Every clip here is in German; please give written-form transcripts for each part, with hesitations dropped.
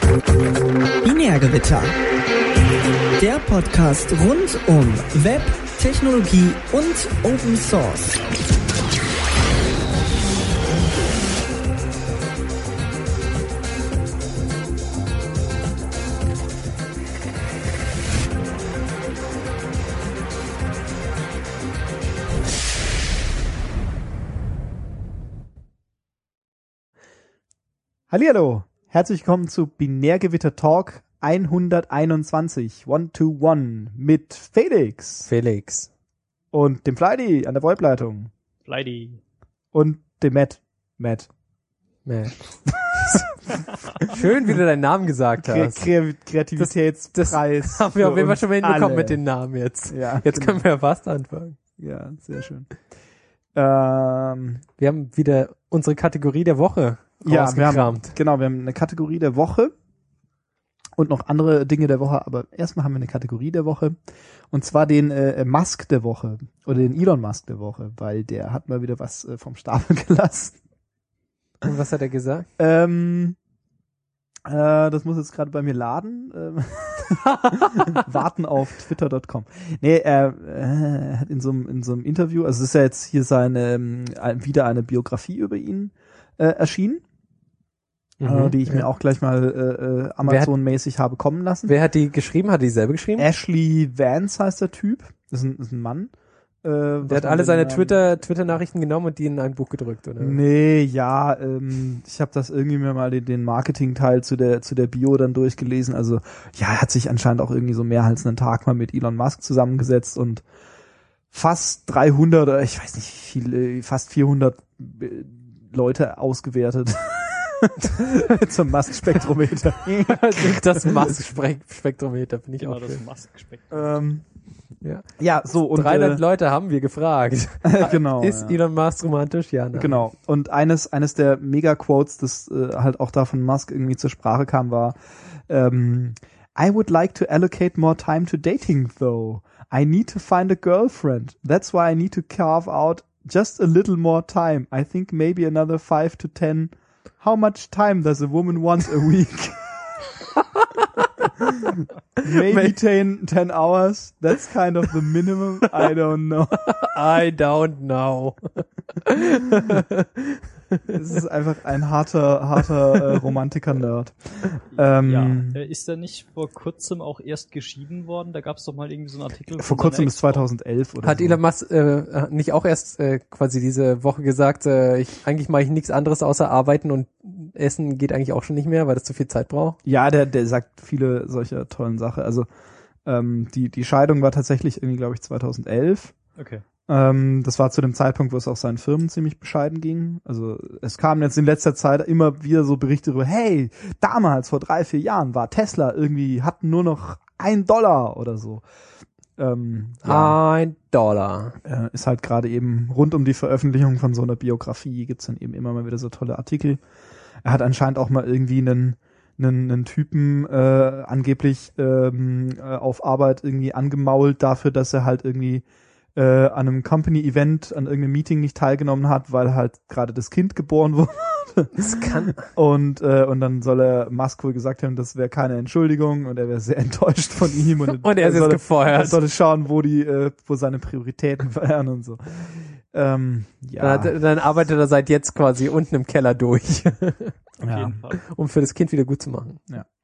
Binärgewitter. Der Podcast rund um Web, Technologie und Open Source. Hallihallo, herzlich willkommen zu Binärgewitter Talk 121, One-to-One mit Felix und dem Fleidy an der VoIP-Leitung und dem Matt. Schön, wie du deinen Namen gesagt hast. Kreativitätspreis. Das haben wir auf jeden Fall schon mal hinbekommen alle. mit den Namen jetzt. Ja, Jetzt genau. können wir ja fast anfangen. Ja, sehr schön. Wir haben wieder unsere Kategorie der Woche Ja, wir rausgekramt. haben eine Kategorie der Woche und noch andere Dinge der Woche, aber erstmal haben wir eine Kategorie der Woche und zwar den Musk der Woche oder den Elon Musk der Woche, weil der hat mal wieder was vom Stapel gelassen. Und was hat er gesagt? Das muss jetzt gerade bei mir laden. Warten auf twitter.com. Nee, er hat in so einem Interview, also es ist ja jetzt hier wieder eine Biografie über ihn erschienen, die ich mir auch gleich mal Amazon-mäßig habe kommen lassen. Wer hat die geschrieben? Hat die selber geschrieben? Ashley Vance heißt der Typ. Das ist ein Mann. Der hat alle seine Twitter-Nachrichten genommen und die in ein Buch gedrückt, oder? Nee, ja, ich habe das irgendwie mir mal den Marketing-Teil zu der Bio dann durchgelesen. Also ja, er hat sich anscheinend auch irgendwie so mehr als einen Tag mal mit Elon Musk zusammengesetzt und fast 300 oder ich weiß nicht wie viel, fast 400 Leute ausgewertet. Zum Musk-Spektrometer. Das Musk-Spektrometer finde ich Genau, auch das schön. Musk-Spektrometer. Ja, so und 300 Leute haben wir gefragt. Genau. Ist Elon Musk romantisch? Ja, nein. Genau. Und eines der Mega-Quotes, das halt auch da von Musk irgendwie zur Sprache kam, war I would like to allocate more time to dating though. I need to find a girlfriend. That's why I need to carve out just a little more time. I think maybe another 5 to 10. How much time does a woman want a week? Maybe 10 hours. That's kind of the minimum. I don't know. I don't know. Es ist einfach ein harter Romantiker-Nerd. Ist er nicht vor kurzem auch erst geschieden worden? Da gab es doch mal irgendwie so einen Artikel. Vor kurzem bis 2011 oder Hat so. Elon Musk nicht auch erst quasi diese Woche gesagt, eigentlich mache ich nichts anderes außer arbeiten und Essen geht eigentlich auch schon nicht mehr, weil das zu viel Zeit braucht? Ja, der sagt viele solcher tollen Sachen. Also die Scheidung war tatsächlich irgendwie, glaube ich, 2011. Okay. Das war zu dem Zeitpunkt, wo es auch seinen Firmen ziemlich bescheiden ging. Also es kamen jetzt in letzter Zeit immer wieder so Berichte darüber, hey, damals vor 3-4 Jahren war Tesla irgendwie, hatten nur noch $1 oder so. $1. Ist halt gerade eben rund um die Veröffentlichung von so einer Biografie gibt's dann eben immer mal wieder so tolle Artikel. Er hat anscheinend auch mal irgendwie einen Typen angeblich auf Arbeit irgendwie angemault dafür, dass er halt irgendwie an einem Company-Event, an irgendeinem Meeting nicht teilgenommen hat, weil halt gerade das Kind geboren wurde. Das kann. Und dann soll er Musk wohl gesagt haben, das wäre keine Entschuldigung und er wäre sehr enttäuscht von ihm. Und er ist jetzt gefeuert. Er sollte schauen, wo seine Prioritäten wären und so. Dann arbeitet er seit jetzt quasi unten im Keller durch. Auf jeden Fall. Um für das Kind wieder gut zu machen.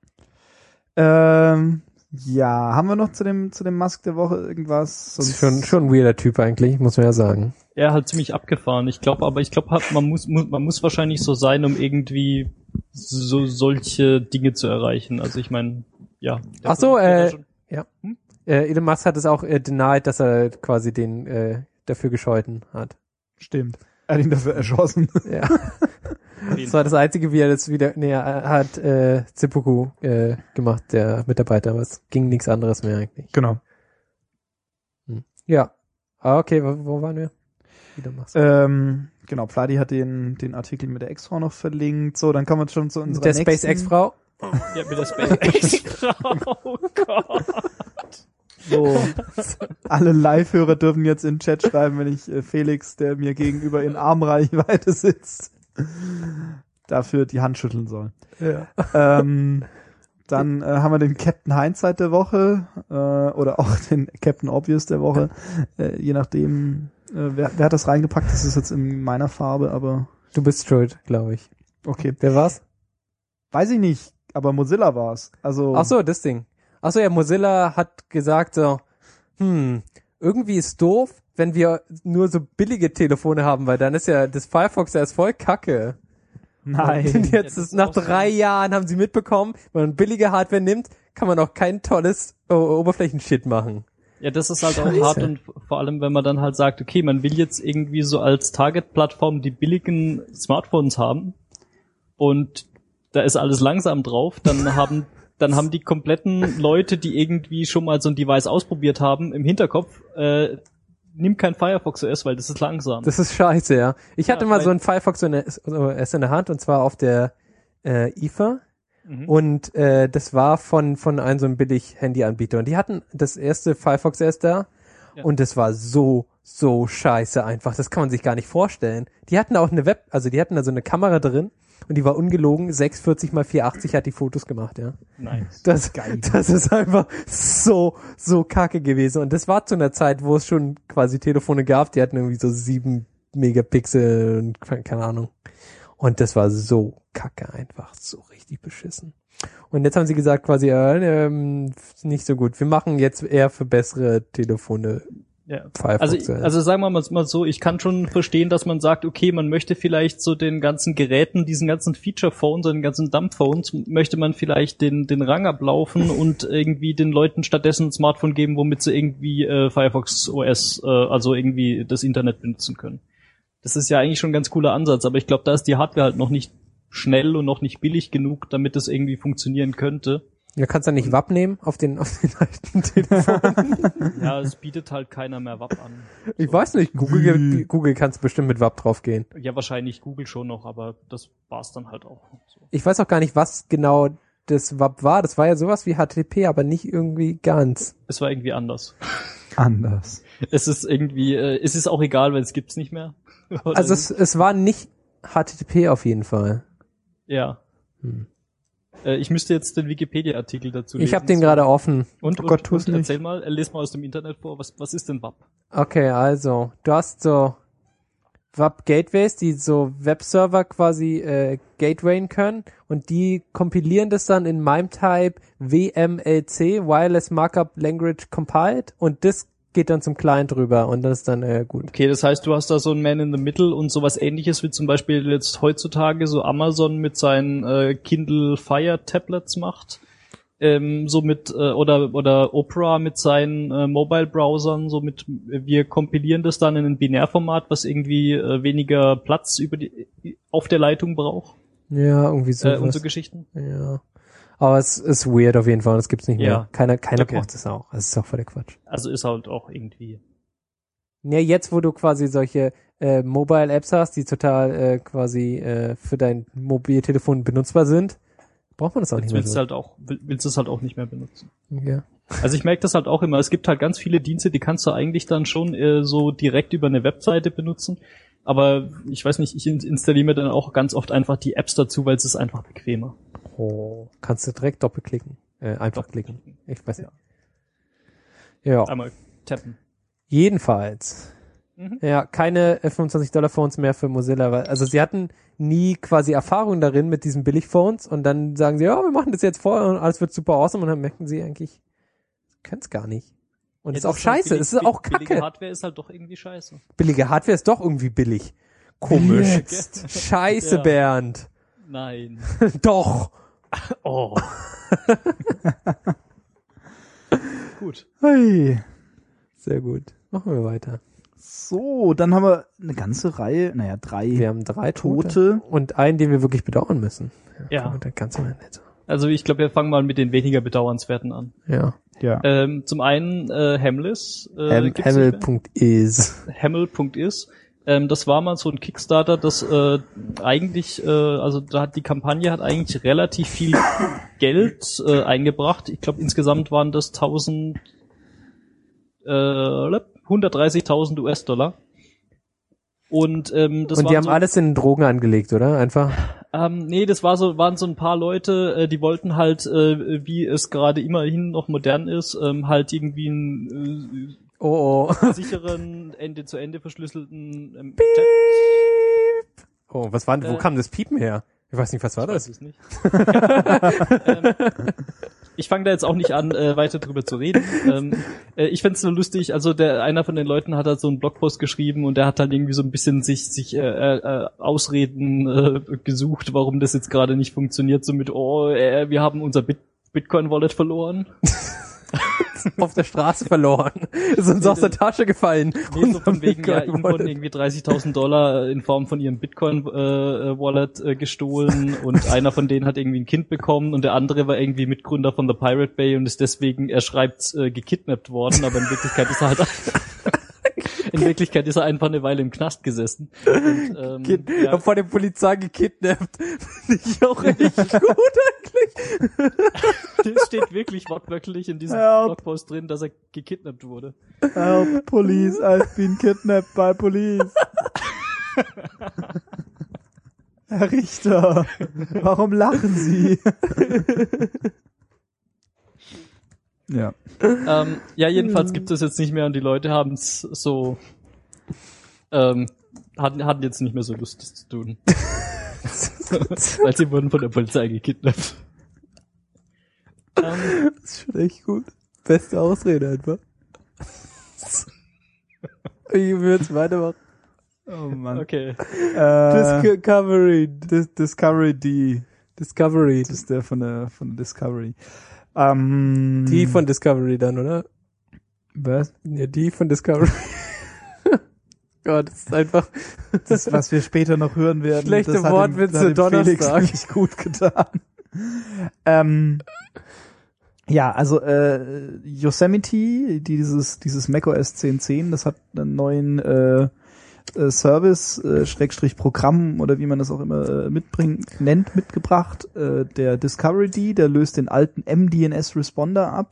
Ja, haben wir noch zu dem Musk der Woche irgendwas? Das ist schon ein weirder Typ eigentlich, muss man ja sagen. Er halt ziemlich abgefahren. Ich glaube, man muss wahrscheinlich so sein, um irgendwie solche Dinge zu erreichen. Also ich meine, ja. Ach so, Elon Musk hat es auch denied, dass er quasi den dafür gescholten hat. Stimmt. Er hat ihn dafür erschossen. Ja. Das war das Einzige, wie er das wieder, er hat Seppuku gemacht, der Mitarbeiter, aber es ging nichts anderes mehr eigentlich. Genau. Ja. Okay, wo waren wir? Genau, Pladi hat den Artikel mit der Ex-Frau noch verlinkt. So, dann kommen wir schon zu unserer der SpaceX-Frau. Ja, mit der SpaceX-Frau. Oh Gott. So, alle Live-Hörer dürfen jetzt in den Chat schreiben, wenn ich Felix, der mir gegenüber in Armreichweite sitzt, dafür die Hand schütteln soll. Ja. Dann haben wir den Captain Hindsight der Woche oder auch den Captain Obvious der Woche, je nachdem, wer hat das reingepackt, das ist jetzt in meiner Farbe, aber... Du bist schuld, glaube ich. Okay. Wer war's? Weiß ich nicht, aber Mozilla war's. Also Ach so, das Ding. Ach so, ja, Mozilla hat gesagt so, irgendwie ist doof, wenn wir nur so billige Telefone haben, weil dann ist ja das Firefox ja ist voll kacke. nein. Und jetzt ist nach 3 Jahren haben sie mitbekommen, wenn man billige Hardware nimmt, kann man auch kein tolles Oberflächenshit machen. Ja, das ist halt Scheiße. auch hart und vor allem, wenn man dann halt sagt, okay, man will jetzt irgendwie so als Target-Plattform die billigen Smartphones haben und da ist alles langsam drauf, dann haben die kompletten Leute, die irgendwie schon mal so ein Device ausprobiert haben, im Hinterkopf, nimm kein Firefox OS, weil das ist langsam. Das ist scheiße, ja. Ich hatte mal weil- so ein Firefox OS in der Hand und zwar auf der IFA. Und das war von einem so einem Billig-Handy-Anbieter. Und die hatten das erste Firefox OS da. Ja. Und das war so scheiße einfach. Das kann man sich gar nicht vorstellen. Die hatten auch die hatten da so eine Kamera drin. Und die war ungelogen. 640x480 hat die Fotos gemacht, ja. Nice. Das ist einfach so kacke gewesen. Und das war zu einer Zeit, wo es schon quasi Telefone gab. Die hatten irgendwie so 7 Megapixel und keine Ahnung. Und das war so kacke einfach, so richtig beschissen. Und jetzt haben sie gesagt quasi, nicht so gut. Wir machen jetzt eher für bessere Telefone Ja. Firefox. Also sagen wir mal so, ich kann schon verstehen, dass man sagt, okay, man möchte vielleicht so den ganzen Geräten, diesen ganzen Feature-Phones, den ganzen Dump-Phones, möchte man vielleicht den Rang ablaufen und irgendwie den Leuten stattdessen ein Smartphone geben, womit sie irgendwie Firefox OS, also irgendwie das Internet benutzen können. Das ist ja eigentlich schon ein ganz cooler Ansatz, aber ich glaube, da ist die Hardware halt noch nicht schnell und noch nicht billig genug, damit es irgendwie funktionieren könnte. Ja, kannst du nicht WAP nehmen auf den alten Telefonen? Ja, es bietet halt keiner mehr WAP an. Ich weiß nicht, Google kannst bestimmt mit WAP draufgehen. Ja, wahrscheinlich Google schon noch, aber das war's dann halt auch. So. Ich weiß auch gar nicht, was genau das WAP war. Das war ja sowas wie HTTP, aber nicht irgendwie ganz. Es war irgendwie anders. Anders. Es ist irgendwie, es ist auch egal, weil es gibt's nicht mehr. Oder Also es war nicht HTTP auf jeden Fall. ja. Ich müsste jetzt den Wikipedia-Artikel dazu lesen. Ich habe den gerade offen. Und, Oh Gott, tu's nicht. erzähl mal, lese mal aus dem Internet vor, was ist denn WAP? Okay, also, du hast so WAP-Gateways, die so Webserver quasi gatewayen können und die kompilieren das dann in MIME-Type WMLC, Wireless Markup Language Compiled, und das geht dann zum Client rüber und das ist dann gut. Okay, das heißt, du hast da so ein Man in the Middle und sowas ähnliches wie zum Beispiel jetzt heutzutage so Amazon mit seinen Kindle Fire Tablets macht. So mit oder Opera mit seinen Mobile-Browsern, so mit wir kompilieren das dann in ein Binärformat, was irgendwie weniger Platz auf der Leitung braucht. Ja, irgendwie so. Und so Geschichten. Ja. Aber es ist weird auf jeden Fall, das gibt's nicht mehr. Ja. Keiner Okay. braucht es auch. Das ist auch voll der Quatsch. Also ist halt auch irgendwie. Ja, jetzt, wo du quasi solche Mobile-Apps hast, die total quasi für dein Mobiltelefon benutzbar sind, braucht man das auch Jetzt nicht mehr willst du es halt auch nicht mehr benutzen. Ja. Also ich merke das halt auch immer. Es gibt halt ganz viele Dienste, die kannst du eigentlich dann schon so direkt über eine Webseite benutzen. Aber ich weiß nicht, ich installiere mir dann auch ganz oft einfach die Apps dazu, weil es ist einfach bequemer. Oh, kannst du direkt doppelklicken. Einfach klicken. Ich weiß nicht. Ja. Einmal tappen. Jedenfalls. Mhm. Ja, keine $25 Phones mehr für Mozilla, weil, also sie hatten nie quasi Erfahrung darin mit diesen Billig-Phones und dann sagen sie, ja, wir machen das jetzt vor und alles wird super awesome und dann merken sie eigentlich, können es gar nicht. Und Ja, es ist auch halt scheiße, es ist auch Billige kacke. Hardware ist halt doch irgendwie scheiße. Billige Hardware ist doch irgendwie billig. Komisch. Jetzt. Scheiße, Ja. Bernd. Nein. Doch. Oh. Gut. Hey. Sehr gut. Machen wir weiter. So, dann haben wir eine ganze Reihe, drei Wir haben 3 Tote. und einen, den wir wirklich bedauern müssen. Ja. Und der ganze Ende. Also ich glaube, wir fangen mal mit den weniger bedauernswerten an. Ja. Ja. Zum einen Hamlis. gibt's nicht mehr. Hamel.is. Hamel.is. Das war mal so ein Kickstarter, das eigentlich, also da hat die Kampagne hat eigentlich relativ viel Geld eingebracht. Ich glaube, insgesamt waren das 130.000 US-Dollar. Und das Und die waren haben so, alles in Drogen angelegt, oder? Einfach. Nee, waren so ein paar Leute, die wollten halt, wie es gerade immerhin noch modern ist, halt irgendwie einen sicheren, Ende-zu-Ende verschlüsselten Chat. Oh, was war denn, wo kam das Piepen her? Ich weiß nicht, was war das? Ich weiß es nicht. Ich fange da jetzt auch nicht an, weiter drüber zu reden. Ich find's nur lustig, also einer von den Leuten hat halt so einen Blogpost geschrieben und der hat halt irgendwie so ein bisschen sich Ausreden gesucht, warum das jetzt gerade nicht funktioniert, so mit, wir haben unser Bitcoin-Wallet verloren. Auf der Straße verloren. Ist uns aus der Tasche gefallen. Nee, so von wegen, ja, ihnen wurden irgendwie $30.000 in Form von ihrem Bitcoin-Wallet gestohlen und einer von denen hat irgendwie ein Kind bekommen und der andere war irgendwie Mitgründer von The Pirate Bay und ist deswegen, er schreibt, gekidnappt worden, aber in Wirklichkeit ist er halt einfach eine Weile im Knast gesessen. Und, ja. Von der Polizei gekidnappt. Finde ich auch richtig gut eigentlich. Das steht wirklich wortwörtlich in diesem Blogpost drin, dass er gekidnappt wurde. Help, police, I've been kidnapped by police. Herr Richter, warum lachen Sie? Ja. Ja, jedenfalls gibt es jetzt nicht mehr und die Leute haben es so hatten jetzt nicht mehr so Lust, das zu tun. Weil sie wurden von der Polizei gekidnappt. Das ist schon echt gut. Beste Ausrede einfach. Ich würde es weitermachen. Oh Mann. Okay. Discovery. Discovery D. Discovery. Das ist der von der Discovery. Die von Discovery dann, oder? Was? Ja, die von Discovery. Gott, das ist einfach das, was wir später noch hören werden. Schlechte das Wortwitze Donnerstag. Felix gut getan. Ja, also Yosemite, dieses macOS 10.10, das hat einen neuen Service, Schrägstrich-Programm oder wie man das auch immer mitgebracht. Der Discovery D, der löst den alten MDNS-Responder ab,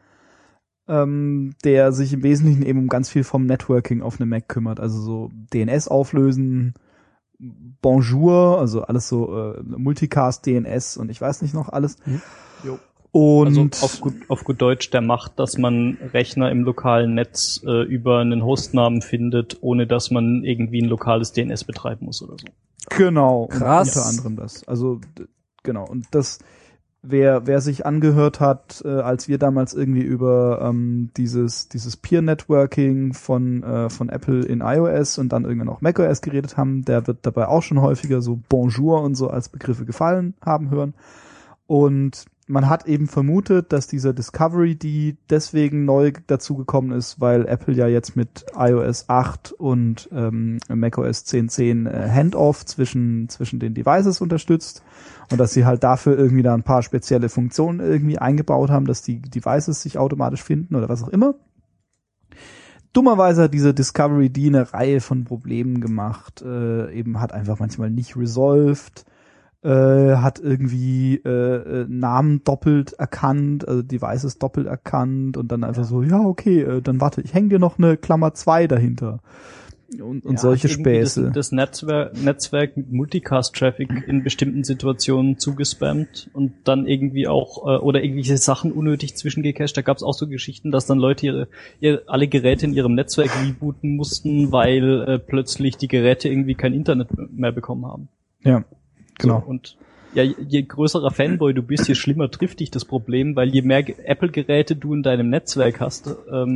der sich im Wesentlichen eben um ganz viel vom Networking auf einem Mac kümmert. Also so DNS auflösen, Bonjour, also alles so Multicast DNS und ich weiß nicht noch alles. Jo. Und also auf gut Deutsch, der macht, dass man Rechner im lokalen Netz über einen Hostnamen findet, ohne dass man irgendwie ein lokales DNS betreiben muss oder so. Genau, krass. Unter anderem das. Also genau, und das wer sich angehört hat, als wir damals irgendwie über dieses Peer-Networking von Apple in iOS und dann irgendwann auch macOS geredet haben, der wird dabei auch schon häufiger so Bonjour und so als Begriffe gefallen haben hören. Und man hat eben vermutet, dass dieser Discovery D deswegen neu dazugekommen ist, weil Apple ja jetzt mit iOS 8 und macOS 10.10 Handoff zwischen den Devices unterstützt und dass sie halt dafür irgendwie da ein paar spezielle Funktionen irgendwie eingebaut haben, dass die Devices sich automatisch finden oder was auch immer. Dummerweise hat dieser Discovery D eine Reihe von Problemen gemacht, eben hat einfach manchmal nicht resolved, hat irgendwie Namen doppelt erkannt, also Devices doppelt erkannt und dann einfach so, ja, okay, dann warte, ich hänge dir noch eine Klammer 2 dahinter. Und solche Späße. Das Netzwerk mit Multicast-Traffic in bestimmten Situationen zugespammt und dann irgendwie auch, oder irgendwelche Sachen unnötig zwischengecached. Da gab es auch so Geschichten, dass dann Leute alle Geräte in ihrem Netzwerk rebooten mussten, weil plötzlich die Geräte irgendwie kein Internet mehr bekommen haben. Ja, genau. So, und ja, je größerer Fanboy du bist, je schlimmer trifft dich das Problem, weil je mehr Apple-Geräte du in deinem Netzwerk hast,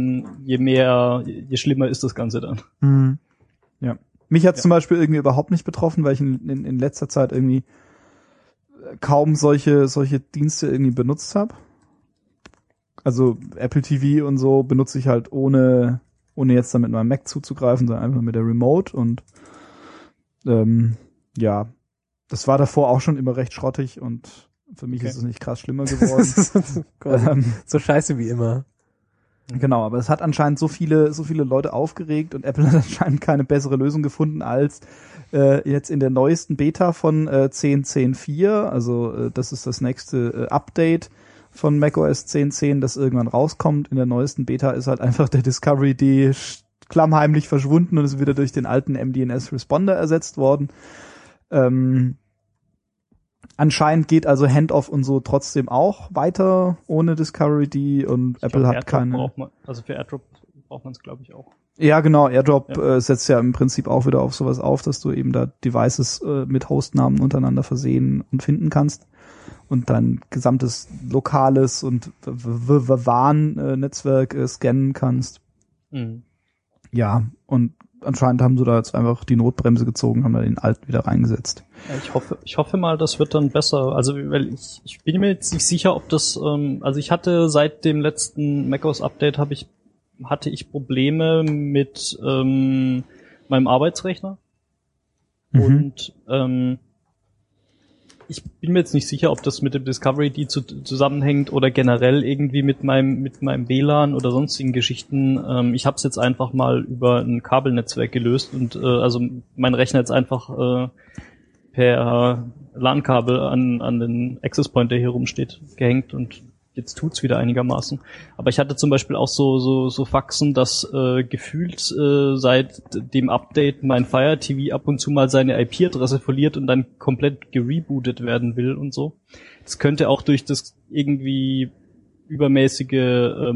je schlimmer ist das Ganze dann. Mhm. Ja. Mich hat's zum Beispiel irgendwie überhaupt nicht betroffen, weil ich in letzter Zeit irgendwie kaum solche Dienste irgendwie benutzt habe. Also Apple TV und so benutze ich halt ohne jetzt dann mit meinem Mac zuzugreifen, sondern einfach mit der Remote und ja, das war davor auch schon immer recht schrottig und für mich ist es nicht krass schlimmer geworden. So scheiße wie immer. Genau, aber es hat anscheinend so viele Leute aufgeregt und Apple hat anscheinend keine bessere Lösung gefunden als jetzt in der neuesten Beta von 10.10.4, also das ist das nächste Update von macOS 10.10, das irgendwann rauskommt. In der neuesten Beta ist halt einfach der Discovery D klammheimlich verschwunden und ist wieder durch den alten MDNS Responder ersetzt worden. Anscheinend geht also Handoff und so trotzdem auch weiter ohne Discovery-D und Apple hat keine. Für AirDrop braucht man es, glaube ich, auch. Ja, genau. AirDrop setzt ja im Prinzip auch wieder auf sowas auf, dass du eben da Devices mit Hostnamen untereinander versehen und finden kannst und dein gesamtes lokales und WAN-Netzwerk scannen kannst. Mhm. Ja, und anscheinend haben sie da jetzt einfach die Notbremse gezogen, haben da den alten wieder reingesetzt. Ja, ich hoffe mal, das wird dann besser. Also, weil ich bin mir jetzt nicht sicher, ob das, also ich hatte seit dem letzten macOS-Update hatte ich Probleme mit meinem Arbeitsrechner. Und ich bin mir jetzt nicht sicher, ob das mit dem Discovery-D zusammenhängt oder generell irgendwie mit meinem WLAN oder sonstigen Geschichten. Ich habe es jetzt einfach mal über ein Kabelnetzwerk gelöst und also mein Rechner jetzt einfach per LAN-Kabel an den Access Point, der hier rumsteht, gehängt und jetzt tut's wieder einigermaßen. Aber ich hatte zum Beispiel auch so Faxen, dass gefühlt seit dem Update mein Fire TV ab und zu mal seine IP-Adresse verliert und dann komplett gerebootet werden will und so. Das könnte auch durch das irgendwie übermäßige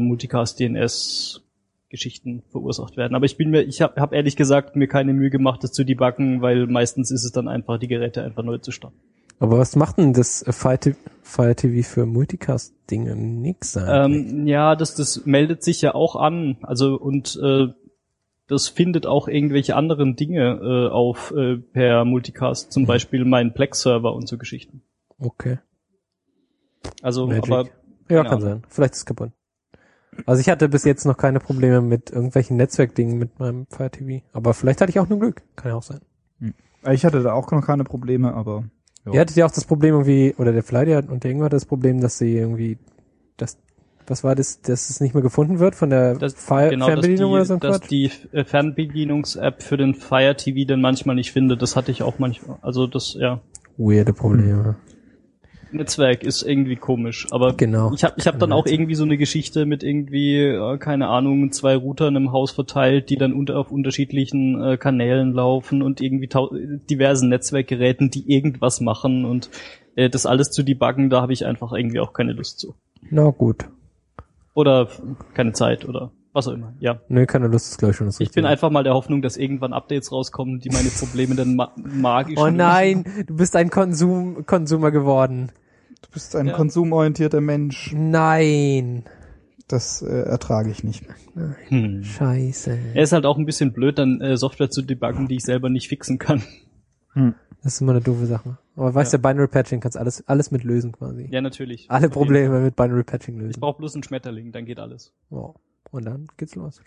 Multicast-DNS-Geschichten verursacht werden. Aber ich habe ehrlich gesagt mir keine Mühe gemacht, das zu debuggen, weil meistens ist es dann einfach, die Geräte einfach neu zu starten. Aber was macht denn das Fire TV für Multicast-Dinge? Nix eigentlich. Ja, das meldet sich ja auch an. Also und das findet auch irgendwelche anderen Dinge auf per Multicast, zum Beispiel meinen Plex-Server und so Geschichten. Okay. Also, Magic. aber Ja, kann sein. Vielleicht ist es kaputt. Also ich hatte bis jetzt noch keine Probleme mit irgendwelchen Netzwerkdingen mit meinem Fire TV. Aber vielleicht hatte ich auch nur Glück. Kann ja auch sein. Ich hatte da auch noch keine Probleme, aber Ihr hattet ja auch das Problem irgendwie, oder der Fly und der Ingwer hat das Problem, dass sie irgendwie, was war das, dass es nicht mehr gefunden wird von der Fernbedienung oder so ein dass Quatsch? die Fernbedienungs-App für den Fire TV dann manchmal nicht findet. Das hatte ich auch manchmal. Also das, ja. Weirde Probleme. Netzwerk ist irgendwie komisch, aber genau. ich hab dann auch irgendwie so eine Geschichte mit irgendwie, keine Ahnung, 2 Routern im Haus verteilt, die dann auf unterschiedlichen Kanälen laufen und irgendwie diversen Netzwerkgeräten, die irgendwas machen und das alles zu debuggen, da habe ich einfach irgendwie auch keine Lust zu. Na gut. Oder keine Zeit oder was auch immer, ja. Nö, keine Lust ist gleich schon das Ich bin einfach mal der Hoffnung, dass irgendwann Updates rauskommen, die meine Probleme dann magisch Oh nein, du bist ein Konsumer geworden. du bist ein konsumorientierter Mensch. Nein. Das ertrage ich nicht. Scheiße. Er ist halt auch ein bisschen blöd, dann Software zu debuggen, die ich selber nicht fixen kann. Das ist immer eine doofe Sache. Aber weißt du, Binary Patching kannst alles mit lösen quasi. Ja, natürlich. Alle Probleme mit Binary Patching lösen. Ich brauche bloß einen Schmetterling, dann geht alles. Oh. Und dann geht's los.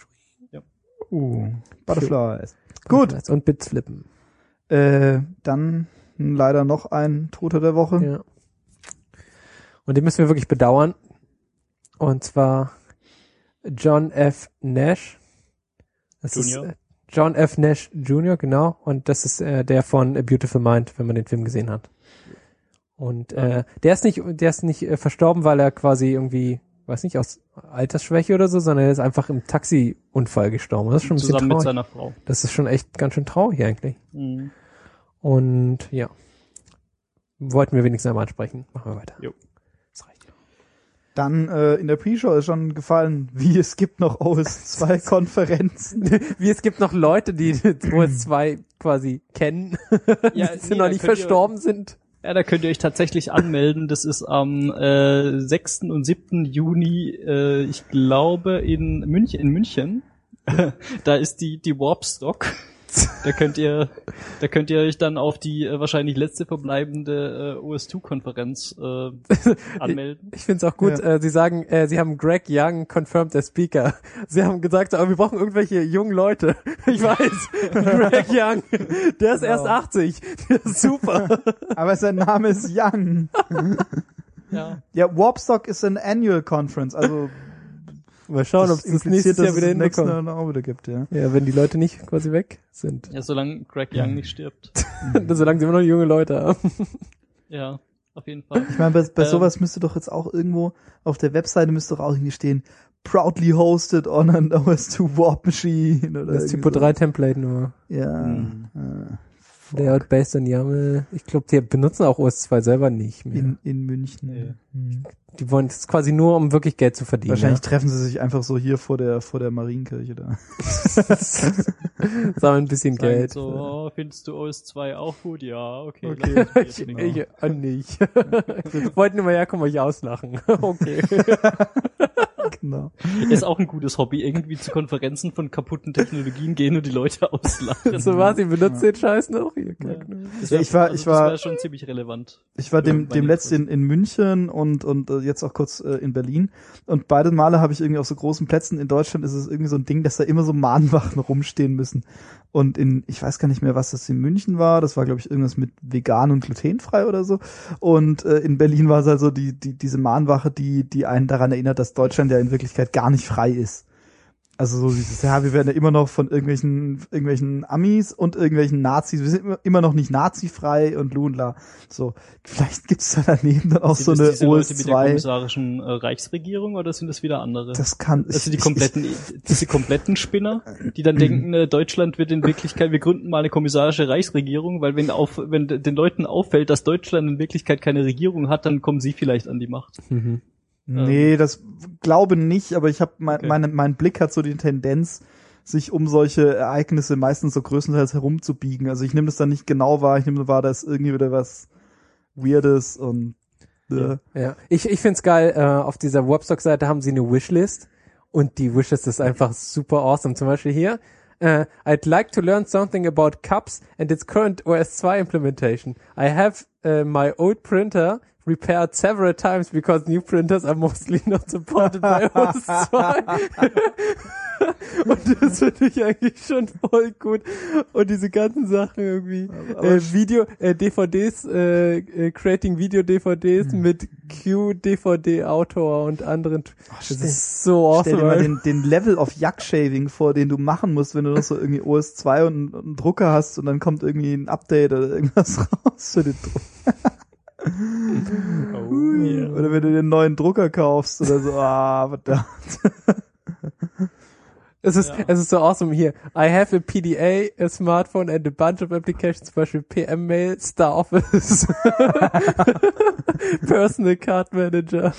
Butterflies. Gut. Und Bits flippen. Dann leider noch ein Toter der Woche. Ja. Und den müssen wir wirklich bedauern. Und zwar John F. Nash. Das Junior. ist John F. Nash Jr., genau. Und das ist der von A Beautiful Mind, wenn man den Film gesehen hat. Und der ist nicht verstorben, weil er quasi irgendwie, weiß nicht, aus Altersschwäche oder so, sondern er ist einfach im Taxiunfall gestorben. Das ist schon ein bisschen Zusammen traurig. mit seiner Frau. Das ist schon echt ganz schön traurig eigentlich. Mhm. Und ja, wollten wir wenigstens einmal ansprechen. Machen wir weiter. Jo. Das reicht. Dann in der Pre-Show ist schon gefallen, wie es gibt noch OS2-Konferenzen. Wie es gibt noch Leute, die OS2 quasi kennen, die noch nicht verstorben sind. Ja, da könnt ihr euch tatsächlich anmelden. Das ist am 6. und 7. Juni, ich glaube in München. Da ist die Warpstock. Da könnt ihr euch dann auf die wahrscheinlich letzte verbleibende OS2-Konferenz anmelden. Ich find's auch gut, Ja. Sie sagen, Sie haben Greg Young confirmed as Speaker. Sie haben gesagt, aber wir brauchen irgendwelche jungen Leute. Ich weiß, Greg Young, der ist erst 80. Der ist super. Aber sein Name ist Young. Ja. Ja, Warpstock ist eine Annual Conference, also Mal schauen, ob es das impliziert, nächstes Jahr wieder dass es nächstes hinbekommt. Jahr auch wieder gibt, ja. Ja, wenn die Leute nicht quasi weg sind. Ja, solange Greg Young nicht stirbt. Solange sie immer noch junge Leute haben. Ja, auf jeden Fall. Ich meine, bei sowas müsste doch jetzt auch irgendwo auf der Webseite müsste doch auch irgendwie stehen, proudly hosted on an OS2 Warp Machine oder Das irgendwie Typo so. 3 Template nur. Ja. Layout based on YAML. Ich glaube, die benutzen auch OS 2 selber nicht mehr. In München. Die wollen das quasi nur, um wirklich Geld zu verdienen. Wahrscheinlich treffen sie sich einfach so hier vor der Marienkirche da. Sammeln ein bisschen Sagen Geld. so, oh, findest du OS 2 auch gut? Ja, okay. Ich nicht. Wollten immer herkommen, euch auslachen. Okay. Genau. Ist auch ein gutes Hobby, irgendwie zu Konferenzen von kaputten Technologien gehen und die Leute auslachen. So was, ihr benutzt den Scheiß noch? Hier, Das wär schon ziemlich relevant. Ich war dem letzten in München und jetzt auch kurz in Berlin. Und beide Male habe ich irgendwie auf so großen Plätzen in Deutschland ist es irgendwie so ein Ding, dass da immer so Mahnwachen rumstehen müssen. Und ich weiß gar nicht mehr, was das in München war. Das war, glaube ich, irgendwas mit vegan und glutenfrei oder so. Und in Berlin war es also diese Mahnwache, die einen daran erinnert, dass Deutschland ja in Wirklichkeit gar nicht frei ist. Also so dieses, ja, wir werden ja immer noch von irgendwelchen Amis und irgendwelchen Nazis, wir sind immer noch nicht nazifrei und Lunla. So, vielleicht gibt's da daneben dann auch so eine diese Leute mit der OS2. kommissarischen Reichsregierung oder sind das wieder andere? Das kann Also diese kompletten Spinner, die dann denken, Deutschland wird in Wirklichkeit, wir gründen mal eine kommissarische Reichsregierung, weil wenn den Leuten auffällt, dass Deutschland in Wirklichkeit keine Regierung hat, dann kommen sie vielleicht an die Macht. Nee, das glaube nicht, aber ich habe mein Blick hat so die Tendenz, sich um solche Ereignisse meistens so größtenteils herumzubiegen. Also ich nehme das dann nicht genau wahr, ich nehme wahr, da ist irgendwie wieder was Weirdes und Ja. Ich find's geil, auf dieser Warpstock-Seite haben sie eine Wishlist und die Wishlist ist einfach super awesome. Zum Beispiel hier, I'd like to learn something about cups and its current OS 2 implementation. I have my old printer repaired several times because new printers are mostly not supported by OS 2. Und das finde ich eigentlich schon voll gut. Und diese ganzen Sachen irgendwie, DVDs, creating Video-DVDs mit Q-DVD-Autor und anderen. Das ist so awesome. Stell dir mal den Level of Jack-Shaving vor, den du machen musst, wenn du noch so irgendwie OS 2 und einen Drucker hast und dann kommt irgendwie ein Update oder irgendwas raus für den Druck. Oder wenn du dir einen neuen Drucker kaufst oder so, verdammt. Es ist so awesome hier. I have a PDA, a smartphone and a bunch of applications, zum Beispiel PM-Mail, Star Office, Personal Card Manager,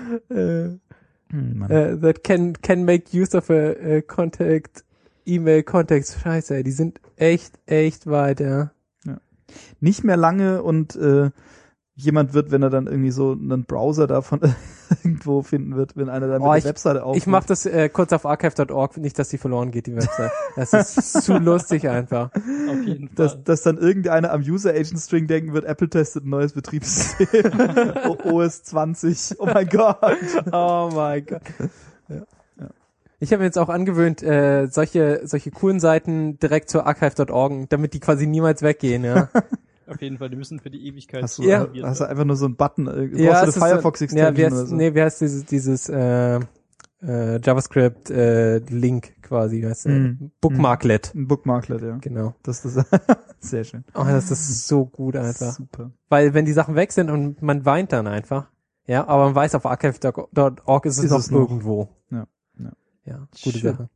that can make use of a contact, E-Mail Context. Scheiße, ey, die sind echt weit, ja. Nicht mehr lange und jemand wird, wenn er dann irgendwie so einen Browser davon irgendwo finden wird, wenn einer dann mit der Webseite aufmacht. Ich mach das kurz auf archive.org, nicht, dass die verloren geht, die Webseite. Das ist zu lustig einfach. Auf jeden Fall. Dass dann irgendeiner am User-Agent-String denken wird, Apple testet ein neues Betriebssystem. OS 20. Oh mein Gott. Oh mein Gott. Ja. Ich habe mir jetzt auch angewöhnt, solche coolen Seiten direkt zur archive.org, damit die quasi niemals weggehen, ja. Auf jeden Fall, die müssen für die Ewigkeit. Hast du einfach nur so einen Button, brauchst du eine Firefox Extension oder so? Nee, wie heißt dieses JavaScript Link quasi, heißt Bookmarklet. Ein Bookmarklet, ja. Genau. Das ist sehr schön. Oh, das ist so gut einfach. Super. Weil wenn die Sachen weg sind und man weint dann einfach, ja, aber man weiß, auf archive.org ist es noch irgendwo. Ja, gute Sache.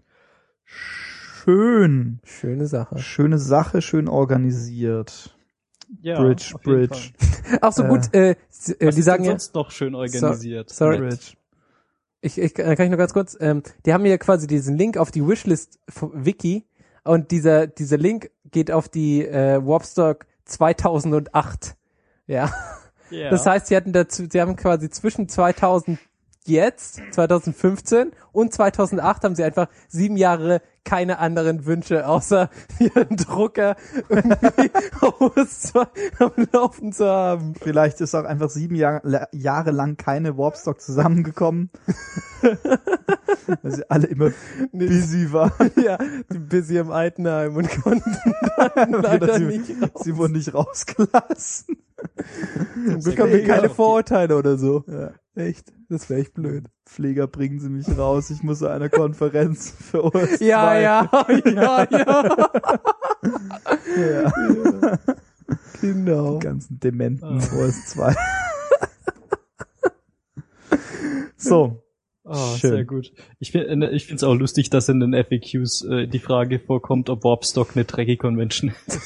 Schöne Sache. Schöne Sache, schön organisiert. Ja, Bridge. Ach so, gut, die sagen ja sonst noch schön organisiert. Sorry. Bridge. Kann ich nur ganz kurz, die haben hier quasi diesen Link auf die Wishlist Wiki und dieser Link geht auf die Warpstock 2008. Ja. Yeah. Das heißt, sie haben quasi zwischen 2015 und 2008 haben sie einfach 7 Jahre keine anderen Wünsche, außer ihren Drucker irgendwie am Laufen zu haben. Vielleicht ist auch einfach 7 Jahre lang keine Warpstock zusammengekommen. Weil sie alle immer busy waren. Ja, die busy im Altenheim und konnten dann leider nicht raus. Sie wurden nicht rausgelassen. Zum Glück haben wir keine Vorurteile oder so. Ja, echt. Das wäre echt blöd. Pfleger, bringen Sie mich raus. Ich muss zu einer Konferenz für OS 2. Ja. Genau. Die ganzen Dementen OS 2. So. Oh, Schön. sehr gut. Ich finde es auch lustig, dass in den FAQs die Frage vorkommt, ob Warpstock eine Trekkie-Convention ist.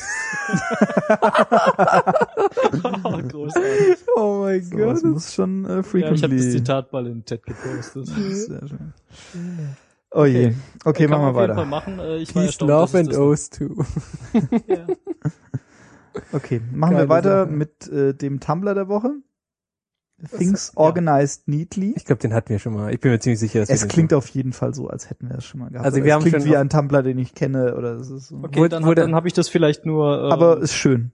Oh, großartig. Oh mein So, das muss schon Ja, ich frequently. habe das Zitat mal in den Chat gepostet. Sehr schön. Oh je. Okay, Kann machen man wir auf jeden Fall weiter. machen. Ich war Peace, erstaunt, Love dass and es Oath too. ja. Okay, machen Geile wir weiter Sache. mit dem Tumblr der Woche. Things ja. Organized Neatly. Ich glaube, den hatten wir schon mal. Ich bin mir ziemlich sicher, dass wir Es den klingt auf jeden Fall so, als hätten wir es schon mal gehabt. Also Oder wir es haben klingt schon wie auf- ein Tumblr, den ich kenne, oder es ist so. Okay, dann habe ich das vielleicht nur. Aber ist schön.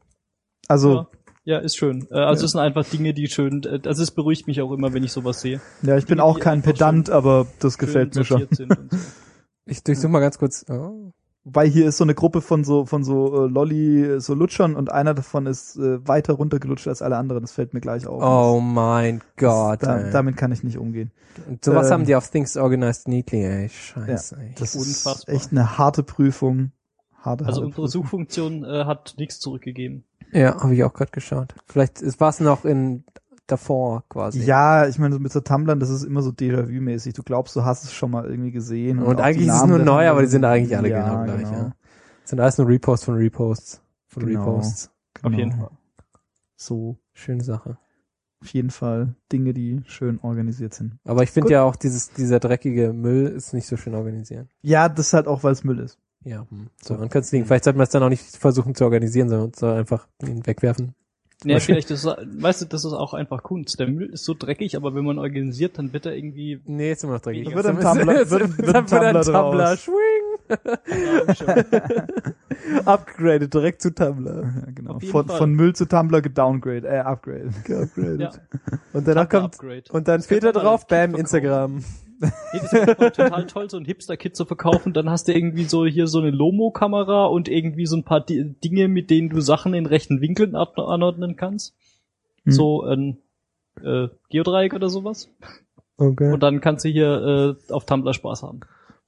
Also, ja, ist schön. Also es sind einfach Dinge, die schön. Also es beruhigt mich auch immer, wenn ich sowas sehe. ja, ich bin Dinge, auch die kein einfach Pedant, schön- aber das Schön gefällt mir schon. sortiert sind und so. Ich durchsuche mal ganz kurz. Oh. Weil hier ist so eine Gruppe von so Lolli, so Lutschern und einer davon ist weiter runtergelutscht als alle anderen. Das fällt mir gleich auf. Oh mein Gott. ey. Damit kann ich nicht umgehen. Und sowas ähm, haben die auf Things Organized Neatly, ey. Scheiße, ey. Das Unfassbar. ist echt eine harte Prüfung. Also harte unsere Suchfunktion hat nichts zurückgegeben. Ja, habe ich auch gerade geschaut. Vielleicht war es noch in davor quasi. Ja, ich meine, mit so Tumblern, das ist immer so Déjà-vu-mäßig. Du glaubst, du hast es schon mal irgendwie gesehen. Und auch eigentlich die ist es Namen nur der neu, Tumblr aber die sind sind- eigentlich alle ja, genau gleich, genau. ja. Sind alles nur Reposts von Reposts. Von Genau. Reposts. Auf jeden Fall. So, Schöne Sache. auf jeden Fall Dinge, die schön organisiert sind. Aber ich finde Gut. ja auch dieser dreckige Müll ist nicht so schön organisiert. Ja, das ist halt auch, weil es Müll ist. Ja, so, dann kannst du liegen. Vielleicht sollte man es dann auch nicht versuchen zu organisieren, sondern einfach ihn wegwerfen. Ja, vielleicht ist weißt du, das ist auch einfach Kunst. Der Müll ist so dreckig, aber wenn man organisiert, dann wird er irgendwie Nee, ist immer noch dreckig. Da wird ein Tumblr- wird ein Tumblr draus. Schwing! Upgraded direkt zu Tumblr. Ja, genau. Auf jeden Fall. Von Müll zu Tumblr upgraded. Upgraded. ja, Und danach kommt, Upgrade. und dann Das kann später man drauf, als Kit bam, verkaufen. Instagram. Nee, das ist einfach total toll, so ein Hipster-Kit zu verkaufen. Dann hast du irgendwie so hier so eine Lomo-Kamera und irgendwie so ein paar Dinge, mit denen du Sachen in rechten Winkeln anordnen kannst. So ein Geodreieck oder sowas. Okay. Und dann kannst du hier auf Tumblr Spaß haben.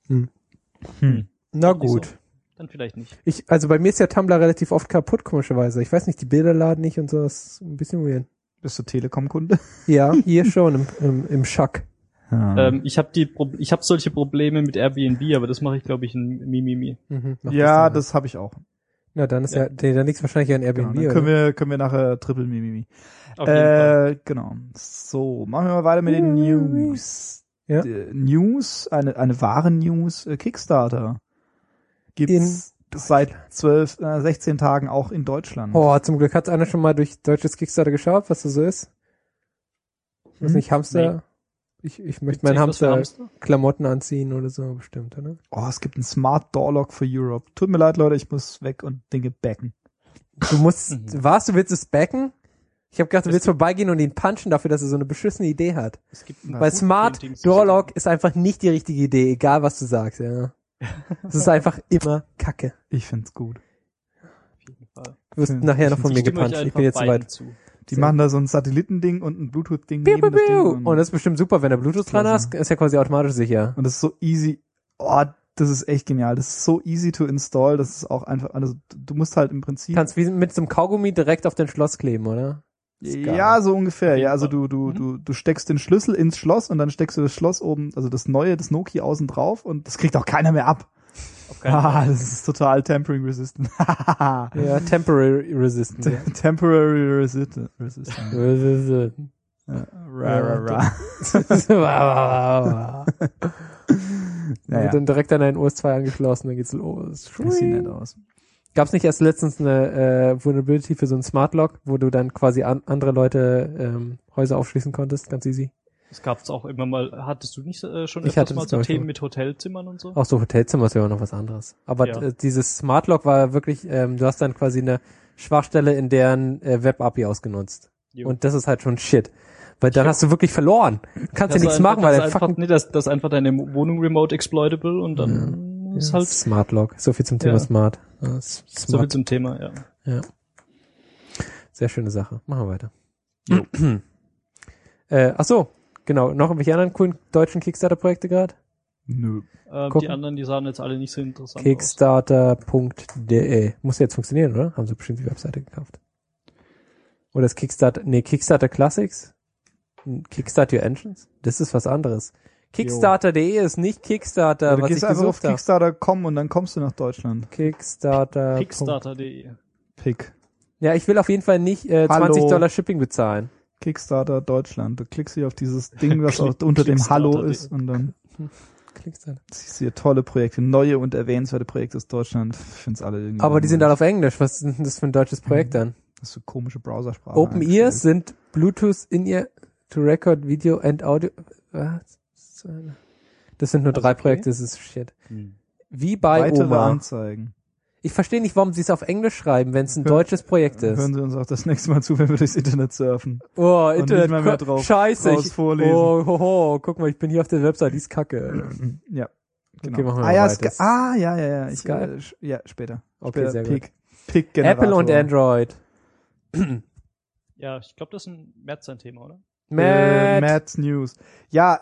Na Nicht gut. so. Dann vielleicht nicht. Also bei mir ist ja Tumblr relativ oft kaputt, komischerweise. Ich weiß nicht, die Bilder laden nicht und so, das ist ein bisschen weird. Bist du Telekom-Kunde? Ja, hier schon, im Schack. Ich habe solche Probleme mit Airbnb, aber das mache ich, glaube ich, in Mimimi. Mach Ja, dann. das habe ich auch. Na, dann ist ja, dann liegt's wahrscheinlich an Genau, Airbnb, dann oder? können wir nachher Triple Mimimi. Auf jeden Fall. Genau. So, machen wir mal weiter mit den News. Ja. News, eine wahre News, Kickstarter. Gibt's seit 16 Tagen auch in Deutschland. Oh, zum Glück hat einer schon mal durch deutsches Kickstarter geschaut, was das so ist. Ich weiß nicht, Hamster. Ich möchte meinen Gibt's irgendwas für Hamster Klamotten anziehen oder so, bestimmt, oder? Oh, es gibt ein Smart Door Lock for Europe. Tut mir leid, Leute, ich muss weg und Dinge backen. Du musst, du willst es backen? Ich habe gedacht, du willst vorbeigehen und ihn punchen dafür, dass er so eine beschissene Idee hat. Es gibt ein Weil Smart Door Lock ist einfach nicht die richtige Idee, egal was du sagst, ja. Es ist einfach immer Kacke. Ich find's gut. Du wirst nachher noch von mir stimme euch gepuncht. Ich einfach bin jetzt beiden soweit. zu. Die machen da so ein Satellitending und ein Bluetooth-Ding Piu, neben piu, das Ding. piu. Und das ist bestimmt super, wenn du Bluetooth dran hast, ist ja quasi automatisch sicher. Und das ist so easy. Oh, das ist echt genial. Das ist so easy to install. Das ist auch einfach, also du musst halt im Prinzip. Kannst wie mit so einem Kaugummi direkt auf dein Schloss kleben, oder? Ist geil. Ja, so ungefähr. Auf jeden Ja, also Fall. du steckst den Schlüssel ins Schloss und dann steckst du das Schloss oben, also das neue, das Nokia außen drauf und das kriegt auch keiner mehr ab. Auf keinen Fall. Das ist total tampering resistant. Ja, temporary resistant. Ja. Temporary resistant. Ja, Wird dann direkt an einen OS 2 angeschlossen, dann geht's los. Das sieht nett aus. Gab's nicht erst letztens eine Vulnerability für so einen Smart Lock, wo du dann quasi andere Leute Häuser aufschließen konntest, ganz easy? Das gab's auch immer mal. Hattest du nicht schon Ich öfters hatte mal das, so glaub ich, Themen schon. mit Hotelzimmern und so? Auch so Hotelzimmer ist ja auch noch was anderes. Aber Ja. dieses Smart Lock war wirklich, du hast dann quasi eine Schwachstelle in deren Web-API ausgenutzt. Jo. Und das ist halt schon Shit. Weil dann hast du wirklich verloren. Du kannst ja Das nichts ist machen, weil der einfach, fucking das ist einfach deine Wohnung remote exploitable und dann ist halt Smart Lock. So viel zum Thema Ja. Smart. so viel Smart. zum Thema, ja. Ja. Sehr schöne Sache. Machen wir weiter. Ach so, genau. Noch irgendwelche anderen coolen deutschen Kickstarter-Projekte gerade? Nö. Gucken. Die anderen, die sahen jetzt alle nicht so interessant aus. Kickstarter.de. Muss jetzt funktionieren, oder? Haben sie bestimmt die Webseite gekauft. Oder das Kickstarter Classics? Kickstart Your Engines? Das ist was anderes. Kickstarter.de ist nicht Kickstarter, Ja, du was ich gehst einfach auf gesucht habe. Kickstarter.com und dann kommst du nach Deutschland. Kickstarter. Kickstarter.de. Pick. Ja, ich will auf jeden Fall nicht Hallo. $20 Shipping bezahlen. Kickstarter Deutschland. Du klickst hier auf dieses Ding, was auch unter dem Kickstarter.de. Hallo ist und dann Kickstarter. siehst du hier tolle Projekte, neue und erwähnenswerte Projekte aus Deutschland. Ich find's alle irgendwie. Aber die sind alle auf Englisch. Was ist denn das für ein deutsches Projekt dann? Das ist so komische Browsersprache. Open Ears sind Bluetooth in-ear to record video and audio. Was? Das sind nur 3 okay. Projekte, das ist shit. Wie bei Weitere Oma. Anzeigen. Ich verstehe nicht, warum sie es auf Englisch schreiben, wenn es ein deutsches Projekt ist. Hören Sie uns auch das nächste Mal zu, wenn wir durchs Internet surfen. Oh, Und Internet, nicht mal mehr drauf scheiße. raus vorlesen. Guck mal, ich bin hier auf der Website, die ist kacke. Ja. Genau. Okay, machen wir ja, mal weiter. ja. Skype? Ja, später. Okay, Später sehr gut. Pick Apple und Android. Ja, ich glaube, das ist ein März ein Thema, oder? Matt's News. Ja,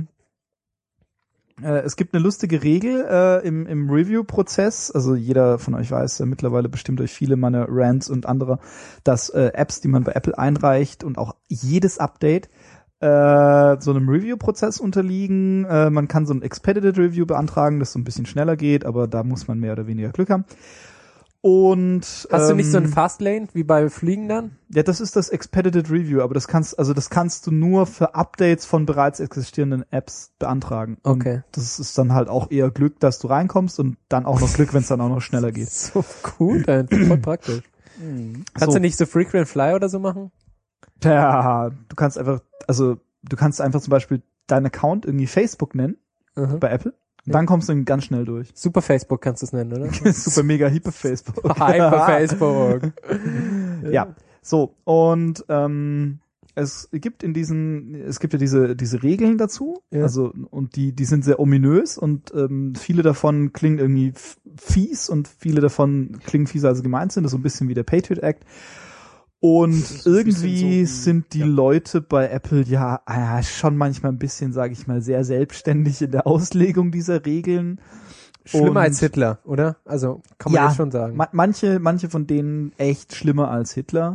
es gibt eine lustige Regel im Review-Prozess. Also jeder von euch weiß ja mittlerweile bestimmt durch viele meiner Rants und anderer, dass Apps, die man bei Apple einreicht und auch jedes Update so einem Review-Prozess unterliegen. Man kann so ein Expedited Review beantragen, das so ein bisschen schneller geht, aber da muss man mehr oder weniger Glück haben. Und Hast du nicht so ein Fastlane wie bei Fliegen dann? ja, das ist das Expedited Review, aber das kannst du nur für Updates von bereits existierenden Apps beantragen. Okay. Und das ist dann halt auch eher Glück, dass du reinkommst und dann auch noch Glück, wenn es dann auch noch schneller geht. So cool, dann voll praktisch. Kannst So. du nicht so Frequent Fly oder so machen? Ja, du kannst einfach zum Beispiel deinen Account irgendwie Facebook nennen bei Apple. Und dann kommst du ganz schnell durch. Super Facebook kannst du es nennen, oder? Super mega hippe Facebook. Hyper Facebook. Ja, so und es gibt ja diese Regeln dazu, Ja. also und die sind sehr ominös und viele davon klingen irgendwie fies und viele davon klingen fieser als sie gemeint sind. Das ist so ein bisschen wie der Patriot Act. Und so ein irgendwie bisschen so wie- sind die ja. Leute bei Apple ja schon manchmal ein bisschen, sage ich mal, sehr selbstständig in der Auslegung dieser Regeln. Schlimmer Und- als Hitler, oder? Also kann man Ja, jetzt schon sagen. Manche von denen echt schlimmer als Hitler.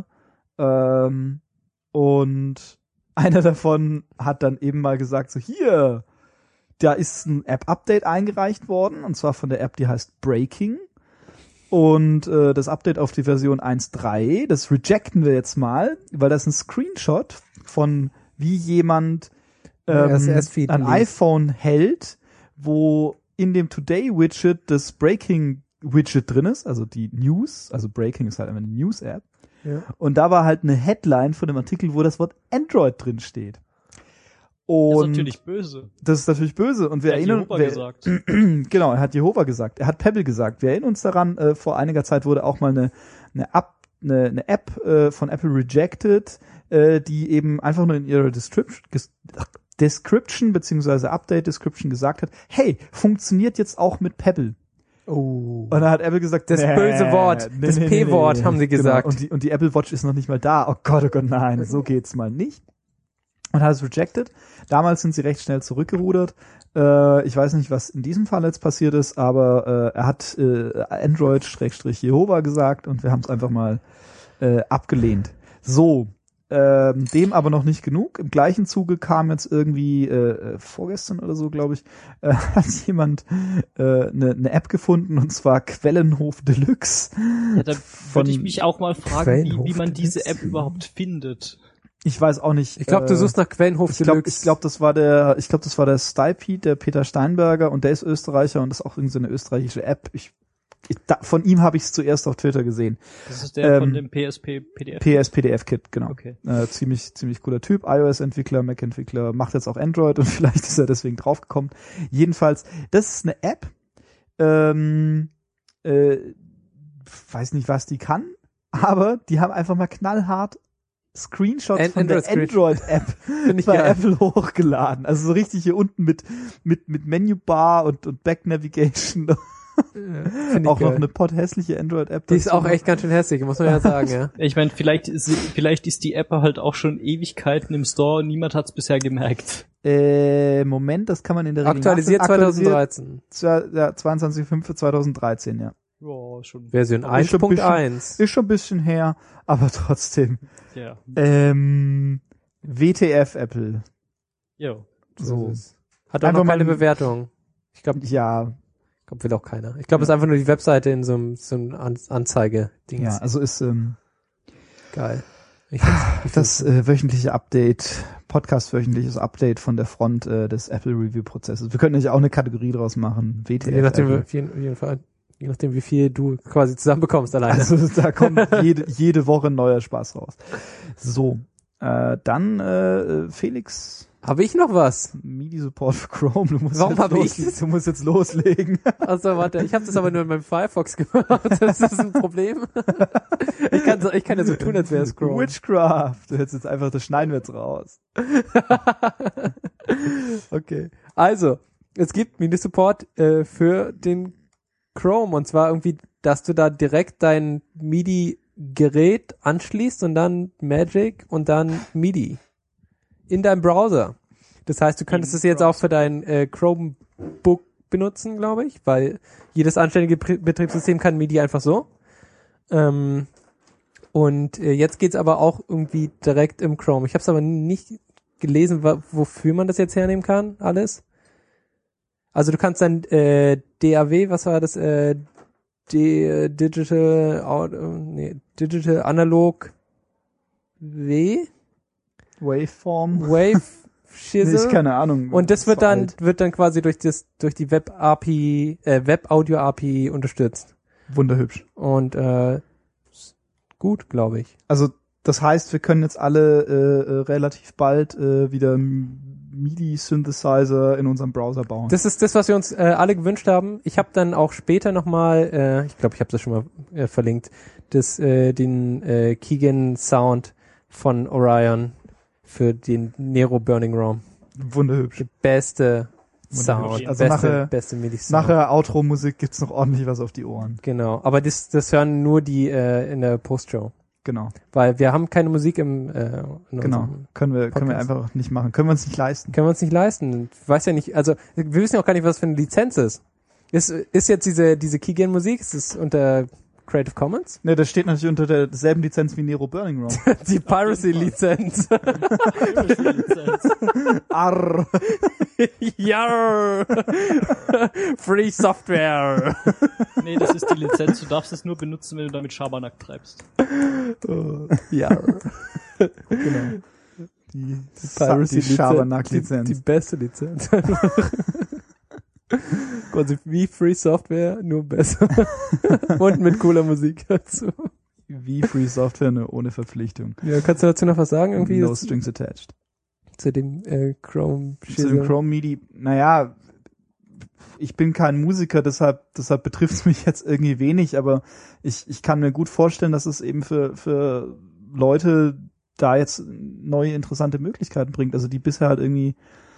Und einer davon hat dann eben mal gesagt, so hier, da ist ein App-Update eingereicht worden, und zwar von der App, die heißt Breaking. Und das Update auf die Version 1.3, das rejecten wir jetzt mal, weil das ein Screenshot von wie jemand RSS-Feed ein liest. iPhone hält, wo in dem Today-Widget das Breaking-Widget drin ist, also die News, also Breaking ist halt einfach eine News-App. Ja. Und da war halt eine Headline von dem Artikel, wo das Wort Android drin steht. Das Und ist natürlich böse. das ist natürlich böse. Und wir Er hat erinnern Jehova gesagt. Genau, er hat Jehova gesagt. Er hat Pebble gesagt. Wir erinnern uns daran, vor einiger Zeit wurde auch mal eine App von Apple rejected, die eben einfach nur in ihrer Description beziehungsweise Update Description gesagt hat, hey, funktioniert jetzt auch mit Pebble. Oh. Und dann hat Apple gesagt, Das böse Wort, das P-Wort, haben sie gesagt. Genau. Und die Apple Watch ist noch nicht mal da. Oh Gott, nein, so geht's mal nicht. Und hat es rejected. Damals sind sie recht schnell zurückgerudert. Ich weiß nicht, was in diesem Fall jetzt passiert ist, aber er hat Android-Jehova gesagt und wir haben es einfach mal abgelehnt. So, dem aber noch nicht genug. Im gleichen Zuge kam jetzt irgendwie vorgestern oder so, glaube ich, hat jemand eine App gefunden, und zwar Quellenhof Deluxe. Ja, da von- würde ich mich auch mal fragen, Quellenhof wie man diese Deluxe. App überhaupt findet. Ich weiß auch nicht. Ich glaube, du suchst nach Quellenhof Ich glaube, Deluxe. das war der Stipe, der Peter Steinberger, und der ist Österreicher und das ist auch irgendwie so eine österreichische App. Von ihm habe ich es zuerst auf Twitter gesehen. Das ist der von dem PSP-PDF. PS-PDF-Kit, genau. Okay. Ziemlich cooler Typ, iOS-Entwickler, Mac-Entwickler, macht jetzt auch Android und vielleicht ist er deswegen draufgekommen. Jedenfalls, das ist eine App, weiß nicht, was die kann, aber die haben einfach mal knallhart Screenshots von der Android-App Finde ich bei geil. Apple hochgeladen. Also so richtig hier unten mit Menübar und Back Navigation. Finde ich Auch noch geil. eine potthässliche Android-App. Die ist dazu auch noch. echt ganz schön hässlich, muss man ja sagen, ja. Ich meine, vielleicht ist die App halt auch schon Ewigkeiten im Store und niemand hat's bisher gemerkt. Moment, das kann man in der Regel Aktualisiert nachsehen. 2013. 22.05.2013, ja. Ja, schon. Version Aber ist schon ein 1.1. Ist schon ein bisschen her, aber trotzdem. Ja. WTF Apple. Ja. So. Das ist- Hat auch Einfach noch keine mal- Bewertung. Ich glaube, Ja, will auch keiner. Ich glaube, es ist einfach nur die Webseite in so einem Anzeige-Ding. ja, also ist Geil. das wöchentliche Update, Podcast-wöchentliches Update von der Front des Apple-Review-Prozesses. Wir könnten natürlich auch eine Kategorie draus machen. WTF Je nachdem, Apple. auf jeden Fall, je nachdem, wie viel du quasi zusammenbekommst alleine. Also da kommt jede Woche ein neuer Spaß raus. So, dann Felix, Habe ich noch was? MIDI-Support für Chrome. Warum jetzt habe ich das? Du musst jetzt loslegen. Also warte, ich habe das aber nur in meinem Firefox gemacht. Das ist ein Problem. Ich kann ja so tun, als wäre es Chrome. Witchcraft. Du hättest jetzt einfach, das schneiden wir jetzt raus. Okay. Also, es gibt MIDI-Support für den Chrome und zwar irgendwie, dass du da direkt dein MIDI-Gerät anschließt und dann Magic und dann MIDI in deinem Browser. Das heißt, du könntest es jetzt auch für dein Chromebook benutzen, glaube ich, weil jedes anständige Betriebssystem kann MIDI einfach so. Und jetzt geht's aber auch irgendwie direkt im Chrome. Ich habe es aber nicht gelesen, wofür man das jetzt hernehmen kann, alles. Also du kannst dann DAW, was war das? Digital Analog Wave Shizzle. Ich keine Ahnung. Und das wird so dann alt. quasi durch die Web Audio API unterstützt. Wunderhübsch. Und gut, glaube ich. Also das heißt, wir können jetzt alle relativ bald wieder MIDI-Synthesizer in unserem Browser bauen. Das ist das, was wir uns alle gewünscht haben. Ich habe dann auch später nochmal, ich glaube, ich habe das schon mal verlinkt, den Keegan Sound von Orion für den Nero Burning Room. Wunderhübsch. Der beste Sound, Also beste MIDI-Sound. Nachher Outro-Musik gibt's noch ordentlich was auf die Ohren. Genau, aber das hören nur die in der Postshow. Genau. Weil wir haben keine Musik in Genau. unserem Können wir Podcast. einfach nicht machen. Können wir uns nicht leisten. Können wir uns nicht leisten. Ich weiß ja nicht, also wir wissen ja auch gar nicht, was für eine Lizenz ist. Ist jetzt diese Keegan-Musik, ist es unter Creative Commons? Ne, das steht natürlich unter derselben Lizenz wie Nero Burning Room. Die Piracy-Lizenz. Arr. Ja. Free Software. Nee, das ist die Lizenz. Du darfst es nur benutzen, wenn du damit Schabernack treibst. Ja. Genau. Die Piracy-Lizenz. Schabernack-Lizenz. Die beste Lizenz. Quasi wie Free Software, nur besser. Und mit cooler Musik dazu. Wie Free Software, nur ohne Verpflichtung. Ja, kannst du dazu noch was sagen? Irgendwie No strings attached. zu dem Chrome Zu dem Chrome MIDI, naja, ich bin kein Musiker, deshalb betrifft es mich jetzt irgendwie wenig, aber ich kann mir gut vorstellen, dass es eben für Leute da jetzt neue interessante Möglichkeiten bringt, also die bisher halt irgendwie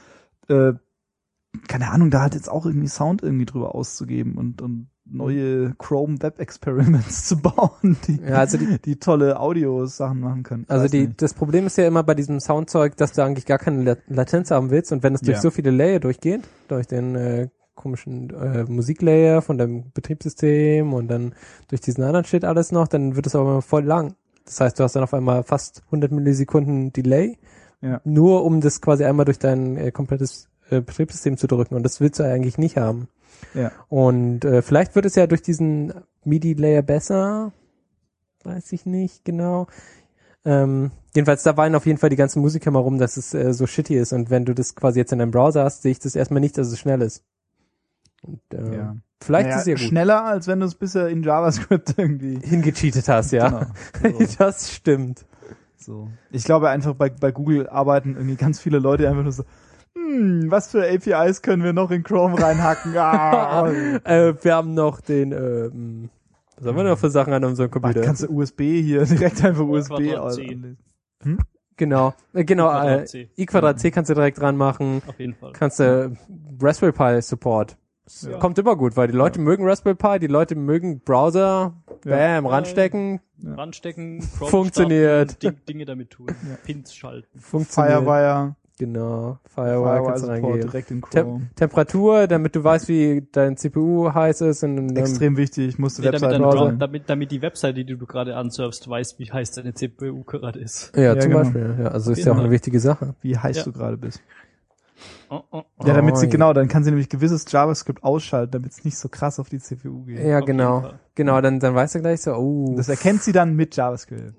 keine Ahnung, da halt jetzt auch irgendwie Sound irgendwie drüber auszugeben und neue Chrome Web Experiments zu bauen, die tolle Audio-Sachen machen können. Also Weiß nicht. das Problem ist ja immer bei diesem Soundzeug, dass du eigentlich gar keine Latenz haben willst und wenn es durch Ja. so viele Layer durchgeht, durch den komischen Musiklayer von deinem Betriebssystem und dann durch diesen anderen Shit alles noch, dann wird es aber immer voll lang. Das heißt, du hast dann auf einmal fast 100 Millisekunden Delay, Ja. nur um das quasi einmal durch dein komplettes Betriebssystem zu drücken und das willst du eigentlich nicht haben. Ja. Und vielleicht wird es ja durch diesen MIDI-Layer besser, weiß ich nicht genau. Jedenfalls, da weinen auf jeden Fall die ganzen Musiker mal rum, dass es so shitty ist und wenn du das quasi jetzt in deinem Browser hast, sehe ich das erstmal nicht, dass es schnell ist. Und, Ja. Vielleicht ist es ja gut. Schneller, als wenn du es bisher in JavaScript irgendwie Hingecheatet hast, ja. Genau. Das stimmt. So. Ich glaube einfach, bei Google arbeiten irgendwie ganz viele Leute die einfach nur so, was für APIs können wir noch in Chrome reinhacken? Wir haben noch den, was haben wir noch für Sachen an unserem Computer? Kannst du USB hier direkt einfach USB Quadrat C. anlesen? Genau, I2C kannst du direkt dran machen. Auf jeden Fall. Kannst du Raspberry Pi Support. Ja. Kommt immer gut, weil die Leute mögen Raspberry Pi, die Leute mögen Browser, bam, ranstecken, Ranstecken, Chrome funktioniert. starten, Dinge damit tun. Pins schalten. funktioniert. Firewire. Genau, Firewire kannst du Support reingeben. direkt in Chrome. Temperatur, damit du weißt, wie dein CPU heiß ist. Und, Extrem wichtig, musst du Nee, Webseiten Browser. bauen. damit die Webseite, die du gerade ansurfst, weiß, wie heiß deine CPU gerade ist. Ja, Ja, zum genau. Beispiel. Ja, also ist ja jeden auch eine Fall. wichtige Sache. Wie heiß Ja. du gerade bist. Ja, damit sie, ja. genau, dann kann sie nämlich gewisses JavaScript ausschalten, damit es nicht so krass auf die CPU geht. Ja, Auf jeden genau. Fall. Genau, dann weißt du gleich so, oh. Das erkennt sie dann mit JavaScript.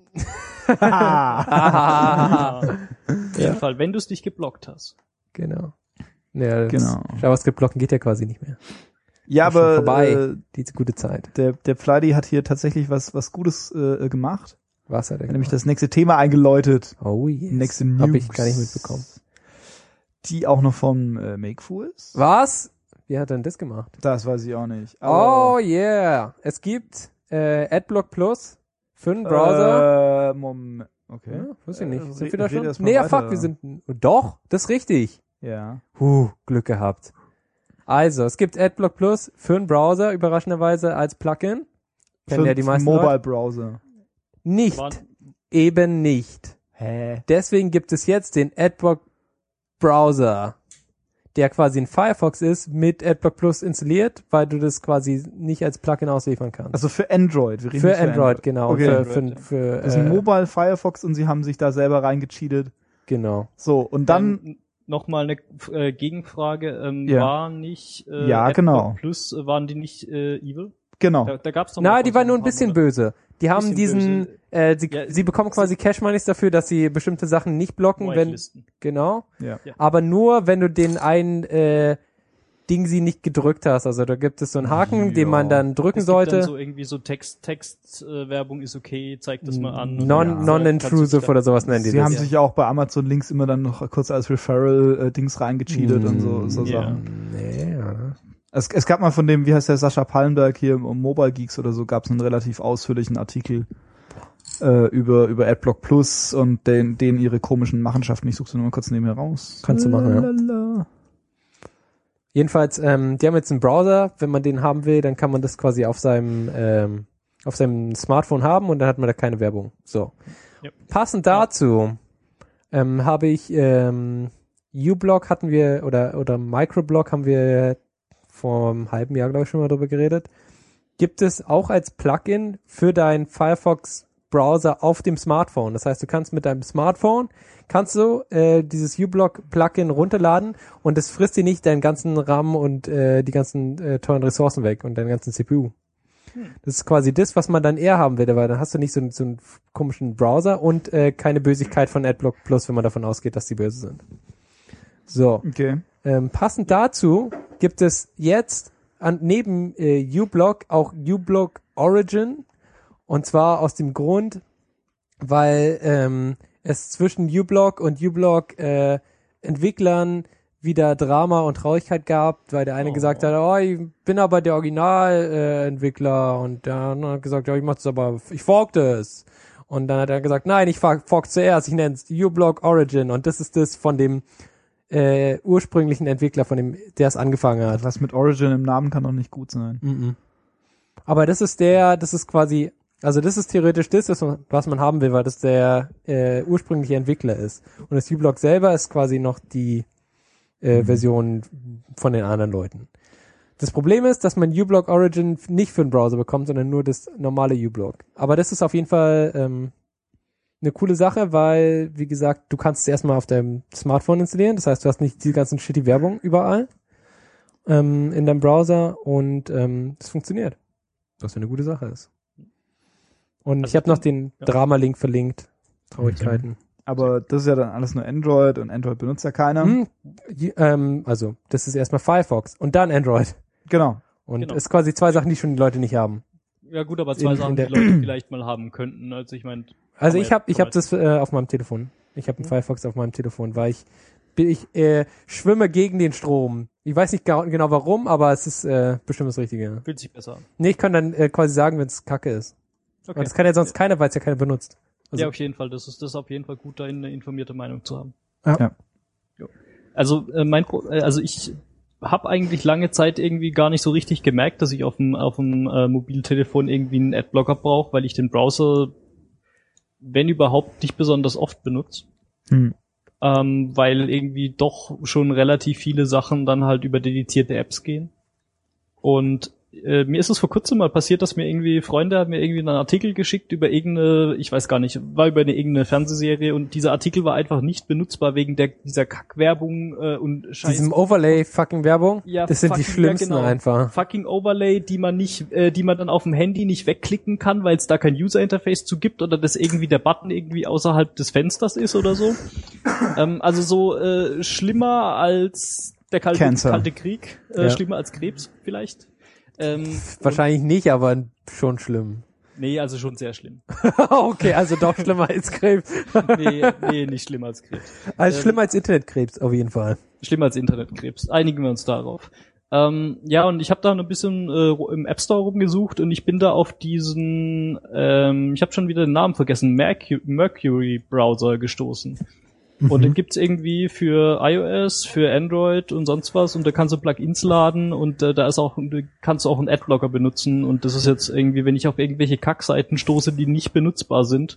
Ah, Auf jeden Fall, wenn du es nicht geblockt hast. genau. Ja, das Genau. JavaScript-Blocken geht ja quasi nicht mehr. Ja, Ist schon aber vorbei, die gute Zeit. der Flighty hat hier tatsächlich was Gutes gemacht. Was hat er Nämlich gemacht? das nächste Thema eingeläutet. Oh yes. Nächste News. Hab ich gar nicht mitbekommen. Die auch noch vom Makefu ist. Was? Wie hat er denn das gemacht? Das weiß ich auch nicht. Oh yeah. Es gibt Adblock Plus für den Browser. Moment. Okay. Ja, wusste ich nicht. Sind red- wir da red schon? erst mal Nee, ja, weiter. fuck, wir sind... Doch, das ist richtig. Ja. Glück gehabt. Also, es gibt Adblock Plus für den Browser, überraschenderweise als Plugin. Kennen ja die meisten Mobile Leute. Browser. Nicht. War- Eben nicht. Hä? Deswegen gibt es jetzt den Adblock Browser, der quasi ein Firefox ist, mit Adblock Plus installiert, weil du das quasi nicht als Plugin ausliefern kannst. Also für Android. Wir reden Für jetzt Android, genau. Okay. Für Das ist ein Mobile Firefox und sie haben sich da selber reingecheatet. genau. So, und dann, Nochmal eine Gegenfrage. Ja. War nicht Ja, Adblock genau. Plus, waren die nicht evil? genau. Da gab's doch Na, mal die vor waren so nur ein paar bisschen Monaten. böse. Die haben Bisschen diesen, Ja, sie bekommen quasi Cash-Moneys dafür, dass sie bestimmte Sachen nicht blocken, wenn, Whitelisten. genau. Ja. Ja. Aber nur, wenn du den einen, Ding sie nicht gedrückt hast. Also da gibt es so einen Haken, Ja. den man dann drücken Es gibt sollte. dann so irgendwie so Werbung ist okay, zeig das mal an. Non-intrusive oder sowas nennen die Sie das. haben sich ja auch bei Amazon Links immer dann noch kurz als Referral-Dings reingecheatet und so Ja. Sachen. Nee, ja. Es gab mal von dem, wie heißt der, Sascha Pallenberg hier um Mobile Geeks oder so, gab es einen relativ ausführlichen Artikel über Adblock Plus und denen ihre komischen Machenschaften. Ich suche sie nur mal kurz nebenher raus. Kannst du machen, ja. Lalala. Jedenfalls, die haben jetzt einen Browser, wenn man den haben will, dann kann man das quasi auf seinem Smartphone haben und dann hat man da keine Werbung. So. Ja. Passend dazu habe ich uBlock hatten wir oder Microblog haben wir vor einem halben Jahr, glaube ich, schon mal drüber geredet. Gibt es auch als Plugin für deinen Firefox Browser auf dem Smartphone. Das heißt, du kannst mit deinem Smartphone dieses uBlock-Plugin runterladen und es frisst dir nicht deinen ganzen RAM und die ganzen teuren Ressourcen weg und deinen ganzen CPU. Das ist quasi das, was man dann eher haben will, weil dann hast du nicht so einen komischen Browser und keine Bösigkeit von Adblock Plus, wenn man davon ausgeht, dass die böse sind. So. Okay. Passend dazu gibt es jetzt neben uBlock auch uBlock Origin. Und zwar aus dem Grund, weil es zwischen uBlock und uBlock Entwicklern wieder Drama und Traurigkeit gab, weil der eine gesagt hat, oh, ich bin aber der Original-Entwickler und der andere hat gesagt, ja, ich mach das aber, ich fork das. Und dann hat er gesagt, nein, ich fork zuerst, ich nenne es uBlock Origin und das ist das von dem ursprünglichen Entwickler, von dem, der es angefangen hat. Was mit Origin im Namen kann doch nicht gut sein. Aber das ist quasi, also das ist theoretisch das, was man haben will, weil das der ursprüngliche Entwickler ist. Und das uBlock selber ist quasi noch die Version von den anderen Leuten. Das Problem ist, dass man uBlock Origin nicht für den Browser bekommt, sondern nur das normale uBlock. Aber das ist auf jeden Fall eine coole Sache, weil, wie gesagt, du kannst es erstmal auf deinem Smartphone installieren. Das heißt, du hast nicht die ganzen shitty Werbung überall in deinem Browser und es funktioniert. Was eine gute Sache ist. Und Also, ich habe noch den ja. Drama-Link verlinkt. Traurigkeiten. Aber das ist ja dann alles nur Android und Android benutzt ja keiner. Also, das ist erstmal Firefox und dann Android. Genau. Und Genau. ist quasi zwei Sachen, die schon die Leute nicht haben. Ja gut, aber zwei In Sachen, die der- Leute vielleicht mal haben könnten. Also ich meine, Also Aber ich hab das auf meinem Telefon. Ich habe einen Firefox auf meinem Telefon, weil ich schwimme gegen den Strom. Ich weiß nicht genau warum, aber es ist bestimmt das Richtige. fühlt sich besser an. Nee, ich kann dann quasi sagen, wenn es Kacke ist. Okay. Aber das kann ja sonst keiner, weil es ja keiner benutzt. Also- Ja, auf jeden Fall. Das ist auf jeden Fall gut, da eine informierte Meinung zu haben. Ja. Also ich habe eigentlich lange Zeit irgendwie gar nicht so richtig gemerkt, dass ich auf dem Mobiltelefon irgendwie einen Adblocker brauche, weil ich den Browser, wenn überhaupt, nicht besonders oft benutze. Weil irgendwie doch schon relativ viele Sachen dann halt über dedizierte Apps gehen. Und mir ist es vor kurzem mal passiert, dass mir irgendwie Freunde haben mir irgendwie einen Artikel geschickt über irgendeine, ich weiß gar nicht, war über irgendeine Fernsehserie und dieser Artikel war einfach nicht benutzbar wegen dieser Kackwerbung und Scheiß. Diesem Overlay-Fucking-Werbung? Ja, das sind die schlimmsten einfach. Fucking Overlay, die man dann auf dem Handy nicht wegklicken kann, weil es da kein User-Interface zu gibt oder das irgendwie der Button irgendwie außerhalb des Fensters ist oder so. Also so schlimmer als der kalte Krieg, schlimmer als Krebs vielleicht. Wahrscheinlich nicht, aber schon schlimm. Nee, also schon sehr schlimm. Okay, also doch schlimmer als Krebs. Nee, nicht schlimmer als Krebs. Also schlimmer als Internetkrebs, auf jeden Fall. Schlimmer als Internetkrebs. Einigen wir uns darauf. Ja, und ich habe da ein bisschen im App Store rumgesucht und ich bin da auf diesen, ich habe schon wieder den Namen vergessen, Mercury Browser gestoßen. Und den gibt's irgendwie für iOS, für Android und sonst was und da kannst du Plugins laden und da kannst du auch einen Adblocker benutzen und das ist jetzt irgendwie, wenn ich auf irgendwelche Kackseiten stoße, die nicht benutzbar sind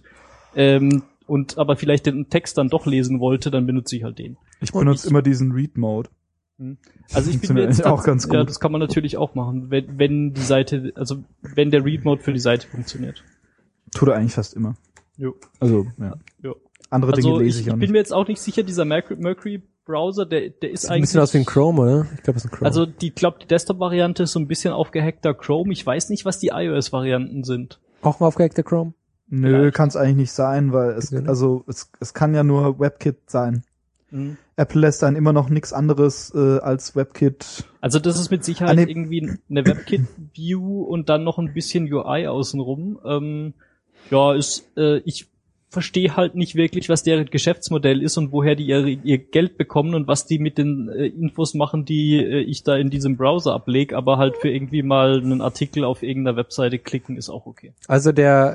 und aber vielleicht den Text dann doch lesen wollte, dann benutze ich halt den. Ich benutze immer diesen Read-Mode. Also ich bin jetzt auch ganz gut. Ja, das kann man natürlich auch machen, wenn die Seite, also wenn der Read-Mode für die Seite funktioniert. Tut er eigentlich fast immer. Jo. Also, ja. Jo. Andere Dinge lese ich auch Ich bin nicht. mir jetzt auch nicht sicher, dieser Mercury Browser, der ist Sieht eigentlich ein bisschen aus wie ein Chrome, oder? Ich glaube, es ist ein Chrome. Also die Desktop-Variante ist so ein bisschen aufgehackter Chrome. Ich weiß nicht, was die iOS-Varianten sind. auch mal aufgehackter Chrome? Nö, kann es eigentlich nicht sein, weil es kann ja nur WebKit sein. Mhm. Apple lässt dann immer noch nichts anderes als WebKit. Also das ist mit Sicherheit irgendwie eine WebKit-View und dann noch ein bisschen UI außenrum. Ich verstehe halt nicht wirklich, was deren Geschäftsmodell ist und woher die ihr Geld bekommen und was die mit den Infos machen, die ich da in diesem Browser ablege, aber halt für irgendwie mal einen Artikel auf irgendeiner Webseite klicken ist auch okay. Also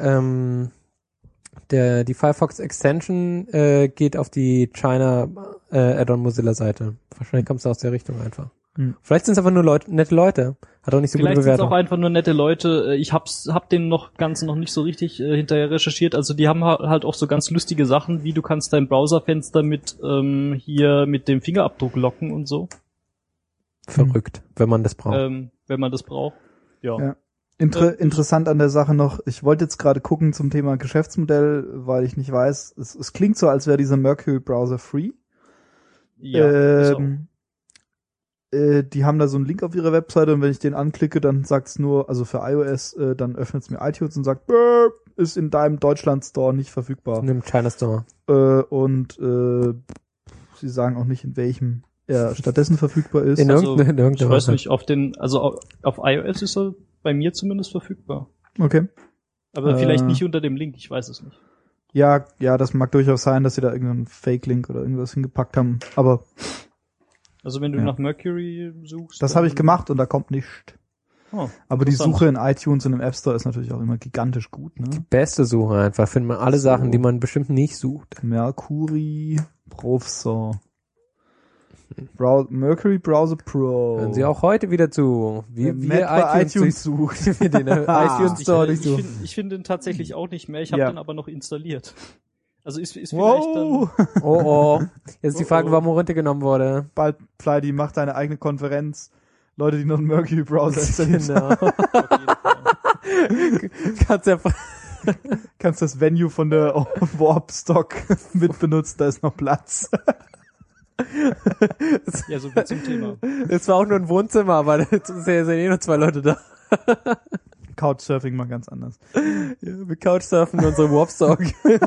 die Firefox Extension geht auf die China Add-on Mozilla Seite. Wahrscheinlich kommst du aus der Richtung einfach. Vielleicht sind es einfach nur nette Leute. Hat auch nicht so gute Bewertung. Vielleicht sind es auch einfach nur nette Leute. Ich hab den Ganzen noch nicht so richtig hinterher recherchiert. Also die haben halt auch so ganz lustige Sachen, wie du kannst dein Browserfenster mit dem Fingerabdruck locken und so. Verrückt, wenn man das braucht. Wenn man das braucht. Ja. Interessant an der Sache noch, ich wollte jetzt gerade gucken zum Thema Geschäftsmodell, weil ich nicht weiß, es klingt so, als wäre dieser Mercury Browser free. Ja, die haben da so einen Link auf ihrer Webseite und wenn ich den anklicke, dann sagt's nur, also für iOS, dann öffnet es mir iTunes und sagt, ist in deinem Deutschland Store nicht verfügbar. In einem China Store. Sie sagen auch nicht, in welchem er stattdessen verfügbar ist. In ich irgendeiner weiß nicht, auf iOS ist er bei mir zumindest verfügbar. Okay. Aber vielleicht nicht unter dem Link, ich weiß es nicht. Ja, das mag durchaus sein, dass sie da irgendeinen Fake-Link oder irgendwas hingepackt haben, aber Also wenn du nach Mercury suchst. das habe ich gemacht und da kommt nichts. Oh, aber die Suche in iTunes und im App Store ist natürlich auch immer gigantisch gut, ne? Beste Suche einfach. Findet man alle Sachen, die man bestimmt nicht sucht. Mercury Browser. Mercury Browser Pro. Hören Sie auch heute wieder zu. Wie wir iTunes sucht. Wie den iTunes Store durchsuchen. Ich finde den tatsächlich auch nicht mehr. Ich habe den aber noch installiert. Also ist vielleicht wow. dann... Oh. Jetzt ist die Frage, warum er runtergenommen wurde. Bald, Fleidy, macht deine eigene Konferenz. Leute, die noch einen Mercury Browser installieren. Genau. Kannst das Venue von der Warpstock mitbenutzen, da ist noch Platz. Ja, so viel zum Thema. Es war auch nur ein Wohnzimmer, aber jetzt sind ja nur 2 Leute da. Couchsurfing mal ganz anders. Ja, wir Couchsurfen unsere Warpstock.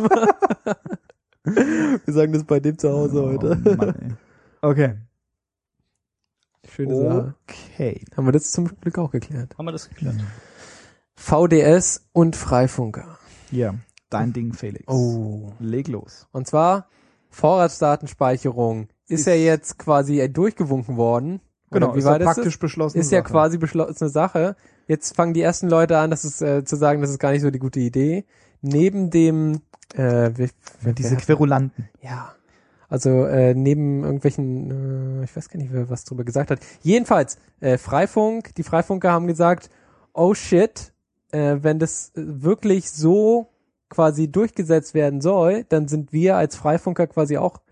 Wir sagen das bei dem zu Hause heute. Mann, ey. Okay. Schöne Sache. Okay. Haben wir das zum Glück auch geklärt. Haben wir das geklärt? VDS und Freifunker. Ja, dein Ding, Felix. Oh. Leg los. Und zwar Vorratsdatenspeicherung ist ja jetzt quasi durchgewunken worden. Genau, wie war das? Praktisch beschlossen. Ist ja quasi beschlossene Sache. Jetzt fangen die ersten Leute an, zu sagen, das ist gar nicht so die gute Idee. Neben dem diese Querulanten. Ja. Also neben irgendwelchen, ich weiß gar nicht, wer was drüber gesagt hat. Jedenfalls, die Freifunker haben gesagt, oh shit, wenn das wirklich so quasi durchgesetzt werden soll, dann sind wir als Freifunker quasi auch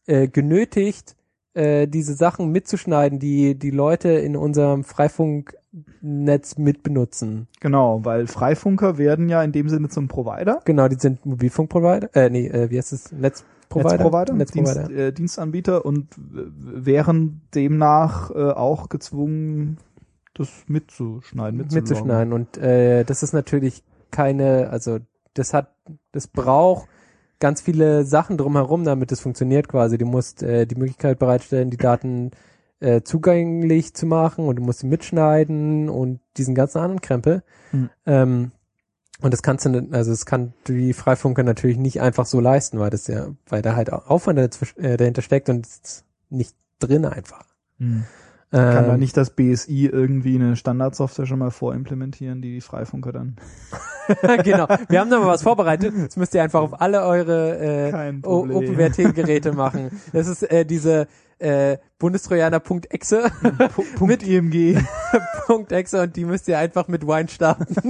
genötigt, diese Sachen mitzuschneiden, die Leute in unserem Freifunk Netz mitbenutzen. Genau, weil Freifunker werden ja in dem Sinne zum Provider. Genau, die sind Mobilfunkprovider. Wie heißt es? Netzprovider. Dienstanbieter und wären demnach auch gezwungen, das mitzuschneiden. Und das ist natürlich das braucht ganz viele Sachen drumherum, damit es funktioniert quasi. Du musst die Möglichkeit bereitstellen, die Daten zugänglich zu machen und du musst sie mitschneiden und diesen ganzen anderen Krempel. Und das das kann die Freifunker natürlich nicht einfach so leisten, weil da halt Aufwand dahinter steckt und es ist nicht drin einfach. Kann man nicht das BSI irgendwie eine Standardsoftware schon mal vorimplementieren, die Freifunker dann? Genau. Wir haben da mal was vorbereitet. Das müsst ihr einfach auf alle eure OpenWrt-Geräte machen. Das ist diese Bundestrojaner.exe mit IMG. .exe und die müsst ihr einfach mit Wine starten.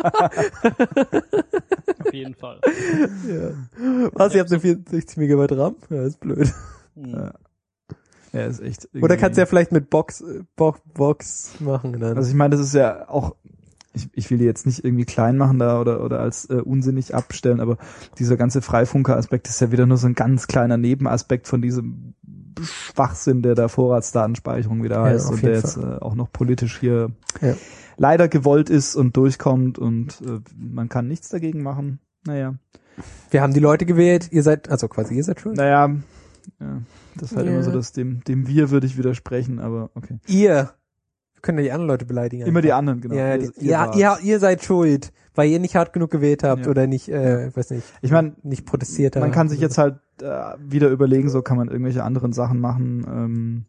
Auf jeden Fall. Ja. Was, ihr habt so 64 Megabyte RAM? Ja, ist blöd. Ja, ist echt. Oder kannst du ja vielleicht mit Box machen. Dann. Also ich meine, das ist ja auch, ich will die jetzt nicht irgendwie klein machen da oder als unsinnig abstellen, aber dieser ganze Freifunker-Aspekt ist ja wieder nur so ein ganz kleiner Nebenaspekt von diesem Schwachsinn, der da Vorratsdatenspeicherung wieder heißt und der jetzt auch noch politisch hier leider gewollt ist und durchkommt und man kann nichts dagegen machen. Naja. Wir haben die Leute gewählt, ihr seid schuld. Naja, ja, das ist halt immer so, dass dem Wir würde ich widersprechen, aber okay. Wir können ja die anderen Leute beleidigen. Immer die anderen, genau. Ihr seid schuld, weil ihr nicht hart genug gewählt habt oder nicht, weiß nicht. Ich meine, nicht protestiert habt. Man kann sich jetzt halt wieder überlegen, so kann man irgendwelche anderen Sachen machen,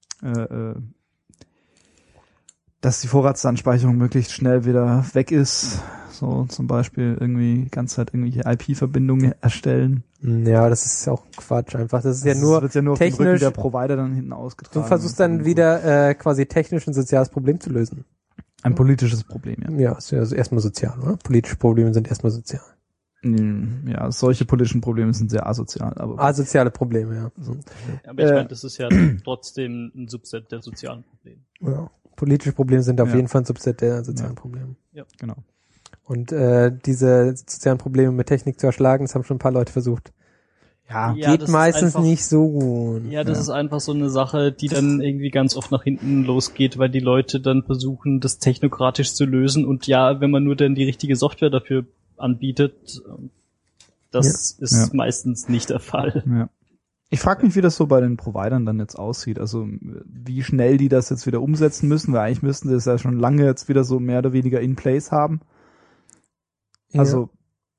dass die Vorratsdatenspeicherung möglichst schnell wieder weg ist. So zum Beispiel irgendwie die ganze Zeit irgendwelche IP-Verbindungen erstellen. Ja, das ist auch Quatsch einfach. Das ist ja nur wird ja nur technisch. Auf dem Rücken der Provider dann hinten ausgetragen. Du versuchst dann wieder quasi technisch ein soziales Problem zu lösen. Ein politisches Problem, ja. Ja, ist ja also erstmal sozial, oder? Politische Probleme sind erstmal sozial. Ja, solche politischen Probleme sind sehr asozial. Aber asoziale Probleme, ja. Aber ich meine, das ist ja trotzdem ein Subset der sozialen Probleme. Ja. Politische Probleme sind auf jeden Fall ein Subset der sozialen Probleme. Ja, genau. Und diese sozialen Probleme mit Technik zu erschlagen, das haben schon ein paar Leute versucht. Ja, geht meistens einfach, nicht so gut. Ja, das ist einfach so eine Sache, die dann irgendwie ganz oft nach hinten losgeht, weil die Leute dann versuchen, das technokratisch zu lösen und ja, wenn man nur dann die richtige Software dafür anbietet, das ist meistens nicht der Fall. Ja. Ich frage mich, wie das so bei den Providern dann jetzt aussieht, also wie schnell die das jetzt wieder umsetzen müssen, weil eigentlich müssten die das ja schon lange jetzt wieder so mehr oder weniger in place haben. Also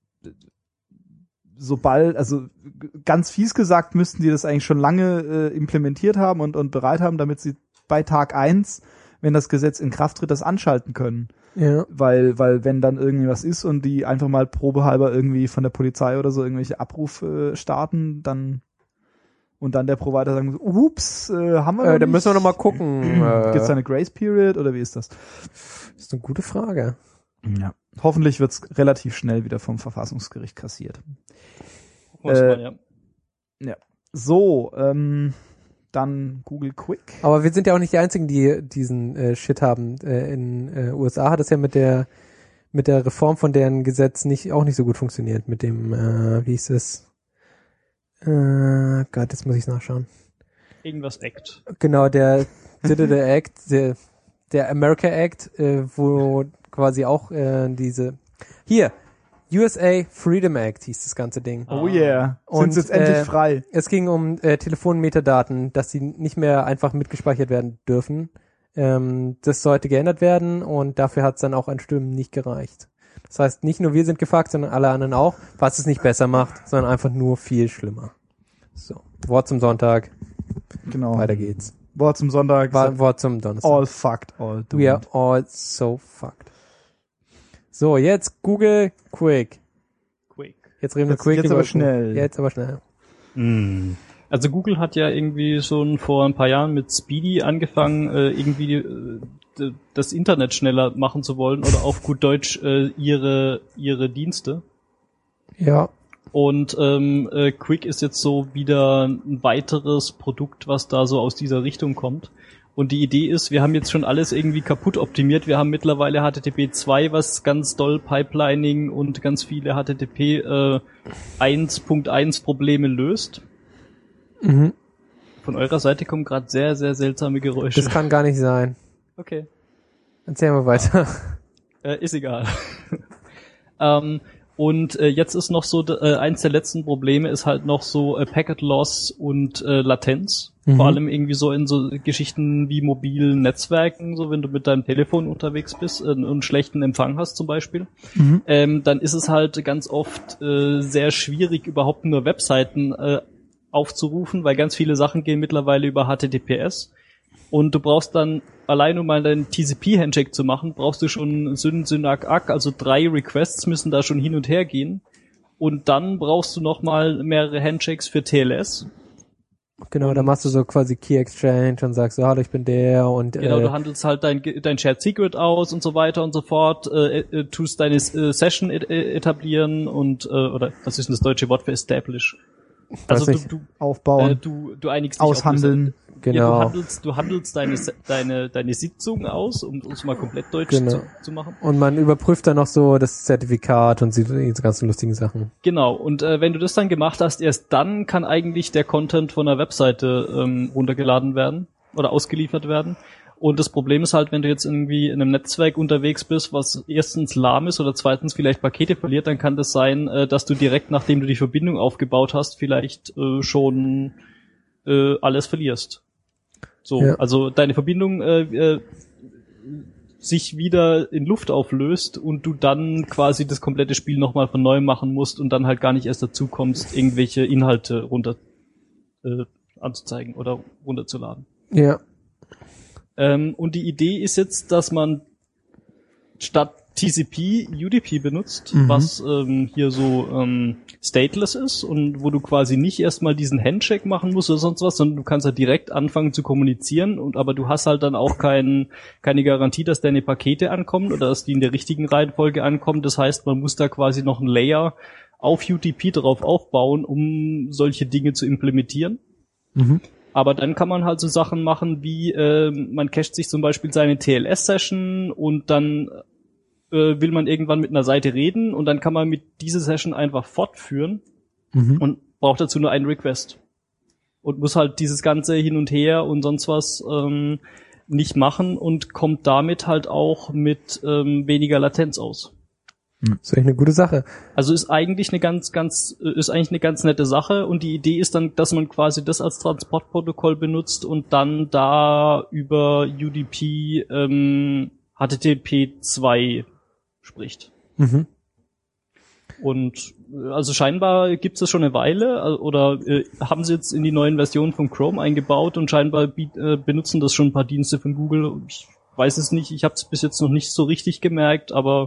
also ganz fies gesagt, müssten die das eigentlich schon lange implementiert haben und bereit haben, damit sie bei Tag 1, wenn das Gesetz in Kraft tritt, das anschalten können. Ja. Weil wenn dann irgendwie was ist und die einfach mal probehalber irgendwie von der Polizei oder so irgendwelche Abrufe starten, dann der Provider sagen, ups, haben wir noch dann müssen wir noch mal gucken. Gibt's da eine Grace Period oder wie ist das? Das ist eine gute Frage. Ja. Hoffentlich wird's relativ schnell wieder vom Verfassungsgericht kassiert. Ja. So, dann Google Quick. Aber wir sind ja auch nicht die Einzigen, die diesen Shit haben. In USA hat es ja mit der Reform von deren Gesetz auch nicht so gut funktioniert. Mit dem, wie hieß es? Gott, jetzt muss ich's nachschauen. Irgendwas Act. Genau, der Act, der America Act, wo quasi auch USA Freedom Act hieß das ganze Ding. Oh yeah. Sind jetzt endlich frei. Es ging um Telefonmetadaten, dass sie nicht mehr einfach mitgespeichert werden dürfen. Das sollte geändert werden und dafür hat es dann auch an Stimmen nicht gereicht. Das heißt, nicht nur wir sind gefuckt, sondern alle anderen auch, was es nicht besser macht, sondern einfach nur viel schlimmer. So, Wort zum Sonntag. Genau. Weiter geht's. Wort zum Sonntag. Wort zum Donnerstag. All fucked, all doomed. We are all so fucked. So, jetzt Google Quick. Jetzt reden wir Quick. Jetzt aber schnell. Jetzt aber schnell. Also Google hat ja irgendwie schon vor ein paar Jahren mit Speedy angefangen, irgendwie das Internet schneller machen zu wollen oder auf gut Deutsch ihre Dienste. Ja. Und Quick ist jetzt so wieder ein weiteres Produkt, was da so aus dieser Richtung kommt. Und die Idee ist, wir haben jetzt schon alles irgendwie kaputt optimiert. Wir haben mittlerweile HTTP 2, was ganz doll Pipelining und ganz viele HTTP 1.1 Probleme löst. Mhm. Von eurer Seite kommen gerade sehr, sehr seltsame Geräusche. Das kann gar nicht sein. Okay. Erzähl mal weiter. Ist egal. Und jetzt ist noch so, eins der letzten Probleme ist halt noch so Packet Loss und Latenz. Vor allem irgendwie so in so Geschichten wie mobilen Netzwerken, so wenn du mit deinem Telefon unterwegs bist und schlechten Empfang hast zum Beispiel, dann ist es halt ganz oft sehr schwierig, überhaupt nur Webseiten aufzurufen, weil ganz viele Sachen gehen mittlerweile über HTTPS. Und du brauchst dann, allein um mal deinen TCP-Handshake zu machen, brauchst du schon Synac-ACK, also 3 Requests müssen da schon hin und her gehen. Und dann brauchst du nochmal mehrere Handshakes für TLS. Genau, da machst du so quasi Key Exchange und sagst so, hallo, ich bin der und genau, du handelst halt dein Shared Secret aus und so weiter und so fort, tust deine Session etablieren und oder was ist denn das deutsche Wort für establish? Also du aufbauen, du einigst dich aushandeln. Genau. Ja, du handelst deine Sitzung aus, um es mal komplett deutsch zu machen. Und man überprüft dann noch so das Zertifikat und diese ganzen lustigen Sachen. Genau. Und wenn du das dann gemacht hast, erst dann kann eigentlich der Content von der Webseite runtergeladen werden oder ausgeliefert werden. Und das Problem ist halt, wenn du jetzt irgendwie in einem Netzwerk unterwegs bist, was erstens lahm ist oder zweitens vielleicht Pakete verliert, dann kann das sein, dass du direkt, nachdem du die Verbindung aufgebaut hast, vielleicht schon alles verlierst. So, ja. Also deine Verbindung sich wieder in Luft auflöst und du dann quasi das komplette Spiel nochmal von neu machen musst und dann halt gar nicht erst dazu kommst, irgendwelche Inhalte runter anzuzeigen oder runterzuladen. Ja. Und die Idee ist jetzt, dass man statt TCP UDP benutzt, was hier so stateless ist und wo du quasi nicht erstmal diesen Handshake machen musst oder sonst was, sondern du kannst halt direkt anfangen zu kommunizieren aber du hast halt dann auch keine Garantie, dass deine Pakete ankommen oder dass die in der richtigen Reihenfolge ankommen. Das heißt, man muss da quasi noch ein Layer auf UDP drauf aufbauen, um solche Dinge zu implementieren. Aber dann kann man halt so Sachen machen wie, man cached sich zum Beispiel seine TLS-Session und dann will man irgendwann mit einer Seite reden und dann kann man mit dieser Session einfach fortführen und braucht dazu nur einen Request. Und muss halt dieses ganze Hin und Her und sonst was nicht machen und kommt damit halt auch mit weniger Latenz aus. Das ist eigentlich eine gute Sache. Also ist eigentlich eine ganz nette Sache und die Idee ist dann, dass man quasi das als Transportprotokoll benutzt und dann da über UDP HTTP 2 spricht. Und also scheinbar gibt es das schon eine Weile oder haben sie jetzt in die neuen Versionen von Chrome eingebaut und scheinbar benutzen das schon ein paar Dienste von Google. Ich weiß es nicht, ich habe es bis jetzt noch nicht so richtig gemerkt, aber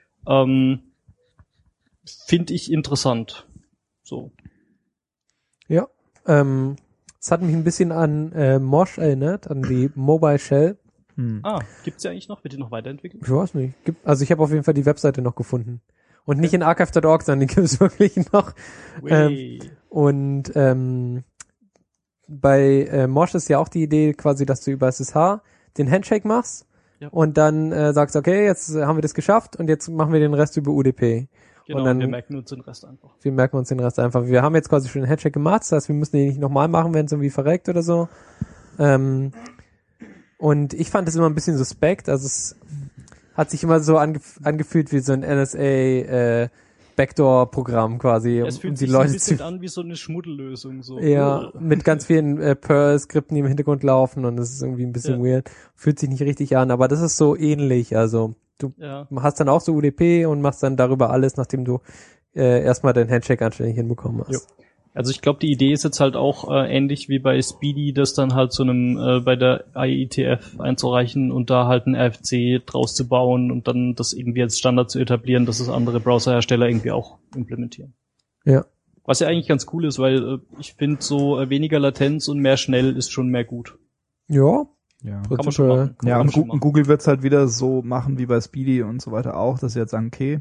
finde ich interessant. So. Ja, es hat mich ein bisschen an Mosh erinnert, an die Mobile Shell. Gibt's ja eigentlich noch? Wird die noch weiterentwickelt? Ich weiß nicht. Also ich habe auf jeden Fall die Webseite noch gefunden. Und nicht in archive.org, sondern die gibt es wirklich noch. Bei Mosh ist ja auch die Idee quasi, dass du über SSH den Handshake machst und dann sagst, okay, jetzt haben wir das geschafft und jetzt machen wir den Rest über UDP. Genau, und dann, wir merken uns den Rest einfach. Wir haben jetzt quasi schon den Handshake gemacht, das heißt, wir müssen den nicht nochmal machen, wenn es irgendwie verreckt oder so. Und ich fand das immer ein bisschen suspekt, also es hat sich immer so angefühlt wie so ein NSA Backdoor-Programm quasi. Es fühlt sich so ein bisschen an wie so eine Schmuddellösung. So. Ja, mit ganz vielen Perl-Skripten, die im Hintergrund laufen und das ist irgendwie ein bisschen weird. Fühlt sich nicht richtig an, aber das ist so ähnlich, also du hast dann auch so UDP und machst dann darüber alles, nachdem du erstmal deinen Handshake anständig hinbekommen hast. Jo. Also ich glaube, die Idee ist jetzt halt auch ähnlich wie bei Speedy, das dann halt zu einem bei der IETF einzureichen und da halt ein RFC draus zu bauen und dann das irgendwie als Standard zu etablieren, dass es andere Browserhersteller irgendwie auch implementieren. Ja. Was ja eigentlich ganz cool ist, weil ich finde so weniger Latenz und mehr schnell ist schon mehr gut. Ja. Ja, kann man schon machen. Ja, und Google wird's halt wieder so machen wie bei Speedy und so weiter auch, dass sie jetzt sagen, okay,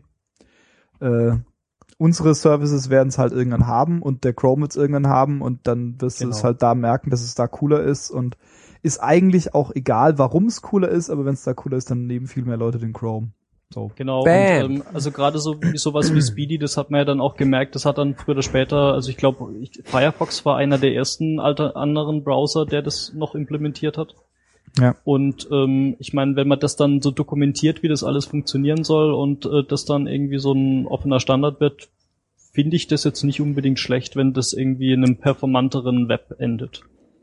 unsere Services werden es halt irgendwann haben und der Chrome wird es irgendwann haben und dann wirst du es halt da merken, dass es da cooler ist und ist eigentlich auch egal, warum es cooler ist, aber wenn es da cooler ist, dann nehmen viel mehr Leute den Chrome. So. Genau, Bam. und also gerade sowas wie Speedy, das hat man ja dann auch gemerkt, das hat dann früher oder später, also ich glaube, Firefox war einer der ersten anderen Browser, der das noch implementiert hat. Ja. Und ich meine, wenn man das dann so dokumentiert, wie das alles funktionieren soll und das dann irgendwie so ein offener Standard wird, finde ich das jetzt nicht unbedingt schlecht, wenn das irgendwie in einem performanteren Web endet.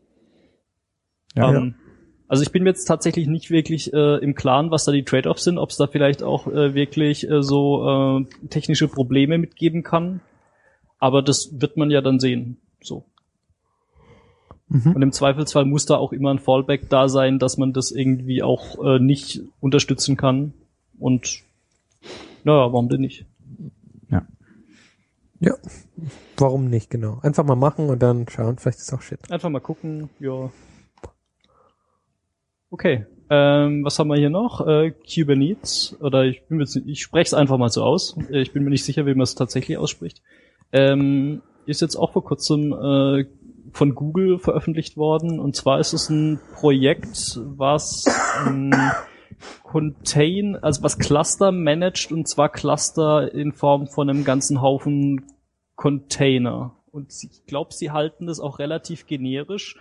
Ja. Also ich bin mir jetzt tatsächlich nicht wirklich im Klaren, was da die Trade-offs sind, ob es da vielleicht auch wirklich so technische Probleme mitgeben kann. Aber das wird man ja dann sehen. So. Und im Zweifelsfall muss da auch immer ein Fallback da sein, dass man das irgendwie auch nicht unterstützen kann. Und naja, warum denn nicht? Ja. Warum nicht, genau. Einfach mal machen und dann schauen, vielleicht ist auch Shit. Einfach mal gucken, ja. Okay, was haben wir hier noch? Kubernetes, oder ich spreche es einfach mal so aus. Ich bin mir nicht sicher, wie man es tatsächlich ausspricht. Ist jetzt auch vor kurzem von Google veröffentlicht worden. Und zwar ist es ein Projekt, was was Cluster managt, und zwar Cluster in Form von einem ganzen Haufen Container. Und ich glaube, sie halten das auch relativ generisch.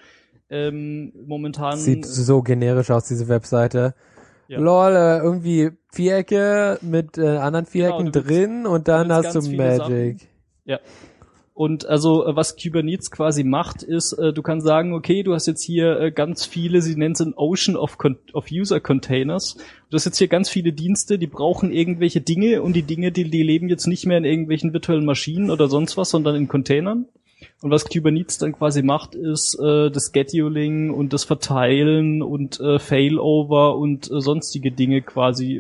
Momentan Sieht so generisch aus, diese Webseite. Ja. Lol, irgendwie Vierecke mit anderen Vierecken Genau, drin und dann willst hast ganz du viele Magic. Sachen. Ja. Und also was Kubernetes quasi macht, ist, du kannst sagen, okay, du hast jetzt hier ganz viele, sie nennen es ein Ocean of User Containers. Du hast jetzt hier ganz viele Dienste, die brauchen irgendwelche Dinge, und die Dinge, die leben jetzt nicht mehr in irgendwelchen virtuellen Maschinen oder sonst was, sondern in Containern. Und was Kubernetes dann quasi macht, ist das Scheduling und das Verteilen und Failover und sonstige Dinge quasi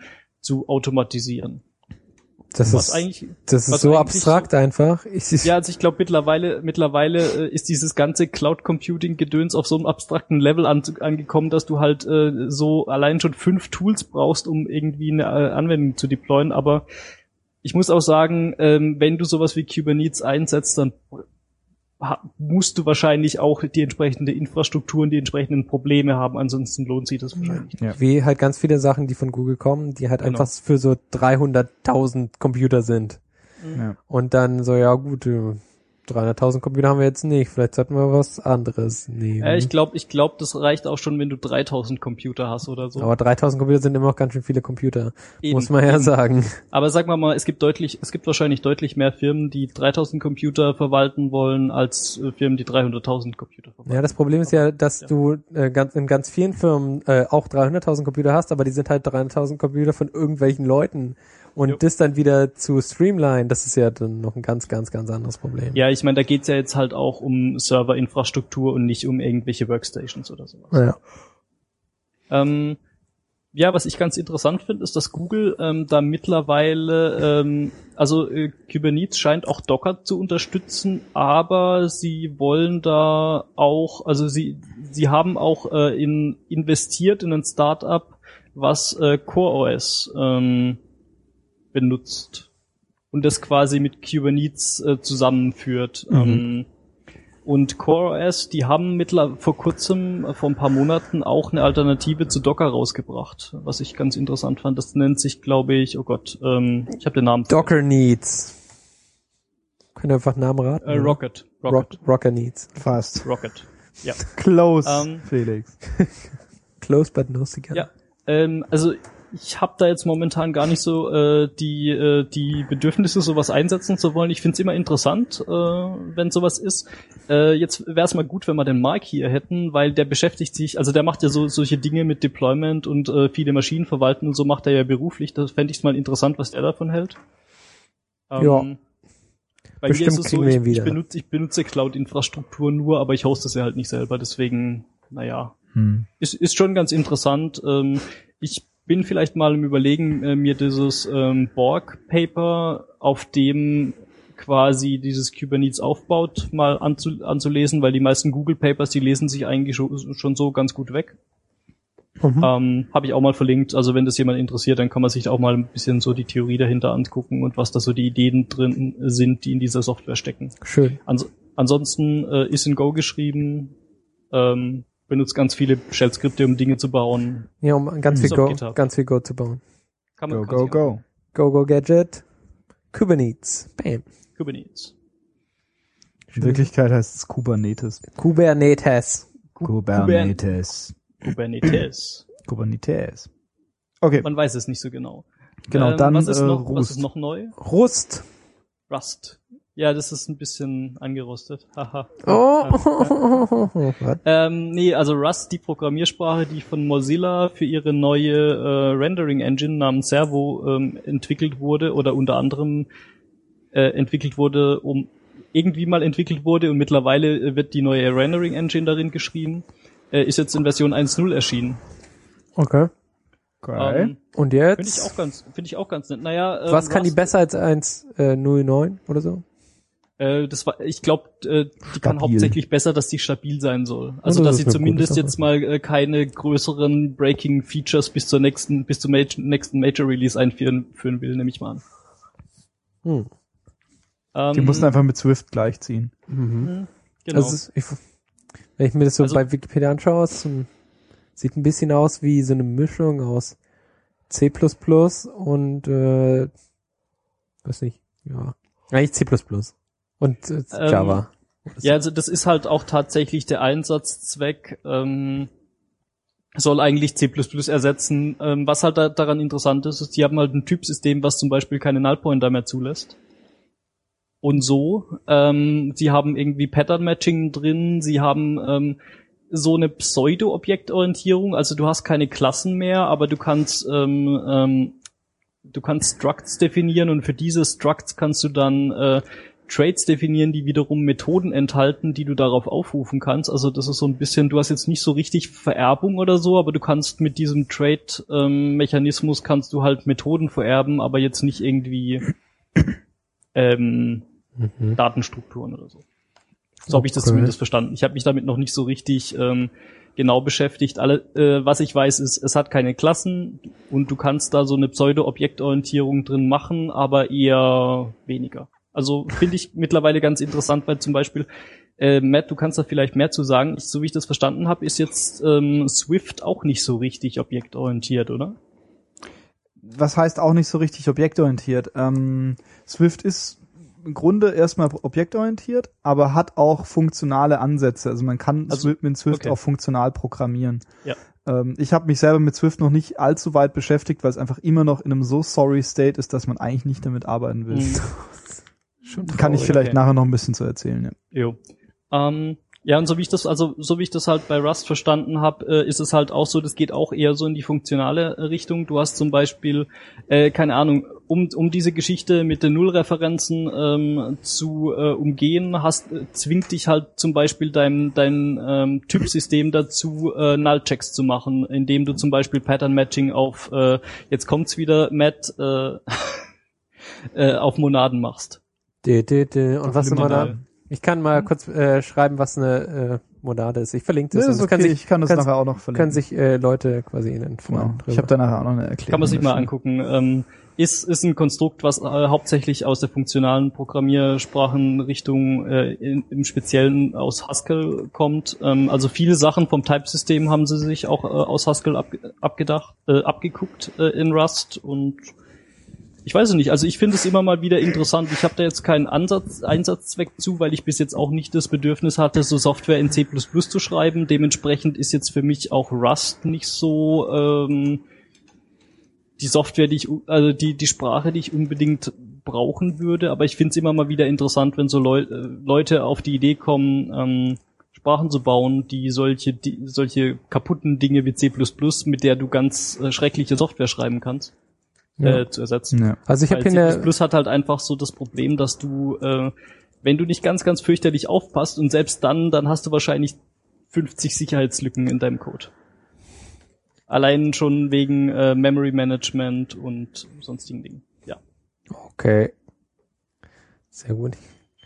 zu automatisieren. Das Was ist eigentlich, das ist was so eigentlich abstrakt einfach. Ja, also ich glaube mittlerweile ist dieses ganze Cloud Computing Gedöns auf so einem abstrakten Level angekommen, dass du halt so allein schon 5 Tools brauchst, um irgendwie eine Anwendung zu deployen. Aber ich muss auch sagen, wenn du sowas wie Kubernetes einsetzt, dann musst du wahrscheinlich auch die entsprechende Infrastruktur und die entsprechenden Probleme haben, ansonsten lohnt sich das wahrscheinlich nicht. Ja. Wie halt ganz viele Sachen, die von Google kommen, die halt Genau. einfach für so 300.000 Computer sind. Ja. Und dann so, ja gut, 300.000 Computer haben wir jetzt nicht, vielleicht sollten wir was anderes nehmen. Ich glaube, das reicht auch schon, wenn du 3000 Computer hast oder so. Aber 3.000 Computer sind immer noch ganz schön viele Computer, Eben, muss man ja eben. sagen. Aber sagen wir mal, es gibt wahrscheinlich deutlich mehr Firmen, die 3000 Computer verwalten wollen, als Firmen, die 300.000 Computer verwalten. Ja, das Problem ist ja, dass du in ganz vielen Firmen auch 300.000 Computer hast, aber die sind halt 300.000 Computer von irgendwelchen Leuten. Und Jo. das dann wieder zu streamline, das ist ja dann noch ein ganz, ganz, ganz anderes Problem. Ja, ich meine, da geht's ja jetzt halt auch um Serverinfrastruktur und nicht um irgendwelche Workstations oder sowas. Ja. Ja, was ich ganz interessant finde, ist, dass Google da mittlerweile, Kubernetes scheint auch Docker zu unterstützen, aber sie wollen da auch, also sie haben auch investiert in ein Startup, was CoreOS benutzt und das quasi mit Kubernetes zusammenführt. Und CoreOS, die haben vor kurzem, vor ein paar Monaten, auch eine Alternative zu Docker rausgebracht, was ich ganz interessant fand. Das nennt sich, glaube ich, ich habe den Namen. Docker Needs. Könnt ihr einfach Namen raten? Rocket. Rocker Needs. Fast. Rocket. Ja. Close, Felix. Close but no cigar. Ja. Also ich habe da jetzt momentan gar nicht so die Bedürfnisse, sowas einsetzen zu wollen. Ich find's immer interessant, wenn sowas ist. Jetzt wäre es mal gut, wenn wir den Mark hier hätten, weil der beschäftigt sich, also der macht ja solche Dinge mit Deployment und viele Maschinen verwalten und so macht er ja beruflich. Das fände ich mal interessant, was der davon hält. Ja. Bei Bestimmt mir ist es so, kriegen wir ihn wieder. ich benutze Cloud-Infrastruktur nur, aber ich hoste sie halt nicht selber, deswegen, naja. Ist schon ganz interessant. Ich bin vielleicht mal im Überlegen, mir dieses Borg-Paper, auf dem quasi dieses Kubernetes aufbaut, mal anzulesen, weil die meisten Google-Papers, die lesen sich eigentlich schon so ganz gut weg. Habe ich auch mal verlinkt. Also wenn das jemand interessiert, dann kann man sich auch mal ein bisschen so die Theorie dahinter angucken und was da so die Ideen drin sind, die in dieser Software stecken. Schön. Ansonsten ist in Go geschrieben. benutzt ganz viele Shell-Skripte, um Dinge zu bauen. Ja, um ganz viel Go zu bauen. Kann man Go Gadget. Kubernetes. Bam. Kubernetes. In Wirklichkeit heißt es Kubernetes. Kubernetes. Okay. Man weiß es nicht so genau. Genau, dann was ist Rust. noch neu? Rust. Ja, das ist ein bisschen angerostet. Haha. Was? Also Rust, die Programmiersprache, die von Mozilla für ihre neue Rendering-Engine namens Servo entwickelt wurde oder unter anderem entwickelt wurde und mittlerweile wird die neue Rendering-Engine darin geschrieben, ist jetzt in Version 1.0 erschienen. Okay. Und jetzt? Finde ich auch ganz nett. Naja, was kann die besser als 1.09 oder so? Ich glaube, die kann hauptsächlich besser, dass die stabil sein soll. Also, dass sie zumindest jetzt mal keine größeren Breaking Features bis zum nächsten Major Release einführen will, nehme ich mal an. Die mussten einfach mit Swift gleichziehen. Mhm. Genau. Also wenn ich mir das so bei Wikipedia anschaue, sieht ein bisschen aus wie so eine Mischung aus C++ und weiß nicht, ja, eigentlich C++ und Java. Ja, also das ist halt auch tatsächlich der Einsatzzweck, soll eigentlich C++ ersetzen. Was halt daran interessant ist, die haben halt ein Typsystem, was zum Beispiel keine Null-Pointer mehr zulässt. Und so, sie haben irgendwie Pattern-Matching drin, sie haben so eine Pseudo-Objektorientierung, also du hast keine Klassen mehr, aber du kannst Structs definieren und für diese Structs kannst du dann Traits definieren, die wiederum Methoden enthalten, die du darauf aufrufen kannst. Also das ist so ein bisschen, du hast jetzt nicht so richtig Vererbung oder so, aber du kannst mit diesem Trait-Mechanismus kannst du halt Methoden vererben, aber jetzt nicht irgendwie Datenstrukturen oder so. So habe ich das zumindest verstanden. Ich habe mich damit noch nicht so richtig genau beschäftigt. Was ich weiß, ist, es hat keine Klassen und du kannst da so eine Pseudo-Objektorientierung drin machen, aber eher weniger. Also finde ich mittlerweile ganz interessant, weil zum Beispiel, Matt, du kannst da vielleicht mehr zu sagen. So wie ich das verstanden habe, ist jetzt Swift auch nicht so richtig objektorientiert, oder? Was heißt auch nicht so richtig objektorientiert? Swift ist im Grunde erstmal objektorientiert, aber hat auch funktionale Ansätze. Also man kann mit Swift auch funktional programmieren. Ja. Ich habe mich selber mit Swift noch nicht allzu weit beschäftigt, weil es einfach immer noch in einem so sorry State ist, dass man eigentlich nicht damit arbeiten will. Kann ich vielleicht nachher noch ein bisschen zu erzählen. Ja. Jo. Ja, und so wie ich das halt bei Rust verstanden habe, ist es halt auch so, das geht auch eher so in die funktionale Richtung. Du hast zum Beispiel, keine Ahnung, um diese Geschichte mit den Nullreferenzen zu umgehen, zwingt dich halt zum Beispiel dein Typsystem dazu, Null-Checks zu machen, indem du zum Beispiel Pattern-Matching auf, jetzt kommt's wieder, Matt, auf Monaden machst. Und was immer da? Ich kann mal kurz schreiben, was eine Monade ist. Ich verlinke das. Das ist okay, ich kann das nachher auch noch verlinken. Können sich Leute quasi informieren. Genau. Ich habe da nachher auch noch eine Erklärung. Kann man sich mal angucken. Ist ein Konstrukt, was hauptsächlich aus der funktionalen Programmiersprachenrichtung im Speziellen aus Haskell kommt. Also viele Sachen vom Type-System haben sie sich auch aus Haskell abgeguckt in Rust und ich weiß es nicht, also ich finde es immer mal wieder interessant. Ich habe da jetzt keinen Einsatzzweck zu, weil ich bis jetzt auch nicht das Bedürfnis hatte, so Software in C++ zu schreiben. Dementsprechend ist jetzt für mich auch Rust nicht so die Software, die Sprache, die ich unbedingt brauchen würde. Aber ich finde es immer mal wieder interessant, wenn so Leute auf die Idee kommen, Sprachen zu bauen, die solche kaputten Dinge wie C++, mit der du ganz schreckliche Software schreiben kannst. Zu ersetzen. Ja. Also ich habe C++ hat halt einfach so das Problem, dass du, wenn du nicht ganz, ganz fürchterlich aufpasst und selbst dann hast du wahrscheinlich 50 Sicherheitslücken in deinem Code. Allein schon wegen Memory Management und sonstigen Dingen. Ja. Okay. Sehr gut.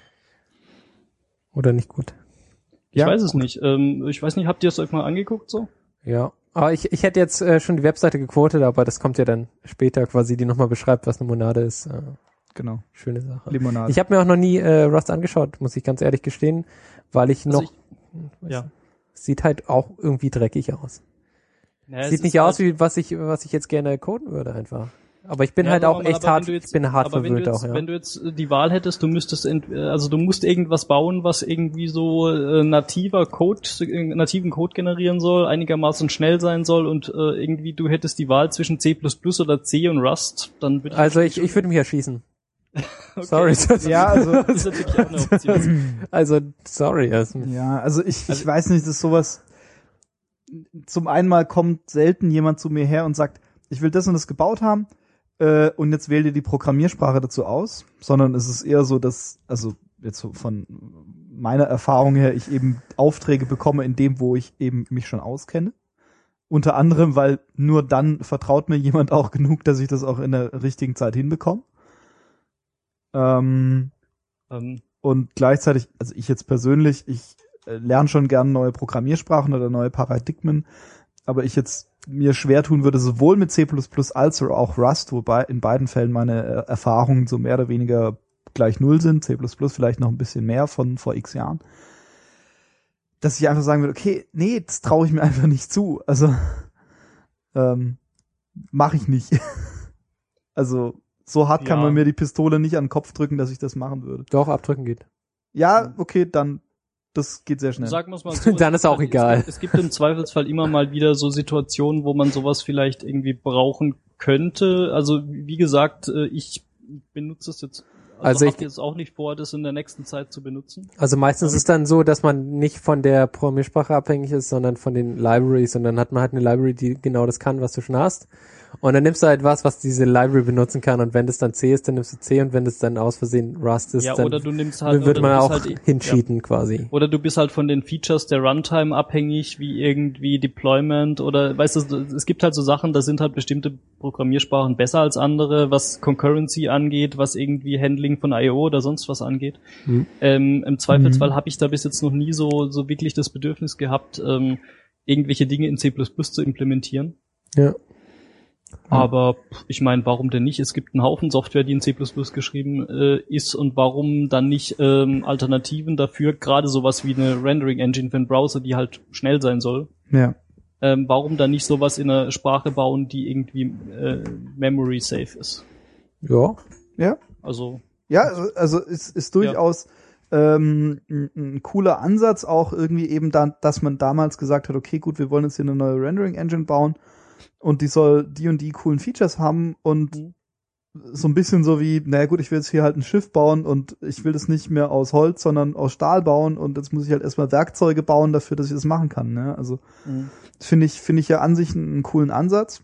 Oder nicht gut? Ich weiß es nicht. Ich weiß nicht, habt ihr es euch mal angeguckt so? Ja. Aber ich hätte jetzt schon die Webseite gequotet, aber das kommt ja dann später quasi, die nochmal beschreibt, was eine Monade ist. Genau. Schöne Sache. Limonade. Ich habe mir auch noch nie Rust angeschaut, muss ich ganz ehrlich gestehen, weil ich noch... Sieht halt auch irgendwie dreckig aus. Ja, Sieht nicht aus, wie was ich jetzt gerne coden würde einfach. Aber ich bin halt auch echt hart, ich bin hart verwöhnt auch, ja. Wenn du jetzt die Wahl hättest, du musst irgendwas bauen, was irgendwie so nativen Code generieren soll, einigermaßen schnell sein soll und irgendwie du hättest die Wahl zwischen C++ oder C und Rust, dann würde ich würde mich erschießen. Okay. Sorry. Ja, also Das ist natürlich auch eine Option. Also, sorry. ja, also ich weiß nicht, das ist sowas. Zum einen mal kommt selten jemand zu mir her und sagt, ich will das und das gebaut haben und jetzt wähl dir die Programmiersprache dazu aus, sondern es ist eher so, dass, also jetzt so von meiner Erfahrung her, ich eben Aufträge bekomme in dem, wo ich eben mich schon auskenne. Unter anderem, weil nur dann vertraut mir jemand auch genug, dass ich das auch in der richtigen Zeit hinbekomme. Und gleichzeitig, also ich jetzt persönlich, ich lerne schon gern neue Programmiersprachen oder neue Paradigmen, aber ich jetzt mir schwer tun würde, sowohl mit C++ als auch Rust, wobei in beiden Fällen meine Erfahrungen so mehr oder weniger gleich null sind, C++ vielleicht noch ein bisschen mehr von vor x Jahren, dass ich einfach sagen würde, okay, nee, das traue ich mir einfach nicht zu, also mache ich nicht. Also so hart kann man mir die Pistole nicht an den Kopf drücken, dass ich das machen würde. Doch, abdrücken geht. Ja, okay, dann das geht sehr schnell. Sagen wir es mal so. Dann ist auch egal. Es gibt im Zweifelsfall immer mal wieder so Situationen, wo man sowas vielleicht irgendwie brauchen könnte. Also wie gesagt, ich benutze es jetzt. Also ich habe jetzt auch nicht vor, das in der nächsten Zeit zu benutzen. Also meistens ist es dann so, dass man nicht von der Programmiersprache abhängig ist, sondern von den Libraries. Und dann hat man halt eine Library, die genau das kann, was du schon hast. Und dann nimmst du halt was diese Library benutzen kann. Und wenn das dann C ist, dann nimmst du C. Und wenn das dann aus Versehen Rust ist, dann oder du nimmst halt, wird man auch hincheaten quasi. Oder du bist halt von den Features der Runtime abhängig, wie irgendwie Deployment oder, weißt du, es gibt halt so Sachen, da sind halt bestimmte Programmiersprachen besser als andere, was Concurrency angeht, was irgendwie Handling von I.O. oder sonst was angeht. Im Zweifelsfall habe ich da bis jetzt noch nie so wirklich das Bedürfnis gehabt, irgendwelche Dinge in C++ zu implementieren. Ja. Aber ich meine, warum denn nicht? Es gibt einen Haufen Software, die in C++ geschrieben ist und warum dann nicht Alternativen dafür, gerade sowas wie eine Rendering-Engine für einen Browser, die halt schnell sein soll. Ja. Warum dann nicht sowas in einer Sprache bauen, die irgendwie memory-safe ist? Ja. Ja. Also ist durchaus ein cooler Ansatz, auch irgendwie eben dann, dass man damals gesagt hat, okay, gut, wir wollen jetzt hier eine neue Rendering-Engine bauen und die soll die und die coolen Features haben und so ein bisschen so wie, naja gut, ich will jetzt hier halt ein Schiff bauen und ich will das nicht mehr aus Holz, sondern aus Stahl bauen und jetzt muss ich halt erstmal Werkzeuge bauen dafür, dass ich das machen kann. Ne? Also das finde ich ja an sich einen coolen Ansatz.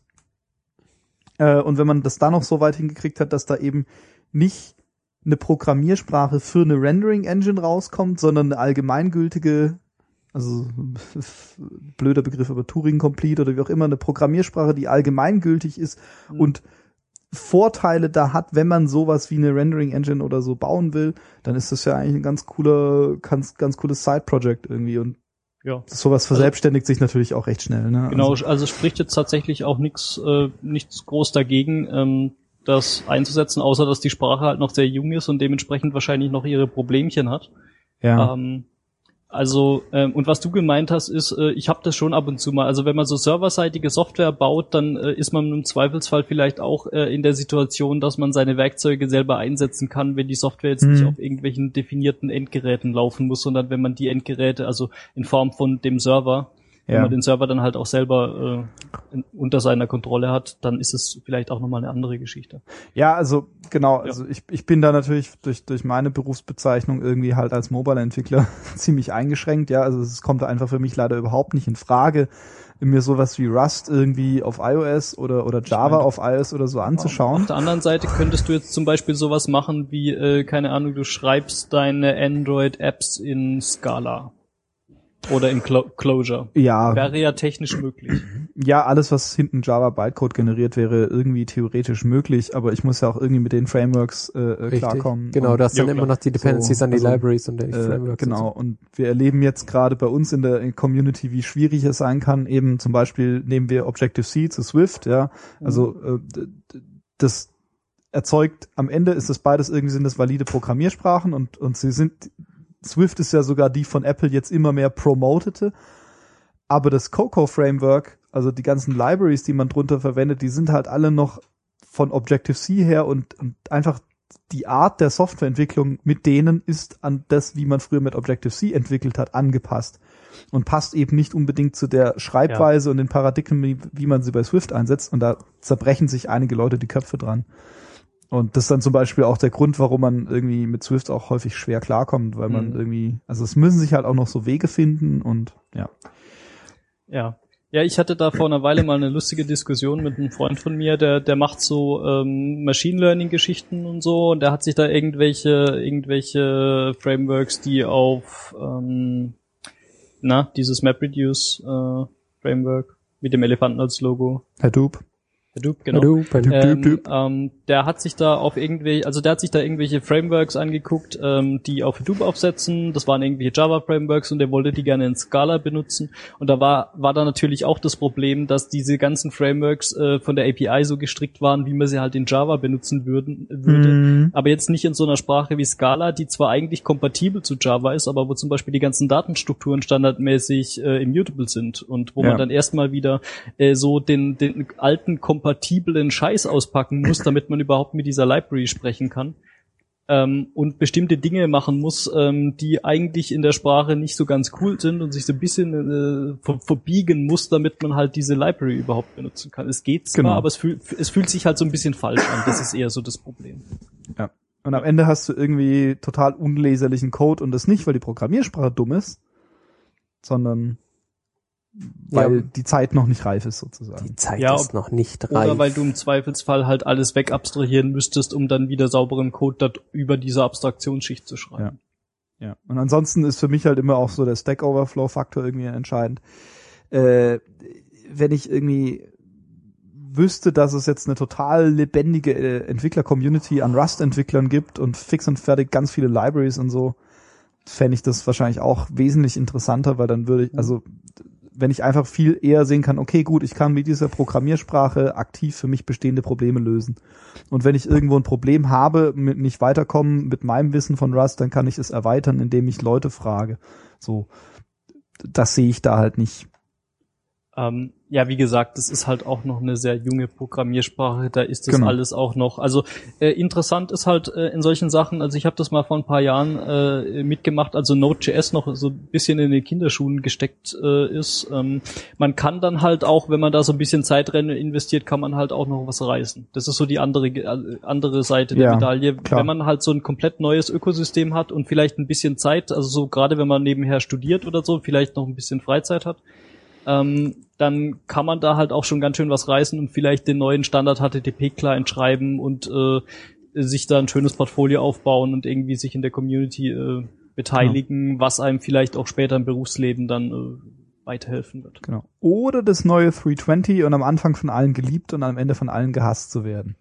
Und wenn man das da noch so weit hingekriegt hat, dass da eben nicht eine Programmiersprache für eine Rendering-Engine rauskommt, sondern eine allgemeingültige, also blöder Begriff, aber Turing-Complete oder wie auch immer, eine Programmiersprache, die allgemeingültig ist und Vorteile da hat, wenn man sowas wie eine Rendering-Engine oder so bauen will, dann ist das ja eigentlich ein ganz cooles Side-Project irgendwie und sowas verselbstständigt sich natürlich auch recht schnell. Ne? Genau, also spricht jetzt tatsächlich auch nichts groß dagegen, das einzusetzen, außer dass die Sprache halt noch sehr jung ist und dementsprechend wahrscheinlich noch ihre Problemchen hat. Ja. Und was du gemeint hast, ist, ich habe das schon ab und zu mal, also wenn man so serverseitige Software baut, dann ist man im Zweifelsfall vielleicht auch in der Situation, dass man seine Werkzeuge selber einsetzen kann, wenn die Software jetzt nicht auf irgendwelchen definierten Endgeräten laufen muss, sondern wenn man die Endgeräte, also in Form von dem Server, wenn man den Server dann halt auch selber unter seiner Kontrolle hat, dann ist es vielleicht auch nochmal eine andere Geschichte. Ja, also genau, also ich bin da natürlich durch meine Berufsbezeichnung irgendwie halt als Mobile-Entwickler ziemlich eingeschränkt, ja, also es kommt da einfach für mich leider überhaupt nicht in Frage, mir sowas wie Rust irgendwie auf iOS oder Java auf iOS oder so anzuschauen. Auf der anderen Seite könntest du jetzt zum Beispiel sowas machen wie, keine Ahnung, du schreibst deine Android-Apps in Scala. Oder in Clojure. Ja. Wäre ja technisch möglich. Ja, alles, was hinten Java Bytecode generiert, wäre irgendwie theoretisch möglich, aber ich muss ja auch irgendwie mit den Frameworks klarkommen. Genau, das sind immer noch die Dependencies an die Libraries und die Frameworks. Genau, und wir erleben jetzt gerade bei uns in der Community, wie schwierig es sein kann. Eben zum Beispiel nehmen wir Objective-C zu Swift, ja. Also das erzeugt, am Ende ist das beides irgendwie, sind das valide Programmiersprachen und sie sind, Swift ist ja sogar die von Apple jetzt immer mehr promotete. Aber das Cocoa-Framework, also die ganzen Libraries, die man drunter verwendet, die sind halt alle noch von Objective-C her und einfach die Art der Softwareentwicklung mit denen ist an das, wie man früher mit Objective-C entwickelt hat, angepasst. Und passt eben nicht unbedingt zu der Schreibweise und den Paradigmen, wie man sie bei Swift einsetzt. Und da zerbrechen sich einige Leute die Köpfe dran. Und das ist dann zum Beispiel auch der Grund, warum man irgendwie mit Swift auch häufig schwer klarkommt, weil man irgendwie, also es müssen sich halt auch noch so Wege finden und ja. Ja, ich hatte da vor einer Weile mal eine lustige Diskussion mit einem Freund von mir, der macht so Machine Learning Geschichten und so, und der hat sich da irgendwelche Frameworks, die auf dieses MapReduce Framework mit dem Elefanten als Logo. Hadoop, genau. Der hat sich da irgendwelche Frameworks angeguckt, die auf Hadoop aufsetzen. Das waren irgendwelche Java-Frameworks und der wollte die gerne in Scala benutzen. Und da war da natürlich auch das Problem, dass diese ganzen Frameworks von der API so gestrickt waren, wie man sie halt in Java benutzen würde. Aber jetzt nicht in so einer Sprache wie Scala, die zwar eigentlich kompatibel zu Java ist, aber wo zum Beispiel die ganzen Datenstrukturen standardmäßig immutable sind und wo man dann erstmal wieder so den alten kompatiblen Scheiß auspacken muss, damit man überhaupt mit dieser Library sprechen kann. Und bestimmte Dinge machen muss, die eigentlich in der Sprache nicht so ganz cool sind und sich so ein bisschen verbiegen muss, damit man halt diese Library überhaupt benutzen kann. Es geht zwar, aber es fühlt sich halt so ein bisschen falsch an. Das ist eher so das Problem. Ja. Und am Ende hast du irgendwie total unleserlichen Code und das nicht, weil die Programmiersprache dumm ist, sondern weil die Zeit noch nicht reif ist, sozusagen. Die Zeit ist noch nicht reif. Oder weil du im Zweifelsfall halt alles wegabstrahieren müsstest, um dann wieder sauberen Code über diese Abstraktionsschicht zu schreiben. Ja. Und ansonsten ist für mich halt immer auch so der Stack Overflow Faktor irgendwie entscheidend. Wenn ich irgendwie wüsste, dass es jetzt eine total lebendige Entwickler-Community an Rust-Entwicklern gibt und fix und fertig ganz viele Libraries und so, fände ich das wahrscheinlich auch wesentlich interessanter, weil dann würde ich, also wenn ich einfach viel eher sehen kann, okay, gut, ich kann mit dieser Programmiersprache aktiv für mich bestehende Probleme lösen. Und wenn ich irgendwo ein Problem habe, nicht weiterkommen mit meinem Wissen von Rust, dann kann ich es erweitern, indem ich Leute frage. So, das sehe ich da halt nicht. Ja, wie gesagt, das ist halt auch noch eine sehr junge Programmiersprache, da ist das alles auch noch, also interessant ist halt in solchen Sachen, also ich habe das mal vor ein paar Jahren mitgemacht, also Node.js noch so ein bisschen in den Kinderschuhen gesteckt ist. Man kann dann halt auch, wenn man da so ein bisschen Zeit rein investiert, kann man halt auch noch was reißen. Das ist so die andere Seite der Medaille. Klar. Wenn man halt so ein komplett neues Ökosystem hat und vielleicht ein bisschen Zeit, also so gerade wenn man nebenher studiert oder so, vielleicht noch ein bisschen Freizeit hat, dann kann man da halt auch schon ganz schön was reißen und vielleicht den neuen Standard HTTP-Client schreiben und sich da ein schönes Portfolio aufbauen und irgendwie sich in der Community beteiligen, was einem vielleicht auch später im Berufsleben dann weiterhelfen wird. Genau. Oder das neue 320 und am Anfang von allen geliebt und am Ende von allen gehasst zu werden.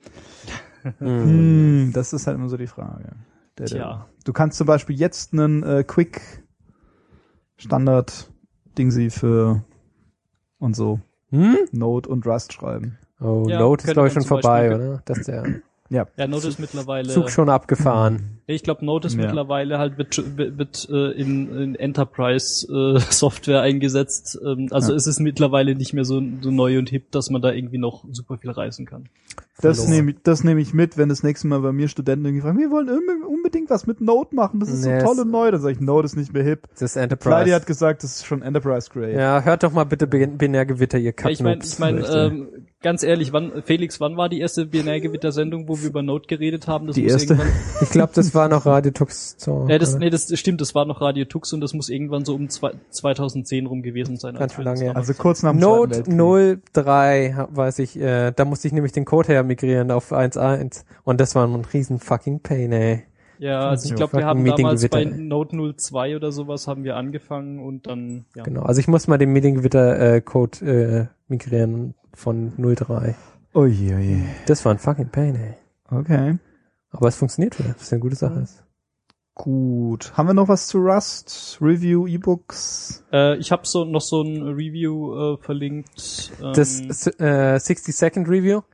Das ist halt immer so die Frage. Du kannst zum Beispiel jetzt einen Quick Standard Dingsy für und so Node und Rust schreiben. Oh, ja, Node ist glaube ich schon vorbei, oder? Das ist der Node ist mittlerweile Zug schon abgefahren. Ich glaube, Node ist mittlerweile halt wird in Enterprise Software eingesetzt. Also es ist mittlerweile nicht mehr so neu und hip, dass man da irgendwie noch super viel reißen kann. Das nehme ich mit, wenn das nächste Mal bei mir Studenten irgendwie fragen, wir wollen unbedingt was mit Node machen, das ist so toll und neu. Dann sage ich, Node ist nicht mehr hip. Das ist Enterprise. Kleidi hat gesagt, das ist schon Enterprise Grade. Ja, hört doch mal bitte Binärgewitter, ihr Kacknoobs. Ich meine, ganz ehrlich, wann war die erste Binärgewitter-Sendung, wo wir über Node geredet haben? Das die erste? Ich glaube, das war noch Radio Tux. So, das stimmt, das war noch Radio Tux und das muss irgendwann so um 2010 rum gewesen sein. Ganz schön lange. Also kurz nach dem Node 03, weiß ich, da musste ich nämlich den Code her migrieren auf 1.1 und das war ein riesen fucking Pain, ey. Ja, also ich glaube, wir haben damals bei Node 02 oder sowas haben wir angefangen und dann, ja. Genau, also ich muss mal den Mediengewitter-Code migrieren von 03. Oje. Das war ein fucking Pain, ey. Okay. Aber es funktioniert wieder, was eine gute Sache ist. Gut. Haben wir noch was zu Rust? Review, E-Books? Ich habe noch so ein Review verlinkt. Das 60-Second Review?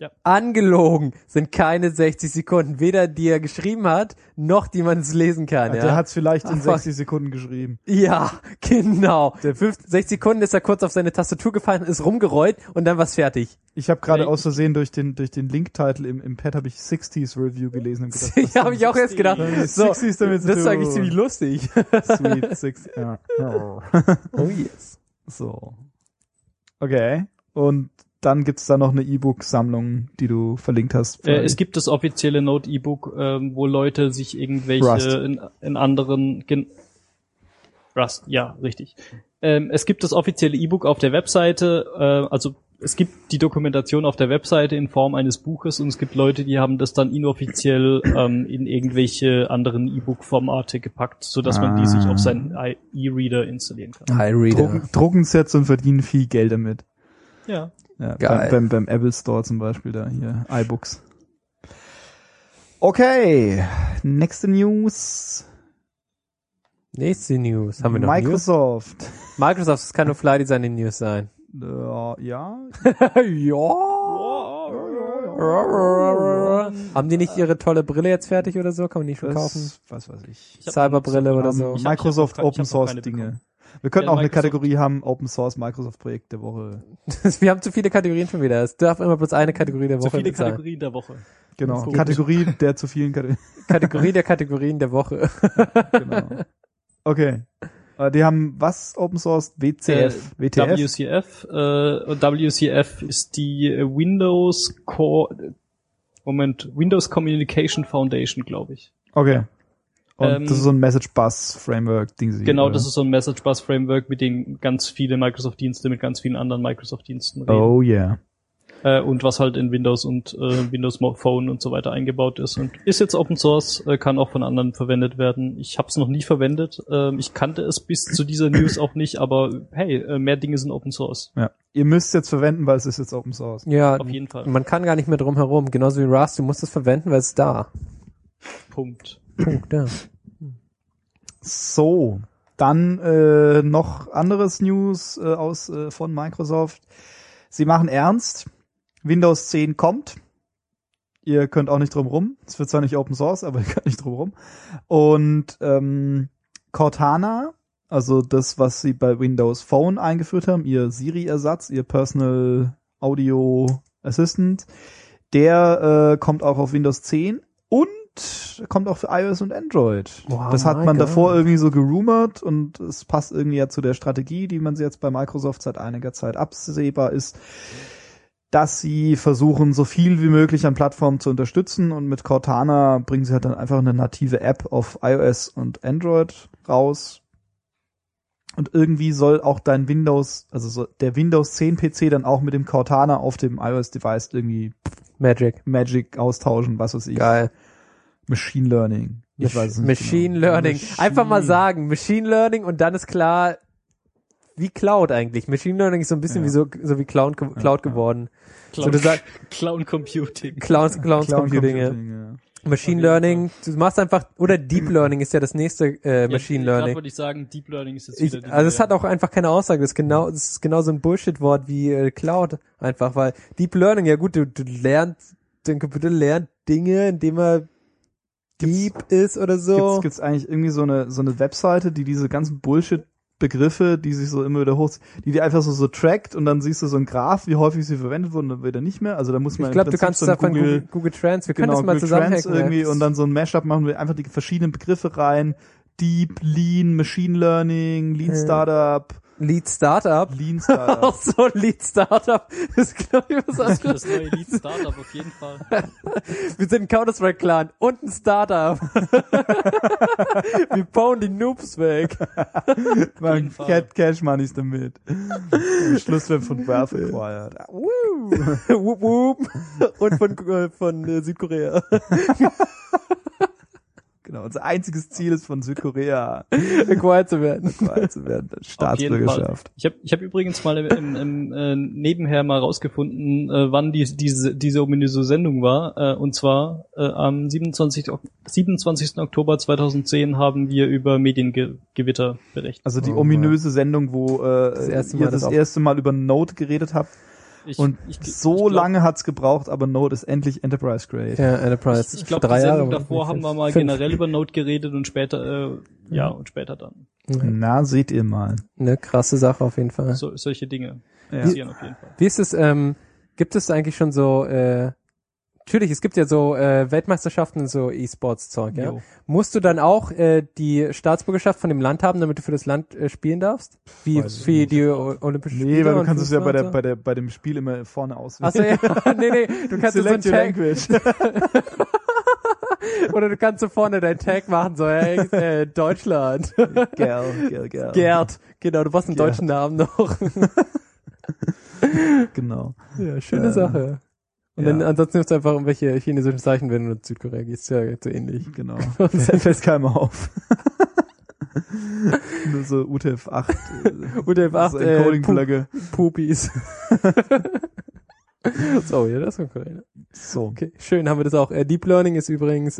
Angelogen sind keine 60 Sekunden. Weder die er geschrieben hat, noch die man es lesen kann. Ja? Der hat's vielleicht in Aber- 60 Sekunden geschrieben. Ja, genau. 60 Sekunden ist er kurz auf seine Tastatur gefallen, ist rumgerollt und dann war's fertig. Ich habe gerade Nee. aus Versehen durch den Link-Title im Pad habe ich 60s Review gelesen. Und gedacht, Ich habe ich auch erst gedacht, so, 60s damit das ist zu eigentlich tun. ziemlich lustig. Sweet 60. Ja. Oh yes. So. Okay. Und dann gibt's da noch eine E-Book-Sammlung, die du verlinkt hast. Es gibt das offizielle Node-E-Book, wo Leute sich irgendwelche Rust. in anderen Rust, ja, richtig. Es gibt das offizielle E-Book auf der Webseite, also es gibt die Dokumentation auf der Webseite in Form eines Buches und es gibt Leute, die haben das dann inoffiziell in irgendwelche anderen E-Book-Formate gepackt, sodass man die sich auf seinen E-Reader installieren kann. iReader. Drucken Sets und verdienen viel Geld damit. Ja. Ja, Geil. beim Apple Store zum Beispiel da hier, iBooks. Okay, nächste News. Nächste News. Haben wir noch Microsoft. News? Microsoft, das kann nur Fly Design News sein. Ja. Haben die nicht ihre tolle Brille jetzt fertig oder so? Kann man die schon kaufen? Was weiß ich. Ich hab Cyberbrille oder so. Ich hab- Microsoft ich hab noch Open Source keine Dinge. bekommen. Wir könnten Ja, auch eine Microsoft- Kategorie haben, Open Source Microsoft Projekt der Woche. Wir haben zu viele Kategorien schon wieder. Es darf immer bloß eine Kategorie der Zu Woche viele sein. Kategorien der Woche. Genau. Gut. Kategorie der zu vielen Kategorien. Kategorie der Kategorien der Woche. Genau. Okay. Die haben was Open Source? WCF. WTF? WCF. Und WCF ist die Windows Communication Foundation, glaube ich. Okay. Und das ist so ein Message Bus Framework Ding. Genau, das ist so ein Message Bus Framework, mit dem ganz viele Microsoft-Dienste mit ganz vielen anderen Microsoft-Diensten reden. Oh yeah. Und was halt in Windows und Windows Phone und so weiter eingebaut ist. Und ist jetzt Open Source, kann auch von anderen verwendet werden. Ich habe es noch nie verwendet. Ich kannte es bis zu dieser News auch nicht, aber hey, mehr Dinge sind Open Source. Ja. Ihr müsst es jetzt verwenden, weil es ist jetzt Open Source. Ja, Auf jeden Fall. man kann gar nicht mehr drum herum. Genauso wie Rust, du musst es verwenden, weil es ist da. Punkt. Punkt, ja. So, dann noch anderes News von Microsoft. Sie machen ernst. Windows 10 kommt. Ihr könnt auch nicht drum rum. Es wird zwar nicht Open Source, aber ihr könnt nicht drum rum. Und Cortana, also das, was sie bei Windows Phone eingeführt haben, ihr Siri-Ersatz, ihr Personal Audio Assistant, der kommt auch auf Windows 10 und kommt auch für iOS und Android. Wow, das hat my man God. davor irgendwie so gerumort und es passt irgendwie ja zu der Strategie, die man jetzt bei Microsoft seit einiger Zeit absehbar ist, dass sie versuchen, so viel wie möglich an Plattformen zu unterstützen und mit Cortana bringen sie halt dann einfach eine native App auf iOS und Android raus. Und irgendwie soll auch dein Windows, also so der Windows 10 PC dann auch mit dem Cortana auf dem iOS-Device irgendwie Magic austauschen, was weiß ich. Geil. Machine Learning. Ich weiß es nicht Machine genau. Learning. Einfach mal sagen, Machine Learning und dann ist klar, wie Cloud eigentlich. Machine Learning ist so ein bisschen Ja. wie Cloud geworden. So, du sagst, Clown Computing. Cloud Cloud Computing, ja. ja. Machine jeden Learning, du machst einfach, oder Deep Learning ist ja das nächste Machine Gerade Learning. würde ich sagen, Deep Learning ist jetzt wieder Also es hat auch einfach keine Aussage, das ist genau so ein Bullshit-Wort wie Cloud einfach, weil Deep Learning, ja gut, dein Computer lernt Dinge, indem er deep ist oder so. Gibt's eigentlich irgendwie so eine Webseite, die diese ganzen Bullshit-Begriffe, die sich so immer wieder die einfach so trackt und dann siehst du so ein Graph, wie häufig sie verwendet wurden und dann wieder nicht mehr. Also da muss man Ich glaube, im du Prinzip kannst so da ein von Google Trends, wir können das mal Google zusammen Trends irgendwie und dann so ein Mashup machen wir einfach die verschiedenen Begriffe rein. Deep, Lean, Machine Learning, Lean Startup, Lead Startup. Lean Startup. Auch so Lead Startup. Das ist, glaube ich, was das anderes. neue Lead Startup auf jeden Fall. Wir sind ein Counter-Strike-Clan und ein Startup. Wir bauen die Noobs weg. Man jeden Fall. Cash Moneys damit. Am Schluss wird von Valve acquired. Wup, wup. Und von Südkorea. Genau, unser einziges Ziel ist von Südkorea Acquired zu werden. acquired zu werden. Staatsbürgerschaft. Ich hab übrigens mal im Nebenher mal rausgefunden, wann diese ominöse Sendung war. Und zwar am 27. Oktober 2010 haben wir über Mediengewitter berichtet. Also die Oh ominöse Sendung, wo erste Mal ihr das erste Mal über Node geredet habt. So lange hat's gebraucht, aber Node ist endlich Enterprise Grade. Ja, Enterprise. Ich glaube, die Sendung davor haben wir mal generell über Node geredet und später, später dann. Na, seht ihr mal. Eine krasse Sache auf jeden Fall. Solche Dinge passieren auf jeden Fall. Wie ist es, gibt es eigentlich schon so, natürlich, es gibt ja so Weltmeisterschaften und so E-Sports-Zeug, ja? Musst du dann auch die Staatsbürgerschaft von dem Land haben, damit du für das Land spielen darfst? Wie die Olympischen Spiele? Nee, weil du kannst es ja bei dem Spiel immer vorne auswählen. Achso, ja, nee, du kannst so ein Tag. Oder du kannst so vorne deinen Tag machen, so, hey, Deutschland. Gerd. Genau, du brauchst einen deutschen Namen noch. Genau. Ja, schöne Sache. Und dann ansonsten nimmst du einfach irgendwelche chinesischen Zeichen, wenn du nach Südkorea gehst. Ja, so ähnlich. Genau. Fällt keinem auf. Nur so UTF-8. UTF-8, so Encoding-Flagge. Pupis. So, ja, das ist Korea. So. Okay, schön, haben wir das auch. Deep Learning ist übrigens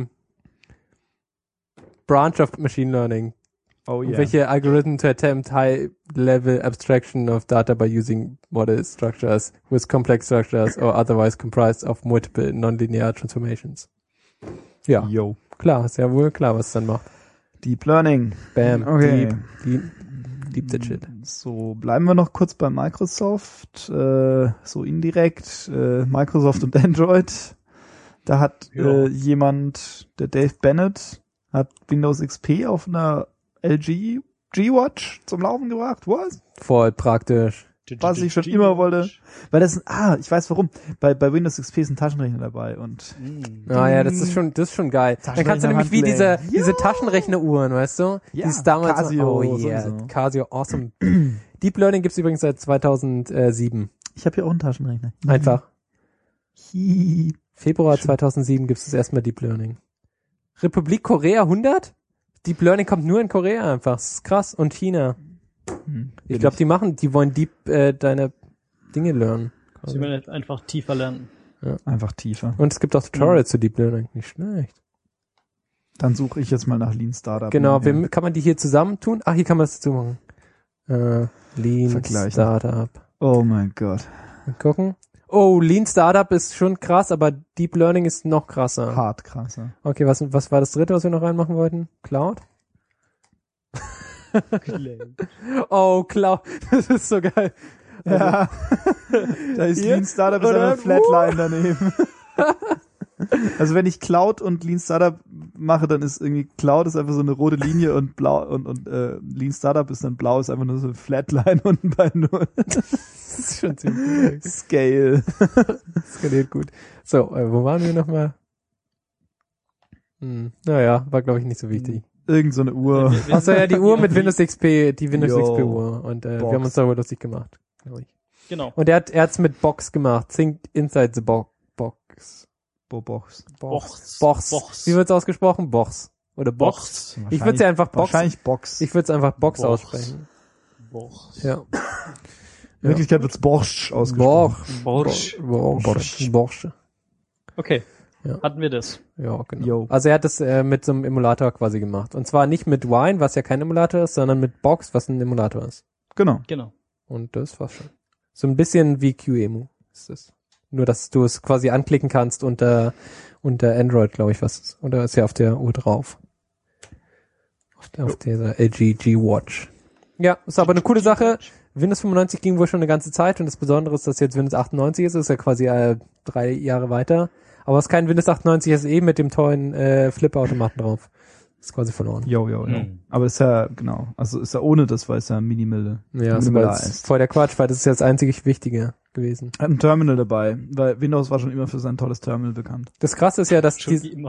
Branch of Machine Learning. Oh yeah. Welche Algorithmen to attempt high-level abstraction of data by using model structures with complex structures or otherwise comprised of multiple nonlinear transformations. Ja, klar, ist ja wohl klar, was es dann macht. Deep Learning. Bam. Okay. Deep the shit. So, bleiben wir noch kurz bei Microsoft, so indirekt, Microsoft und Android. Da hat jemand, der Dave Bennett, hat Windows XP auf einer LG G-Watch zum Laufen gebracht. Was? Voll praktisch. Was ich schon immer wollte. Weil das ich weiß warum. Bei Windows XP ist ein Taschenrechner dabei und. Ja, das ist schon geil. Dann kannst du nämlich wie diese Taschenrechneruhren, weißt du? Ja, die ist damals Casio. Casio, awesome. Deep Learning gibt's übrigens seit 2007. Ich habe hier auch einen Taschenrechner. Einfach. Februar 2007 gibt's das erste Mal Deep Learning. Republik Korea 100? Deep Learning kommt nur in Korea einfach. Das ist krass. Und China. Ich glaube, die wollen deine Dinge lernen. Sie wollen einfach tiefer lernen. Ja. Einfach tiefer. Und es gibt auch Tutorials zu Deep Learning. Nicht schlecht. Dann suche ich jetzt mal nach Lean Startup. Genau, kann man die hier zusammentun? Ach, hier kann man das dazu machen. Lean Startup. Oh mein Gott. Mal gucken. Oh, Lean Startup ist schon krass, aber Deep Learning ist noch krasser. Hart krasser. Okay, was war das dritte, was wir noch reinmachen wollten? Cloud? Oh, Cloud. Das ist so geil. Ja. Da ist Lean Startup ist eine Flatline daneben. Also wenn ich Cloud und Lean Startup mache, dann ist irgendwie Cloud ist einfach so eine rote Linie und blau und Lean Startup ist dann blau, ist einfach nur so eine Flatline unten bei Null. Das ist schon ziemlich Scale. Skaliert gut. So, wo waren wir nochmal? Naja, war glaube ich nicht so wichtig. Irgend so eine Uhr. Achso, ja, die Uhr mit Windows XP, die Windows XP Uhr. Und wir haben uns darüber lustig gemacht, glaube ich. Genau. Und er hat's mit Box gemacht. Think inside the Box. Box. Wie wird's ausgesprochen? Box. Oder Box? Ich würde sie einfach Box. Wahrscheinlich Box. Ich würde es einfach Box aussprechen. Box. Ja. In Wirklichkeit wird's Borscht ausgesprochen. Borscht. Okay. Ja. Hatten wir das? Ja, genau. Also er hat das mit so einem Emulator quasi gemacht. Und zwar nicht mit Wine, was ja kein Emulator ist, sondern mit Box, was ein Emulator ist. Genau. Und das war's schon. So ein bisschen wie QEMU ist das. Nur, dass du es quasi anklicken kannst unter Android, glaube ich, was. Oder ist ja auf der Uhr drauf. Auf dieser LG G-Watch. Ja, ist aber eine coole Sache. Windows 95 ging wohl schon eine ganze Zeit und das Besondere ist, dass jetzt Windows 98 ist. Das ist ja quasi 3 Jahre weiter. Aber es ist kein Windows 98 SE mit dem tollen Flipper-Automaten drauf. Ist quasi verloren. Jo. Aber ist ja, genau. Also ist ja ohne das, weil es ja minimal ist. Voll der Quatsch, weil das ist ja das einzig Wichtige gewesen. Hat ein Terminal dabei, weil Windows war schon immer für sein tolles Terminal bekannt. Das Krasse ist ja, dass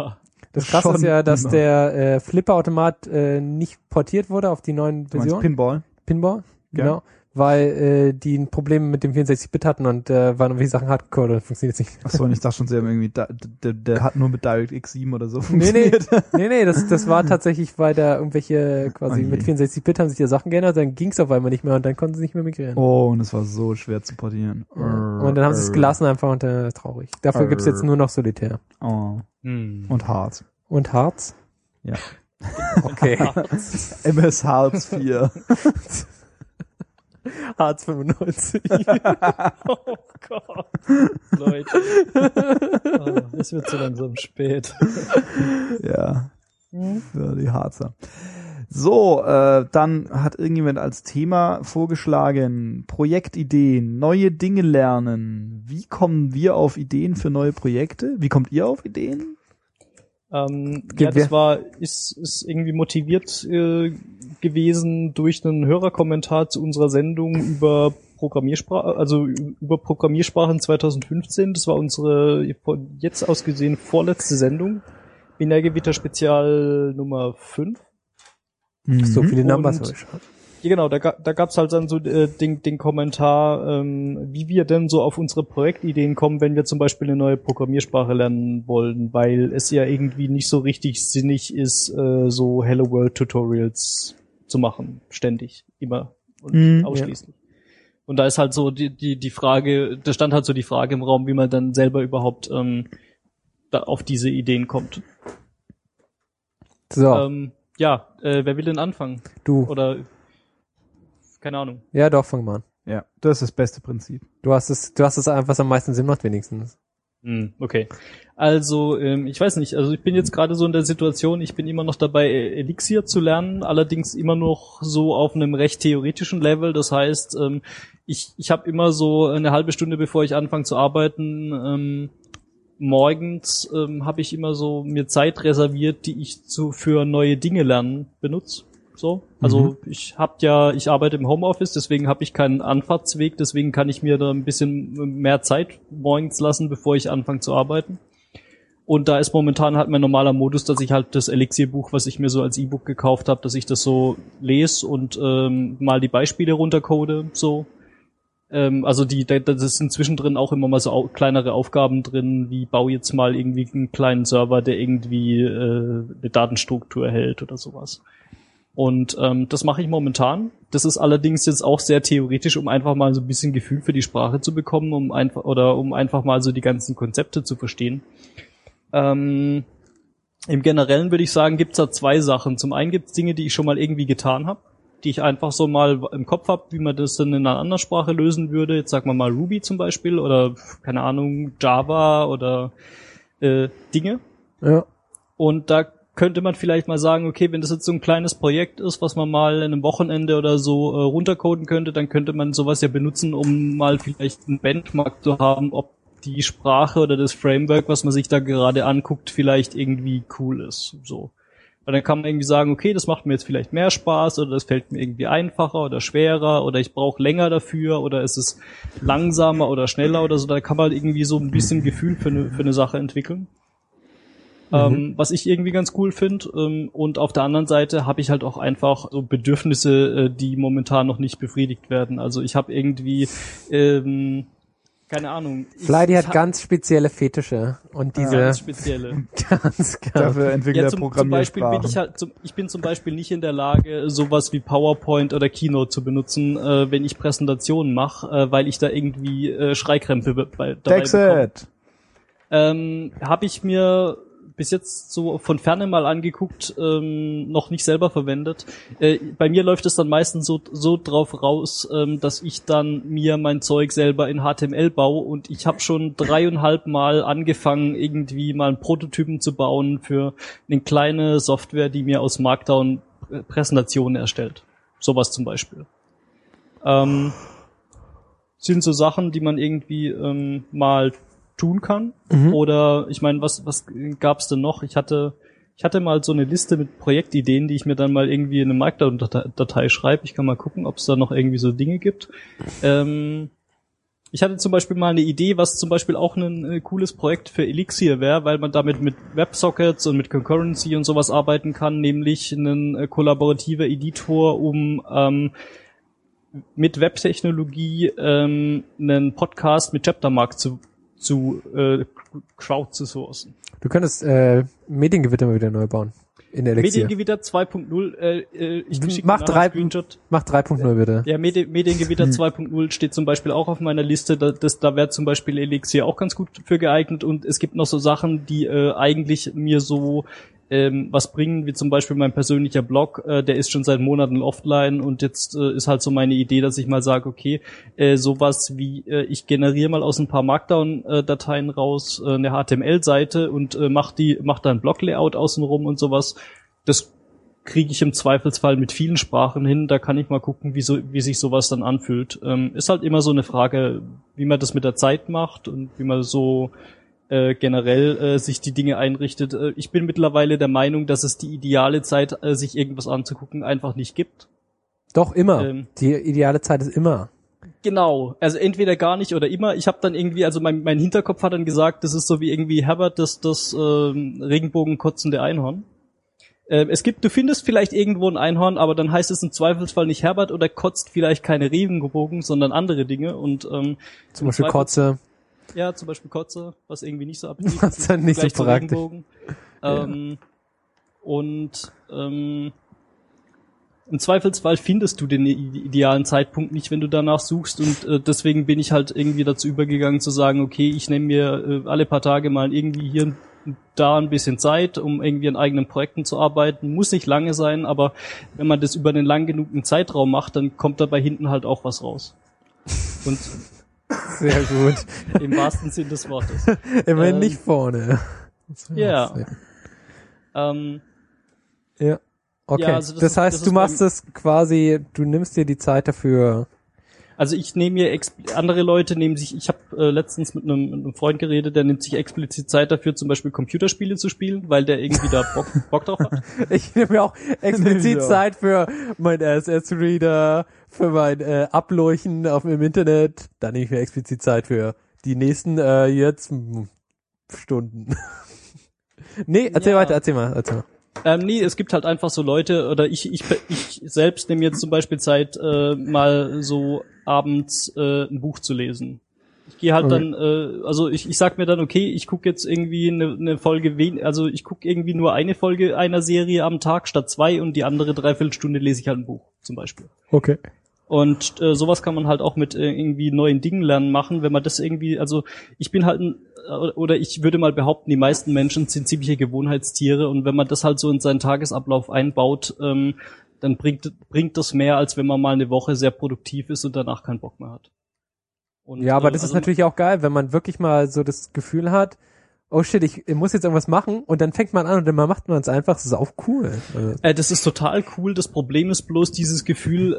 der Flipper-Automat nicht portiert wurde auf die neuen Versionen. Pinball, genau. Ja. Weil die ein Problem mit dem 64-Bit hatten und waren irgendwie Sachen hardcore und funktioniert nicht. Achso, und ich dachte schon, sie haben irgendwie der hat nur mit DirectX 7 oder so funktioniert. Nee, das war tatsächlich, weil da irgendwelche quasi mit 64-Bit haben sich ja Sachen geändert, dann ging's auf einmal nicht mehr und dann konnten sie nicht mehr migrieren. Oh, und es war so schwer zu portieren. Und dann haben sie es gelassen einfach und traurig. Dafür gibt's jetzt nur noch Solitär. Oh. Und Harz. Und Harz? Ja. Okay. MS Harz 4. Hartz 95. Oh Gott. Leute. Oh, es wird so langsam spät. Ja, für die Harzer. So, dann hat irgendjemand als Thema vorgeschlagen, Projektideen, neue Dinge lernen. Wie kommen wir auf Ideen für neue Projekte? Wie kommt ihr auf Ideen? Ja, ist irgendwie motiviert gewesen durch einen Hörerkommentar zu unserer Sendung über Programmiersprachen 2015. Das war unsere jetzt aus gesehen vorletzte Sendung. Binärgewitter Spezial Nummer 5. So viele Numbers habe ich schon. Ja, genau, da gab's halt dann so den Kommentar, wie wir denn so auf unsere Projektideen kommen, wenn wir zum Beispiel eine neue Programmiersprache lernen wollen, weil es ja irgendwie nicht so richtig sinnig ist, so Hello World Tutorials zu machen, ständig, immer und ausschließlich. Ja. Und da ist halt so die Frage, da stand halt so die Frage im Raum, wie man dann selber überhaupt da auf diese Ideen kommt. So. Wer will denn anfangen? Du. Oder keine Ahnung. Ja, doch, fang mal an. Ja, das ist das beste Prinzip. Du hast es einfach, was am meisten Sinn macht, wenigstens. Okay. Also, ich weiß nicht, also ich bin jetzt gerade so in der Situation, ich bin immer noch dabei, Elixir zu lernen, allerdings immer noch so auf einem recht theoretischen Level. Das heißt, ich habe immer so eine halbe Stunde, bevor ich anfange zu arbeiten, morgens habe ich immer so mir Zeit reserviert, die ich für neue Dinge lernen benutze. So, also ich arbeite im Homeoffice, deswegen habe ich keinen Anfahrtsweg, deswegen kann ich mir da ein bisschen mehr Zeit morgens lassen, bevor ich anfange zu arbeiten. Und da ist momentan halt mein normaler Modus, dass ich halt das Elixir-Buch, was ich mir so als E-Book gekauft habe, dass ich das so lese und mal die Beispiele runtercode, so. Also das sind zwischendrin auch immer mal so kleinere Aufgaben drin, wie bau jetzt mal irgendwie einen kleinen Server, der irgendwie eine Datenstruktur erhält oder sowas. Und das mache ich momentan. Das ist allerdings jetzt auch sehr theoretisch, um einfach mal so ein bisschen Gefühl für die Sprache zu bekommen, um einfach mal so die ganzen Konzepte zu verstehen. Im Generellen würde ich sagen, gibt's da zwei Sachen. Zum einen gibt's Dinge, die ich schon mal irgendwie getan habe, die ich einfach so mal im Kopf habe, wie man das dann in einer anderen Sprache lösen würde. Jetzt sagen wir mal Ruby zum Beispiel oder, keine Ahnung, Java oder Dinge. Ja. Und da könnte man vielleicht mal sagen, okay, wenn das jetzt so ein kleines Projekt ist, was man mal in einem Wochenende oder so runtercoden könnte, dann könnte man sowas ja benutzen, um mal vielleicht einen Benchmark zu haben, ob die Sprache oder das Framework, was man sich da gerade anguckt, vielleicht irgendwie cool ist. So. Weil dann kann man irgendwie sagen, okay, das macht mir jetzt vielleicht mehr Spaß oder das fällt mir irgendwie einfacher oder schwerer oder ich brauche länger dafür oder ist es langsamer oder schneller oder so. Da kann man halt irgendwie so ein bisschen Gefühl für eine Sache entwickeln. Was ich irgendwie ganz cool finde. Und auf der anderen Seite habe ich halt auch einfach so Bedürfnisse, die momentan noch nicht befriedigt werden. Also ich habe irgendwie keine Ahnung. Flydy hat ganz spezielle Fetische und diese ganz spezielle. Ganz dafür entwickelt er Programmiersprachen. Ich bin zum Beispiel nicht in der Lage, sowas wie PowerPoint oder Keynote zu benutzen, wenn ich Präsentationen mache, weil ich da irgendwie Schreikrämpfe dabei bekomme. Habe ich mir bis jetzt so von Ferne mal angeguckt, noch nicht selber verwendet. Bei mir läuft es dann meistens so drauf raus, dass ich dann mir mein Zeug selber in HTML baue und ich habe schon 3,5 Mal angefangen, irgendwie mal einen Prototypen zu bauen für eine kleine Software, die mir aus Markdown Präsentationen erstellt. Sowas zum Beispiel. Sind so Sachen, die man irgendwie mal tun kann. Oder ich meine, was gab's denn noch? Ich hatte mal so eine Liste mit Projektideen, die ich mir dann mal irgendwie in eine Markdown-Datei schreibe. Ich kann mal gucken, ob es da noch irgendwie so Dinge gibt. Ich hatte zum Beispiel mal eine Idee, was zum Beispiel auch ein cooles Projekt für Elixir wäre, weil man damit mit WebSockets und mit Concurrency und sowas arbeiten kann, nämlich ein kollaborativer Editor, um mit Webtechnologie einen Podcast mit Chaptermark zu crowd zu sourcen. Du könntest Mediengewitter mal wieder neu bauen. In der Elixir. Mediengewitter 2.0, mach 3.0 bitte. Ja, Mediengewitter 2.0 steht zum Beispiel auch auf meiner Liste. Da wäre zum Beispiel Elixir auch ganz gut für geeignet. Und es gibt noch so Sachen, die eigentlich mir so was bringen, wie zum Beispiel mein persönlicher Blog, der ist schon seit Monaten offline und jetzt ist halt so meine Idee, dass ich mal sage, okay, sowas wie ich generiere mal aus ein paar Markdown-Dateien raus eine HTML-Seite und mach da ein Blog-Layout außenrum und sowas. Das kriege ich im Zweifelsfall mit vielen Sprachen hin, da kann ich mal gucken, wie sich sowas dann anfühlt. Ist halt immer so eine Frage, wie man das mit der Zeit macht und wie man so generell sich die Dinge einrichtet. Ich bin mittlerweile der Meinung, dass es die ideale Zeit, sich irgendwas anzugucken, einfach nicht gibt. Doch, immer. Die ideale Zeit ist immer. Genau, also entweder gar nicht oder immer. Ich habe dann irgendwie, also mein Hinterkopf hat dann gesagt, das ist so wie irgendwie Herbert, das regenbogenkotzende Einhorn. Du findest vielleicht irgendwo ein Einhorn, aber dann heißt es im Zweifelsfall nicht Herbert oder kotzt vielleicht keine Regenbogen, sondern andere Dinge. Und zum Beispiel Kotze. Ja, zum Beispiel Kotze, was irgendwie nicht so appetitlich ist. Das ist dann nicht so praktisch. Im Zweifelsfall findest du den idealen Zeitpunkt nicht, wenn du danach suchst, und deswegen bin ich halt irgendwie dazu übergegangen zu sagen, okay, ich nehme mir alle paar Tage mal irgendwie hier und da ein bisschen Zeit, um irgendwie an eigenen Projekten zu arbeiten. Muss nicht lange sein, aber wenn man das über einen lang genugen Zeitraum macht, dann kommt dabei hinten halt auch was raus. Und sehr gut. Im wahrsten Sinn des Wortes. Immerhin nicht vorne. Ja. Ja. Okay. Ja, also das heißt, du machst es quasi, du nimmst dir die Zeit dafür. Also ich nehme mir, andere Leute nehmen sich, ich habe letztens mit einem Freund geredet, der nimmt sich explizit Zeit dafür, zum Beispiel Computerspiele zu spielen, weil der irgendwie da Bock drauf hat. Ich nehme mir auch explizit Zeit für mein RSS-Reader, für mein Ableuchten im Internet. Da nehme ich mir explizit Zeit für die nächsten jetzt Stunden. Nee, erzähl mal. Nee, es gibt halt einfach so Leute, oder ich selbst nehme jetzt zum Beispiel Zeit, mal so abends ein Buch zu lesen. Ich gehe halt dann, also ich sag mir dann, okay, ich gucke jetzt irgendwie eine Folge, also ich gucke irgendwie nur eine Folge einer Serie am Tag statt 2 und die andere Dreiviertelstunde lese ich halt ein Buch, zum Beispiel. Okay. Und sowas kann man halt auch mit irgendwie neuen Dingen lernen machen, wenn man das irgendwie, also ich bin halt oder ich würde mal behaupten, die meisten Menschen sind ziemliche Gewohnheitstiere, und wenn man das halt so in seinen Tagesablauf einbaut, dann bringt das mehr, als wenn man mal eine Woche sehr produktiv ist und danach keinen Bock mehr hat. Und, ja, aber das ist natürlich auch geil, wenn man wirklich mal so das Gefühl hat, oh shit, ich muss jetzt irgendwas machen, und dann fängt man an und dann macht man es einfach, das ist auch cool. Das ist total cool, das Problem ist bloß, dieses Gefühl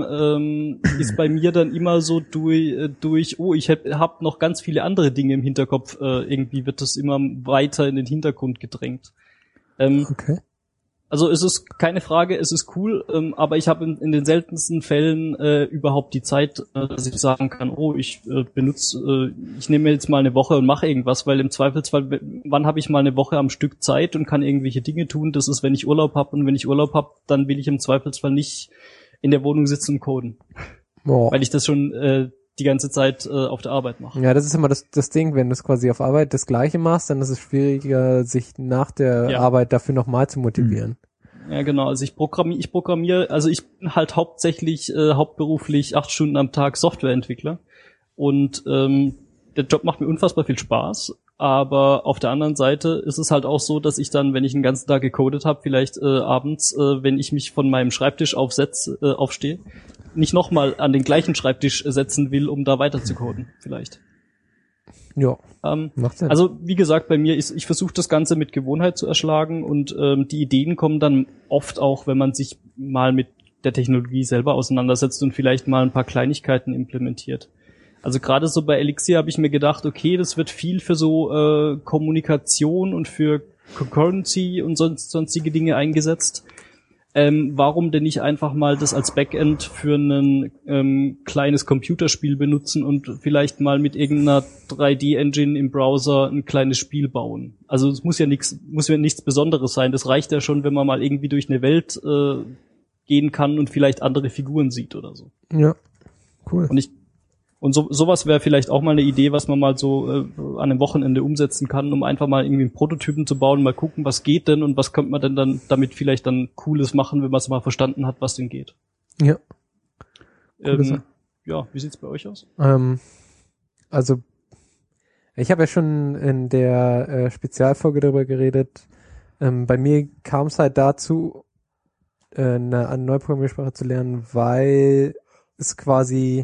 ist bei mir dann immer so durch ich hab noch ganz viele andere Dinge im Hinterkopf, irgendwie wird das immer weiter in den Hintergrund gedrängt. Okay. Also es ist keine Frage, es ist cool, aber ich habe in den seltensten Fällen überhaupt die Zeit, dass ich sagen kann, ich nehme mir jetzt mal eine Woche und mache irgendwas, weil im Zweifelsfall, wann habe ich mal eine Woche am Stück Zeit und kann irgendwelche Dinge tun? Das ist, wenn ich Urlaub habe, und wenn ich Urlaub habe, dann will ich im Zweifelsfall nicht in der Wohnung sitzen und coden, weil ich das schon die ganze Zeit auf der Arbeit mache. Ja, das ist immer das Ding, wenn du es quasi auf Arbeit das Gleiche machst, dann ist es schwieriger, sich nach der Arbeit dafür nochmal zu motivieren. Ja, genau. Also ich programmiere, also ich bin halt hauptberuflich 8 Stunden am Tag Softwareentwickler, und der Job macht mir unfassbar viel Spaß, aber auf der anderen Seite ist es halt auch so, dass ich dann, wenn ich den ganzen Tag gecodet habe, vielleicht abends, wenn ich mich von meinem Schreibtisch aufstehe, nicht nochmal an den gleichen Schreibtisch setzen will, um da weiter zu coden, vielleicht. Ja, macht Sinn. Also wie gesagt, bei mir ist, ich versuche das Ganze mit Gewohnheit zu erschlagen, und die Ideen kommen dann oft auch, wenn man sich mal mit der Technologie selber auseinandersetzt und vielleicht mal ein paar Kleinigkeiten implementiert. Also gerade so bei Elixir habe ich mir gedacht, okay, das wird viel für so Kommunikation und für Concurrency und sonstige Dinge eingesetzt. Warum denn nicht einfach mal das als Backend für ein kleines Computerspiel benutzen und vielleicht mal mit irgendeiner 3D-Engine im Browser ein kleines Spiel bauen? Also es muss ja nichts Besonderes sein. Das reicht ja schon, wenn man mal irgendwie durch eine Welt gehen kann und vielleicht andere Figuren sieht oder so. Ja, cool. Und sowas wäre vielleicht auch mal eine Idee, was man mal so an einem Wochenende umsetzen kann, um einfach mal irgendwie einen Prototypen zu bauen, mal gucken, was geht denn und was könnte man denn dann damit vielleicht dann Cooles machen, wenn man es mal verstanden hat, was denn geht. Ja. Ja, wie sieht's bei euch aus? Also ich habe ja schon in der Spezialfolge darüber geredet, Bei mir kam es halt dazu, eine neue Programmiersprache zu lernen, weil es quasi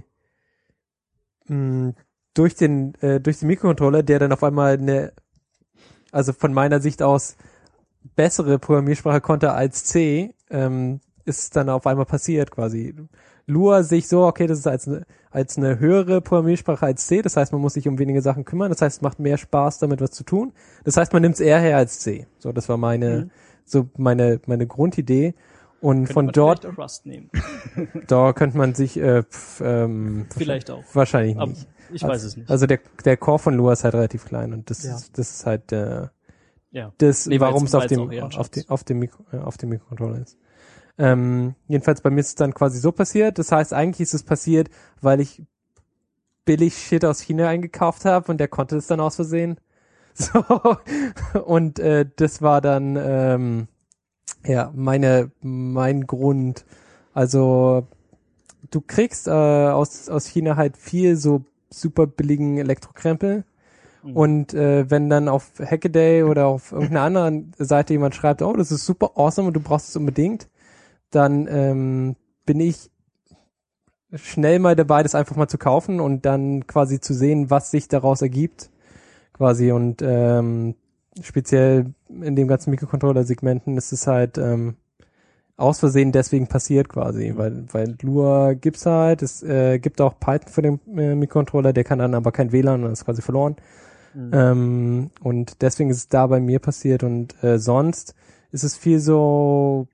durch den Mikrocontroller, der dann auf einmal also von meiner Sicht aus bessere Programmiersprache konnte als C, ist dann auf einmal passiert quasi. Lua sehe ich so, okay, das ist als eine höhere Programmiersprache als C, das heißt, man muss sich um wenige Sachen kümmern, das heißt, es macht mehr Spaß, damit was zu tun. Das heißt, man nimmt es eher her als C. So, das war meine Grundidee. Und von dort Rust nehmen. da könnte man sich Vielleicht auch. wahrscheinlich Aber nicht. ich weiß es nicht. Also der Core von Lua ist halt relativ klein und das ist halt Ja. warum es auf dem Mikrocontroller ist. Jedenfalls bei mir ist es dann quasi so passiert. Das heißt, eigentlich ist es passiert, weil ich billig Shit aus China eingekauft habe und der konnte es dann aus Versehen. So. Und das war dann mein Grund. Also du kriegst aus China halt viel so super billigen Elektrokrempel. Und wenn dann auf Hackaday oder auf irgendeiner anderen Seite jemand schreibt, oh, das ist super awesome und du brauchst es unbedingt, dann bin ich schnell mal dabei, das einfach mal zu kaufen und dann quasi zu sehen, was sich daraus ergibt. Quasi und speziell in dem ganzen Mikrocontroller-Segmenten ist es halt aus Versehen deswegen passiert quasi, weil Lua gibt's halt, es gibt auch Python für den Mikrocontroller, der kann dann aber kein WLAN und ist quasi verloren. Und deswegen ist es da bei mir passiert und sonst ist es viel so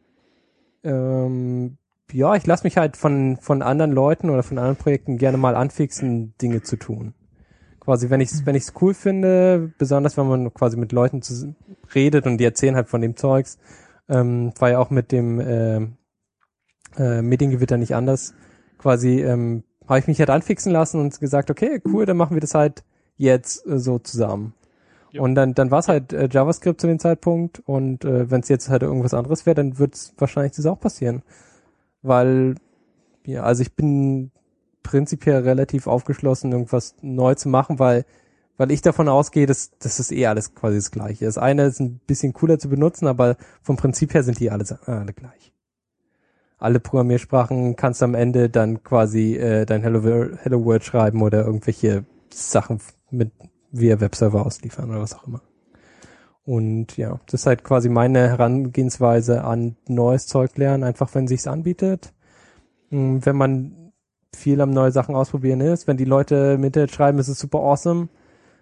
ich lasse mich halt von anderen Leuten oder von anderen Projekten gerne mal anfixen, Dinge zu tun. Quasi, wenn ich's cool finde, besonders wenn man quasi mit Leuten redet und die erzählen halt von dem Zeugs, war ja auch mit dem Mediengewitter nicht anders. Quasi habe ich mich halt anfixen lassen und gesagt, okay, cool, dann machen wir das halt jetzt so zusammen. Ja. Und dann war es halt JavaScript zu dem Zeitpunkt und wenn es jetzt halt irgendwas anderes wäre, dann wird es wahrscheinlich das auch passieren. Weil, ja, also ich bin prinzipiell relativ aufgeschlossen, irgendwas neu zu machen, weil ich davon ausgehe, dass das ist alles quasi das Gleiche. Das eine ist ein bisschen cooler zu benutzen, aber vom Prinzip her sind die alle gleich. Alle Programmiersprachen kannst du am Ende dann quasi dein Hello World schreiben oder irgendwelche Sachen mit via Webserver ausliefern oder was auch immer. Und ja, das ist halt quasi meine Herangehensweise an neues Zeug lernen, einfach wenn sich's anbietet. Wenn man viel am neue Sachen ausprobieren ist, wenn die Leute im Internet schreiben, ist es super awesome.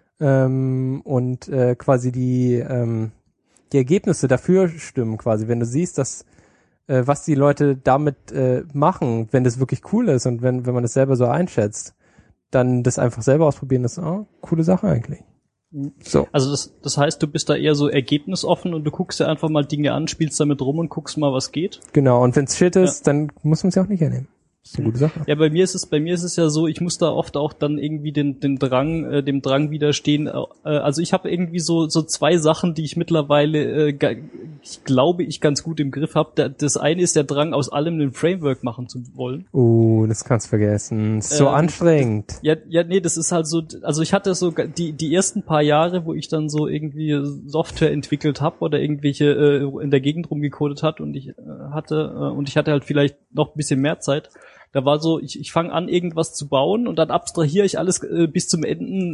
Und quasi die Ergebnisse dafür stimmen quasi. Wenn du siehst, dass was die Leute damit machen, wenn das wirklich cool ist und wenn man das selber so einschätzt, dann das einfach selber ausprobieren, das ist coole Sache eigentlich. So. Also das heißt, du bist da eher so ergebnisoffen und du guckst dir einfach mal Dinge an, spielst damit rum und guckst mal, was geht. Genau, und wenn's Shit ist, dann muss man es ja auch nicht hernehmen. Das ist eine gute Sache. Ja, bei mir ist es ja so, ich muss da oft auch dann irgendwie dem Drang widerstehen. Also ich habe irgendwie so zwei Sachen, die ich mittlerweile, ich glaube, ich ganz gut im Griff habe. Das eine ist der Drang, aus allem ein Framework machen zu wollen. Das kannst du vergessen. Ist so anstrengend. Nee, das ist halt so, also ich hatte so die ersten paar Jahre, wo ich dann so irgendwie Software entwickelt habe oder irgendwelche in der Gegend rumgecodet hat und ich hatte halt vielleicht noch ein bisschen mehr Zeit. Da war so, ich fange an, irgendwas zu bauen und dann abstrahiere ich alles bis zur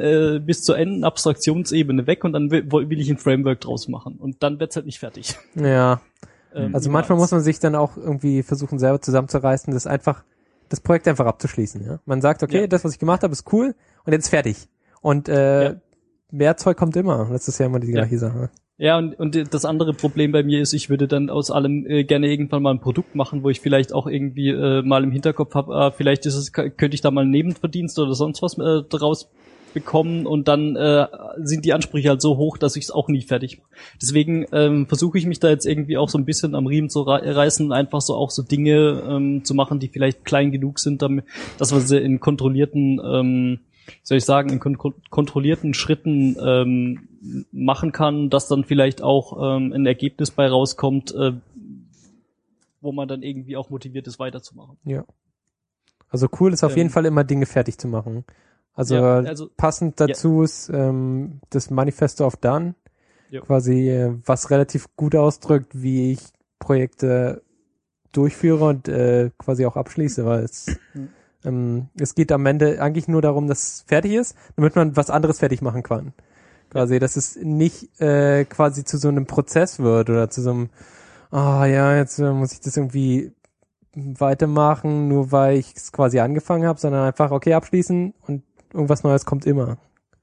Abstraktionsebene weg und dann will ich ein Framework draus machen. Und dann wird's halt nicht fertig. Ja. Also manchmal muss man sich dann auch irgendwie versuchen, selber zusammenzureißen, das Projekt einfach abzuschließen. Ja? Man sagt, okay, das, was ich gemacht habe, ist cool und jetzt fertig. Und mehr Zeug kommt immer. Das ist ja immer die gleiche Sache. Ja, und das andere Problem bei mir ist, ich würde dann aus allem gerne irgendwann mal ein Produkt machen, wo ich vielleicht auch irgendwie mal im Hinterkopf habe, vielleicht könnte ich da mal einen Nebenverdienst oder sonst was draus bekommen und dann sind die Ansprüche halt so hoch, dass ich es auch nie fertig mache. Deswegen versuche ich mich da jetzt irgendwie auch so ein bisschen am Riemen zu reißen, einfach so auch so Dinge zu machen, die vielleicht klein genug sind, damit, dass man sie in kontrollierten kontrollierten Schritten machen kann, dass dann vielleicht auch ein Ergebnis bei rauskommt, wo man dann irgendwie auch motiviert ist, weiterzumachen. Ja. Also cool ist auf jeden Fall immer Dinge fertig zu machen. Also passend dazu ist das Manifesto of Done. quasi, was relativ gut ausdrückt, wie ich Projekte durchführe und quasi auch abschließe, weil es geht am Ende eigentlich nur darum, dass es fertig ist, damit man was anderes fertig machen kann. Quasi, dass es nicht quasi zu so einem Prozess wird oder zu so einem, jetzt muss ich das irgendwie weitermachen, nur weil ich es quasi angefangen habe, sondern einfach, okay, abschließen und irgendwas Neues kommt immer.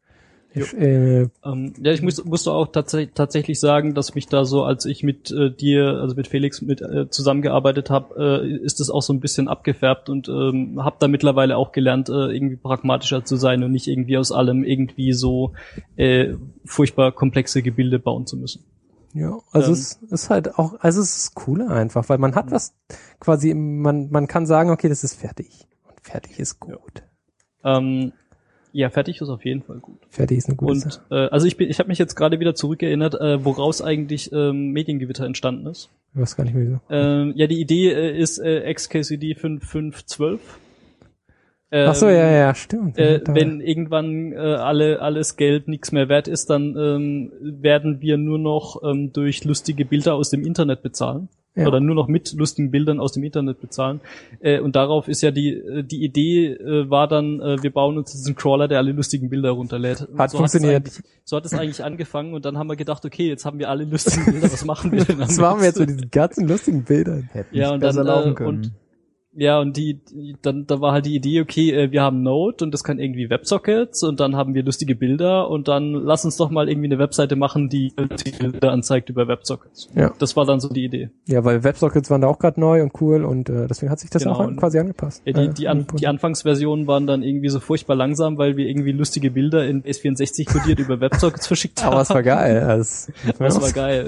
Ich musste auch tatsächlich sagen, dass mich da so, als ich mit dir, also mit Felix zusammengearbeitet habe, ist es auch so ein bisschen abgefärbt und habe da mittlerweile auch gelernt, irgendwie pragmatischer zu sein und nicht irgendwie aus allem irgendwie so furchtbar komplexe Gebilde bauen zu müssen. Ja, also es ist halt auch, also es ist cooler einfach, weil man hat was quasi, man kann sagen, okay, das ist fertig und fertig ist gut. Ja, fertig ist auf jeden Fall gut. Fertig ist eine gute Sache. Also ich habe mich jetzt gerade wieder zurückerinnert, woraus eigentlich Mediengewitter entstanden ist. Ich weiß gar nicht mehr so. Ja, die Idee ist XKCD 5512. Ach so, ja, stimmt. Wenn irgendwann alles Geld nichts mehr wert ist, dann werden wir nur noch durch lustige Bilder aus dem Internet bezahlen. Ja. Oder nur noch mit lustigen Bildern aus dem Internet bezahlen. Und darauf ist ja die Idee war dann, wir bauen uns diesen Crawler, der alle lustigen Bilder runterlädt. Hat funktioniert. So hat es eigentlich angefangen und dann haben wir gedacht, okay, jetzt haben wir alle lustigen Bilder, was machen wir denn damit? Was machen wir jetzt mit diesen ganzen lustigen Bildern? Hätten ja, und besser dann laufen können. Und da war halt die Idee, okay, wir haben Node und das kann irgendwie WebSockets und dann haben wir lustige Bilder und dann lass uns doch mal irgendwie eine Webseite machen, die Bilder anzeigt über WebSockets. Ja. Das war dann so die Idee. Ja, weil WebSockets waren da auch gerade neu und cool und deswegen hat sich das auch quasi angepasst. Die Anfangsversionen waren dann irgendwie so furchtbar langsam, weil wir irgendwie lustige Bilder in Base64 kodiert über WebSockets verschickt haben. Aber es war geil. Das war geil.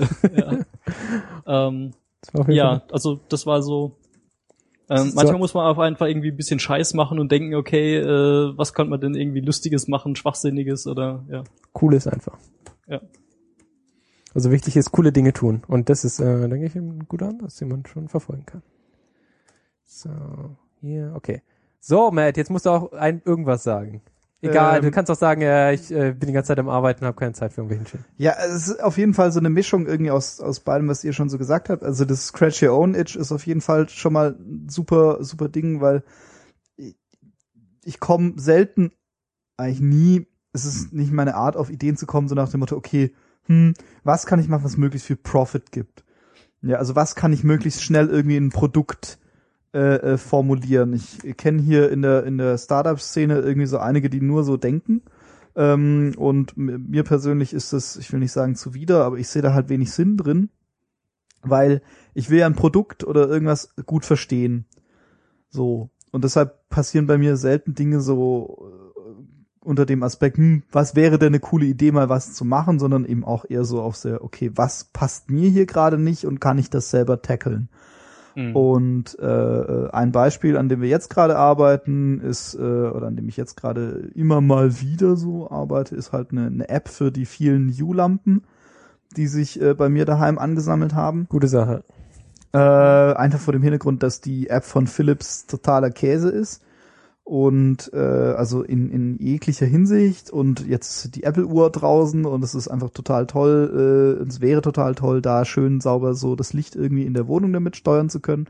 Ja, also das war so. Manchmal muss man auch einfach irgendwie ein bisschen Scheiß machen und denken, okay, was könnte man denn irgendwie Lustiges machen, Schwachsinniges oder ja. Cooles einfach. Ja. Also wichtig ist, coole Dinge tun. Und das ist, denke ich, ein guter Ansatz, den man schon verfolgen kann. So, hier, okay. So, Matt, jetzt musst du auch irgendwas sagen. Egal, du kannst auch sagen, ich bin die ganze Zeit am Arbeiten und habe keine Zeit für irgendwelchen Shit. Ja, es ist auf jeden Fall so eine Mischung irgendwie aus beidem, was ihr schon so gesagt habt. Also das Scratch Your Own Itch ist auf jeden Fall schon mal ein super Ding, weil ich komme selten, eigentlich nie, es ist nicht meine Art, auf Ideen zu kommen, so nach dem Motto, okay, was kann ich machen, was möglichst viel Profit gibt? Ja, also was kann ich möglichst schnell irgendwie in ein Produkt formulieren. Ich kenne hier in der Startup-Szene irgendwie so einige, die nur so denken. Und mir persönlich ist das, ich will nicht sagen zuwider, aber ich sehe da halt wenig Sinn drin, weil ich will ja ein Produkt oder irgendwas gut verstehen. So. Und deshalb passieren bei mir selten Dinge so unter dem Aspekt, was wäre denn eine coole Idee, mal was zu machen, sondern eben auch eher so auf sehr, okay, was passt mir hier gerade nicht und kann ich das selber tackeln? Und ein Beispiel, an dem wir jetzt gerade arbeiten, ist, oder an dem ich jetzt gerade immer mal wieder so arbeite, ist halt eine App für die vielen U-Lampen, die sich bei mir daheim angesammelt haben. Gute Sache. Einfach vor dem Hintergrund, dass die App von Philips totaler Käse ist. Und also in jeglicher Hinsicht und jetzt die Apple-Uhr draußen und es ist einfach total toll, es wäre total toll, da schön sauber so das Licht irgendwie in der Wohnung damit steuern zu können.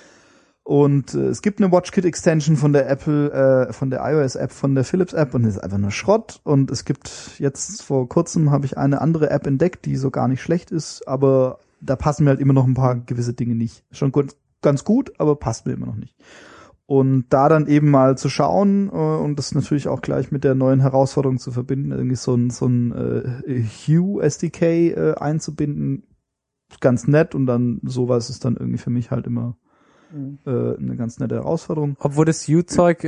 Und es gibt eine WatchKit-Extension von der Apple, von der iOS-App, von der Philips-App und das ist einfach nur Schrott. Und es gibt jetzt vor kurzem habe ich eine andere App entdeckt, die so gar nicht schlecht ist, aber da passen mir halt immer noch ein paar gewisse Dinge nicht. Schon ganz gut, aber passt mir immer noch nicht. Und da dann eben mal zu schauen und das natürlich auch gleich mit der neuen Herausforderung zu verbinden, irgendwie so ein Hue SDK einzubinden, ganz nett und dann sowas ist dann irgendwie für mich halt immer eine ganz nette Herausforderung. Obwohl das Hue-Zeug,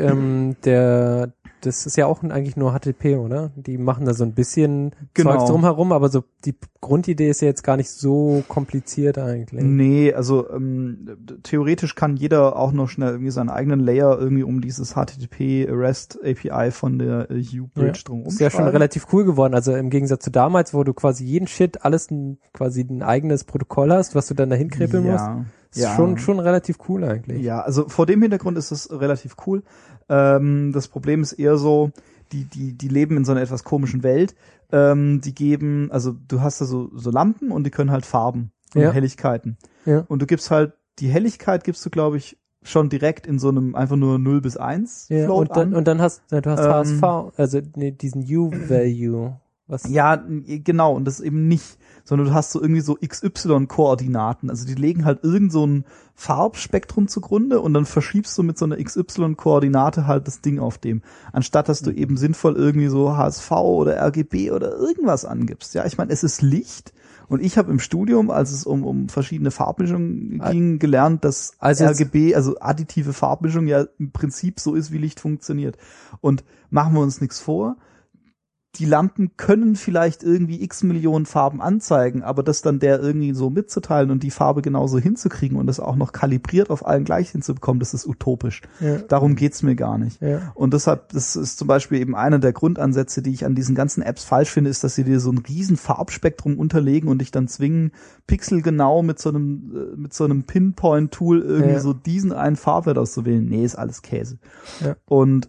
das ist ja auch eigentlich nur HTTP, oder? Die machen da so ein bisschen Zeugs drumherum, aber so die Grundidee ist ja jetzt gar nicht so kompliziert eigentlich. Nee, also theoretisch kann jeder auch noch schnell irgendwie seinen eigenen Layer irgendwie um dieses HTTP REST API von der Hue-Bridge drum ist ja schon relativ cool geworden, also im Gegensatz zu damals, wo du quasi jeden Shit alles quasi ein eigenes Protokoll hast, was du dann dahin krempeln musst. Ist schon relativ cool eigentlich. Ja, also vor dem Hintergrund ist es relativ cool. Das Problem ist eher so, die leben in so einer etwas komischen Welt. Die geben, also du hast da so Lampen und die können halt Farben und Helligkeiten. Ja. Und du gibst halt, die Helligkeit gibst du, glaube ich, schon direkt in so einem einfach nur 0 bis 1 Float an. Und dann du hast HSV, also diesen U-Value. Was? Ja, genau, und das eben nicht, sondern du hast so irgendwie so XY-Koordinaten. Also die legen halt irgend so ein Farbspektrum zugrunde und dann verschiebst du mit so einer XY-Koordinate halt das Ding auf dem. Anstatt dass du eben sinnvoll irgendwie so HSV oder RGB oder irgendwas angibst. Ja, ich meine, es ist Licht. Und ich habe im Studium, als es um verschiedene Farbmischungen ging, gelernt, dass RGB, also additive Farbmischung, ja im Prinzip so ist, wie Licht funktioniert. Und machen wir uns nichts vor, die Lampen können vielleicht irgendwie x Millionen Farben anzeigen, aber das dann der irgendwie so mitzuteilen und die Farbe genauso hinzukriegen und das auch noch kalibriert auf allen gleich hinzubekommen, das ist utopisch. Ja. Darum geht's mir gar nicht. Ja. Und deshalb, das ist zum Beispiel eben einer der Grundansätze, die ich an diesen ganzen Apps falsch finde, ist, dass sie dir so ein riesen Farbspektrum unterlegen und dich dann zwingen, pixelgenau mit so einem Pinpoint-Tool irgendwie so diesen einen Farbwert auszuwählen. Nee, ist alles Käse. Ja. Und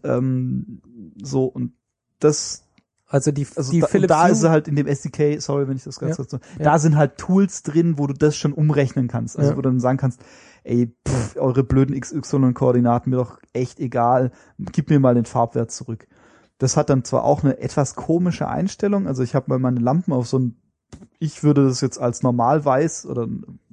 so, und das Also die Philips da ist halt in dem SDK, sorry, wenn ich das ganz kurz so, da sind halt Tools drin, wo du das schon umrechnen kannst. Also wo du dann sagen kannst, ey, eure blöden XY-Koordinaten mir doch echt egal, gib mir mal den Farbwert zurück. Das hat dann zwar auch eine etwas komische Einstellung, also ich habe mal meine Lampen auf so ein, ich würde das jetzt als normal weiß oder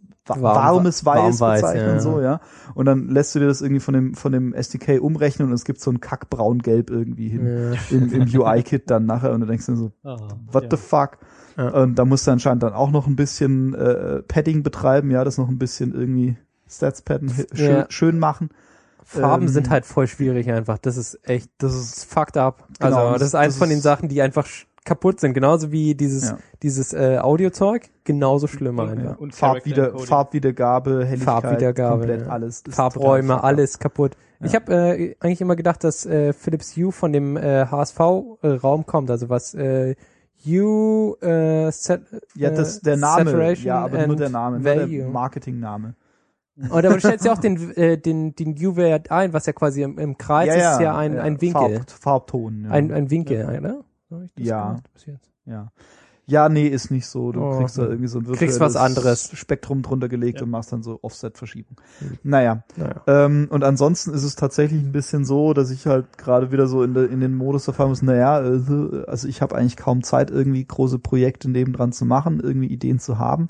warmes Weiß bezeichnen, so, ja. Und dann lässt du dir das irgendwie von dem SDK umrechnen und es gibt so ein Kackbraun-Gelb irgendwie hin im UI-Kit dann nachher und du denkst dir so, what the fuck? Ja. Und da musst du anscheinend dann auch noch ein bisschen Padding betreiben, ja, das noch ein bisschen irgendwie Stats-Padden schön machen. Farben sind halt voll schwierig einfach. Das ist echt, das ist fucked up. Genau, also das ist eins von den Sachen, die einfach kaputt sind, genauso wie dieses Audiozeug, genauso schlimm einfach. Und Farbwiedergabe, Helligkeit, komplett alles. Farbräume, alles kaputt. Ja. Ich habe eigentlich immer gedacht, dass Philips Hue von dem HSV-Raum kommt, also was Hue der Name, Saturation, ja, aber nur der Name, nur der Marketingname. Und aber du stellst ja auch den Hue-Wert ein, was ja quasi im Kreis ist ja ein Winkel. Farbton. Ja. Ein Winkel, oder? Ja, nee, ist nicht so. Du kriegst da irgendwie so ein virtuelles was anderes Spektrum drunter gelegt und machst dann so Offset-Verschiebung. Naja. Und ansonsten ist es tatsächlich ein bisschen so, dass ich halt gerade wieder so in den Modus erfahren muss, also ich habe eigentlich kaum Zeit, irgendwie große Projekte nebendran zu machen, irgendwie Ideen zu haben.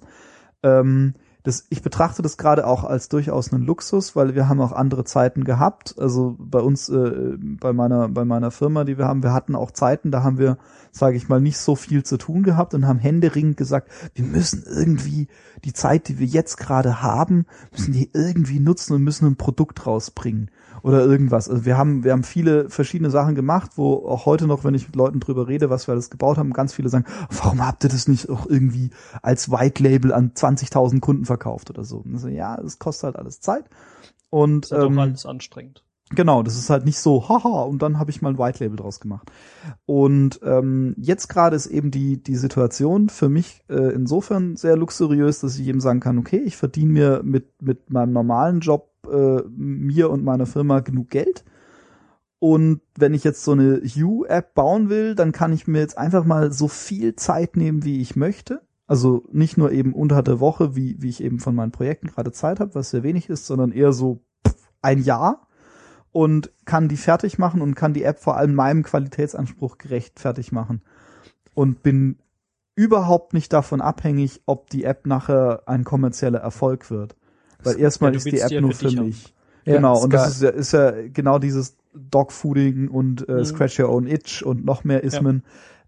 Ich betrachte das gerade auch als durchaus einen Luxus, weil wir haben auch andere Zeiten gehabt. Also bei uns, bei meiner Firma, die wir haben, wir hatten auch Zeiten, da haben wir, sage ich mal, nicht so viel zu tun gehabt und haben händeringend gesagt, wir müssen irgendwie die Zeit, die wir jetzt gerade haben, müssen die irgendwie nutzen und müssen ein Produkt rausbringen oder irgendwas. Also wir haben viele verschiedene Sachen gemacht, wo auch heute noch, wenn ich mit Leuten drüber rede, was wir alles gebaut haben, ganz viele sagen, warum habt ihr das nicht auch irgendwie als White Label an 20.000 Kunden verkauft oder so? Und so, ja, das kostet halt alles Zeit. Und ist halt auch alles anstrengend. Genau, das ist halt nicht so, haha, und dann habe ich mal ein White Label draus gemacht. Und jetzt gerade ist eben die Situation für mich insofern sehr luxuriös, dass ich eben sagen kann, okay, ich verdiene mir mit meinem normalen Job mir und meiner Firma genug Geld. Und wenn ich jetzt so eine Hue-App bauen will, dann kann ich mir jetzt einfach mal so viel Zeit nehmen, wie ich möchte. Also nicht nur eben unter der Woche, wie ich eben von meinen Projekten gerade Zeit habe, was sehr wenig ist, sondern eher so ein Jahr. Und kann die fertig machen und kann die App vor allem meinem Qualitätsanspruch gerecht fertig machen. Und bin überhaupt nicht davon abhängig, ob die App nachher ein kommerzieller Erfolg wird. Weil erstmal ist die App nur für mich. Ja, genau, und das ist ja genau dieses Dogfooding und Scratch Your Own Itch und noch mehr Ismen.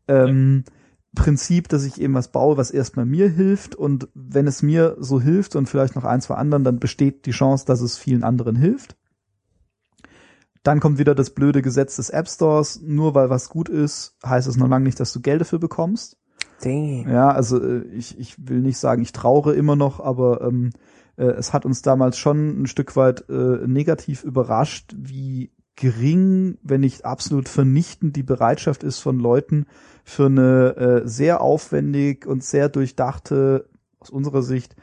Prinzip, dass ich eben was baue, was erstmal mir hilft, und wenn es mir so hilft und vielleicht noch ein, zwei anderen, dann besteht die Chance, dass es vielen anderen hilft. Dann kommt wieder das blöde Gesetz des App Stores. Nur weil was gut ist, heißt es noch lange nicht, dass du Geld dafür bekommst. Damn. Ja, also ich will nicht sagen, ich trauere immer noch, aber es hat uns damals schon ein Stück weit negativ überrascht, wie gering, wenn nicht absolut vernichtend die Bereitschaft ist von Leuten für eine sehr aufwendig und sehr durchdachte, aus unserer Sicht,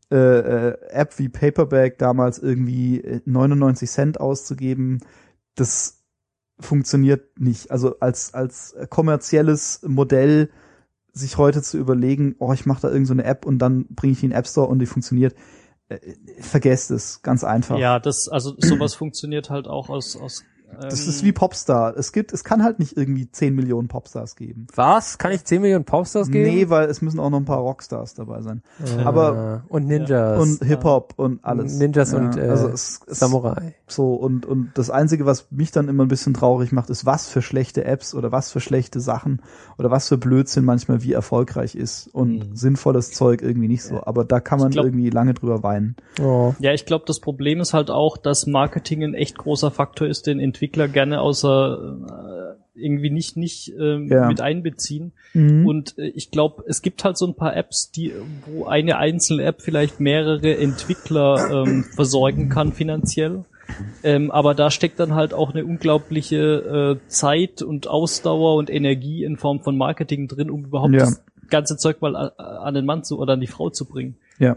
App wie Paperback damals irgendwie 99 Cent auszugeben. Das funktioniert nicht. Also als kommerzielles Modell sich heute zu überlegen, ich mache da irgend so eine App und dann bringe ich die in den App Store und die funktioniert, vergesst es, ganz einfach. Ja, sowas funktioniert halt auch aus das ist wie Popstar. Es kann halt nicht irgendwie 10 Millionen Popstars geben. Was? Kann ich 10 Millionen Popstars geben? Nee, weil es müssen auch noch ein paar Rockstars dabei sein. Aber und Ninjas. und Hip-Hop und alles. Ninjas und also es Samurai. So, und das Einzige, was mich dann immer ein bisschen traurig macht, ist, was für schlechte Apps oder was für schlechte Sachen oder was für Blödsinn manchmal wie erfolgreich ist und sinnvolles Zeug irgendwie nicht so. Aber da kann man irgendwie lange drüber weinen. Oh. Ja, ich glaube, das Problem ist halt auch, dass Marketing ein echt großer Faktor ist, den Entwickler gerne irgendwie nicht mit einbeziehen. Und ich glaube, es gibt halt so ein paar Apps, wo eine einzelne App vielleicht mehrere Entwickler versorgen kann finanziell. Aber da steckt dann halt auch eine unglaubliche Zeit und Ausdauer und Energie in Form von Marketing drin, um überhaupt das ganze Zeug mal an den Mann oder an die Frau zu bringen. Ja.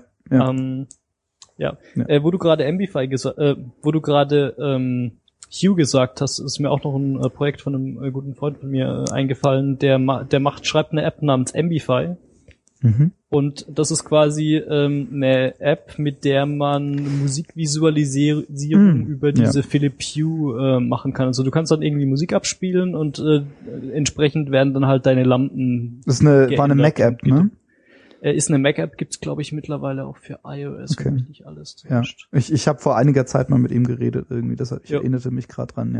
Wo du gerade Hue gesagt hast, ist mir auch noch ein Projekt von einem guten Freund von mir eingefallen, der schreibt eine App namens Ambify. Und das ist quasi eine App, mit der man Musikvisualisierung über diese Philips Hue machen kann. Also du kannst dann irgendwie Musik abspielen und entsprechend werden dann halt deine Lampen. Das war eine Mac-App, ne? Ist eine Mac-App, gibt's glaube ich mittlerweile auch für iOS, wenn mich nicht alles täuscht. Ja. Ich habe vor einiger Zeit mal mit ihm geredet irgendwie, ich erinnerte mich gerade dran,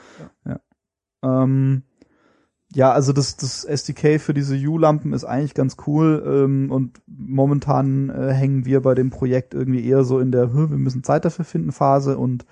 also das SDK für diese Hue-Lampen ist eigentlich ganz cool und momentan hängen wir bei dem Projekt irgendwie eher so in der wir müssen Zeit dafür finden Phase und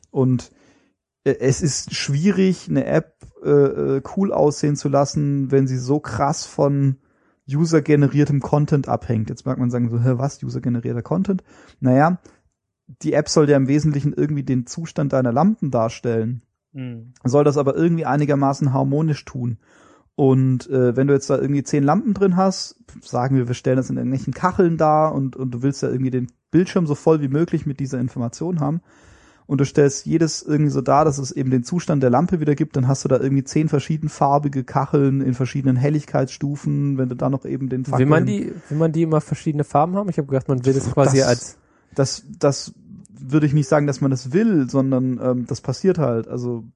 es ist schwierig, eine App cool aussehen zu lassen, wenn sie so krass von user-generiertem Content abhängt. Jetzt mag man sagen, so, was, user-generierter Content? Naja, die App soll ja im Wesentlichen irgendwie den Zustand deiner Lampen darstellen. Soll das aber irgendwie einigermaßen harmonisch tun. Und wenn du jetzt da irgendwie 10 Lampen drin hast, sagen wir stellen das in irgendwelchen Kacheln dar und du willst ja irgendwie den Bildschirm so voll wie möglich mit dieser Information haben und du stellst jedes irgendwie so dar, dass es eben den Zustand der Lampe wieder gibt, dann hast du da irgendwie 10 verschiedenfarbige Kacheln in verschiedenen Helligkeitsstufen, wenn du da noch eben den Will man die immer verschiedene Farben haben? Ich habe gedacht, man will das quasi das würde ich nicht sagen, dass man das will, sondern das passiert halt. Also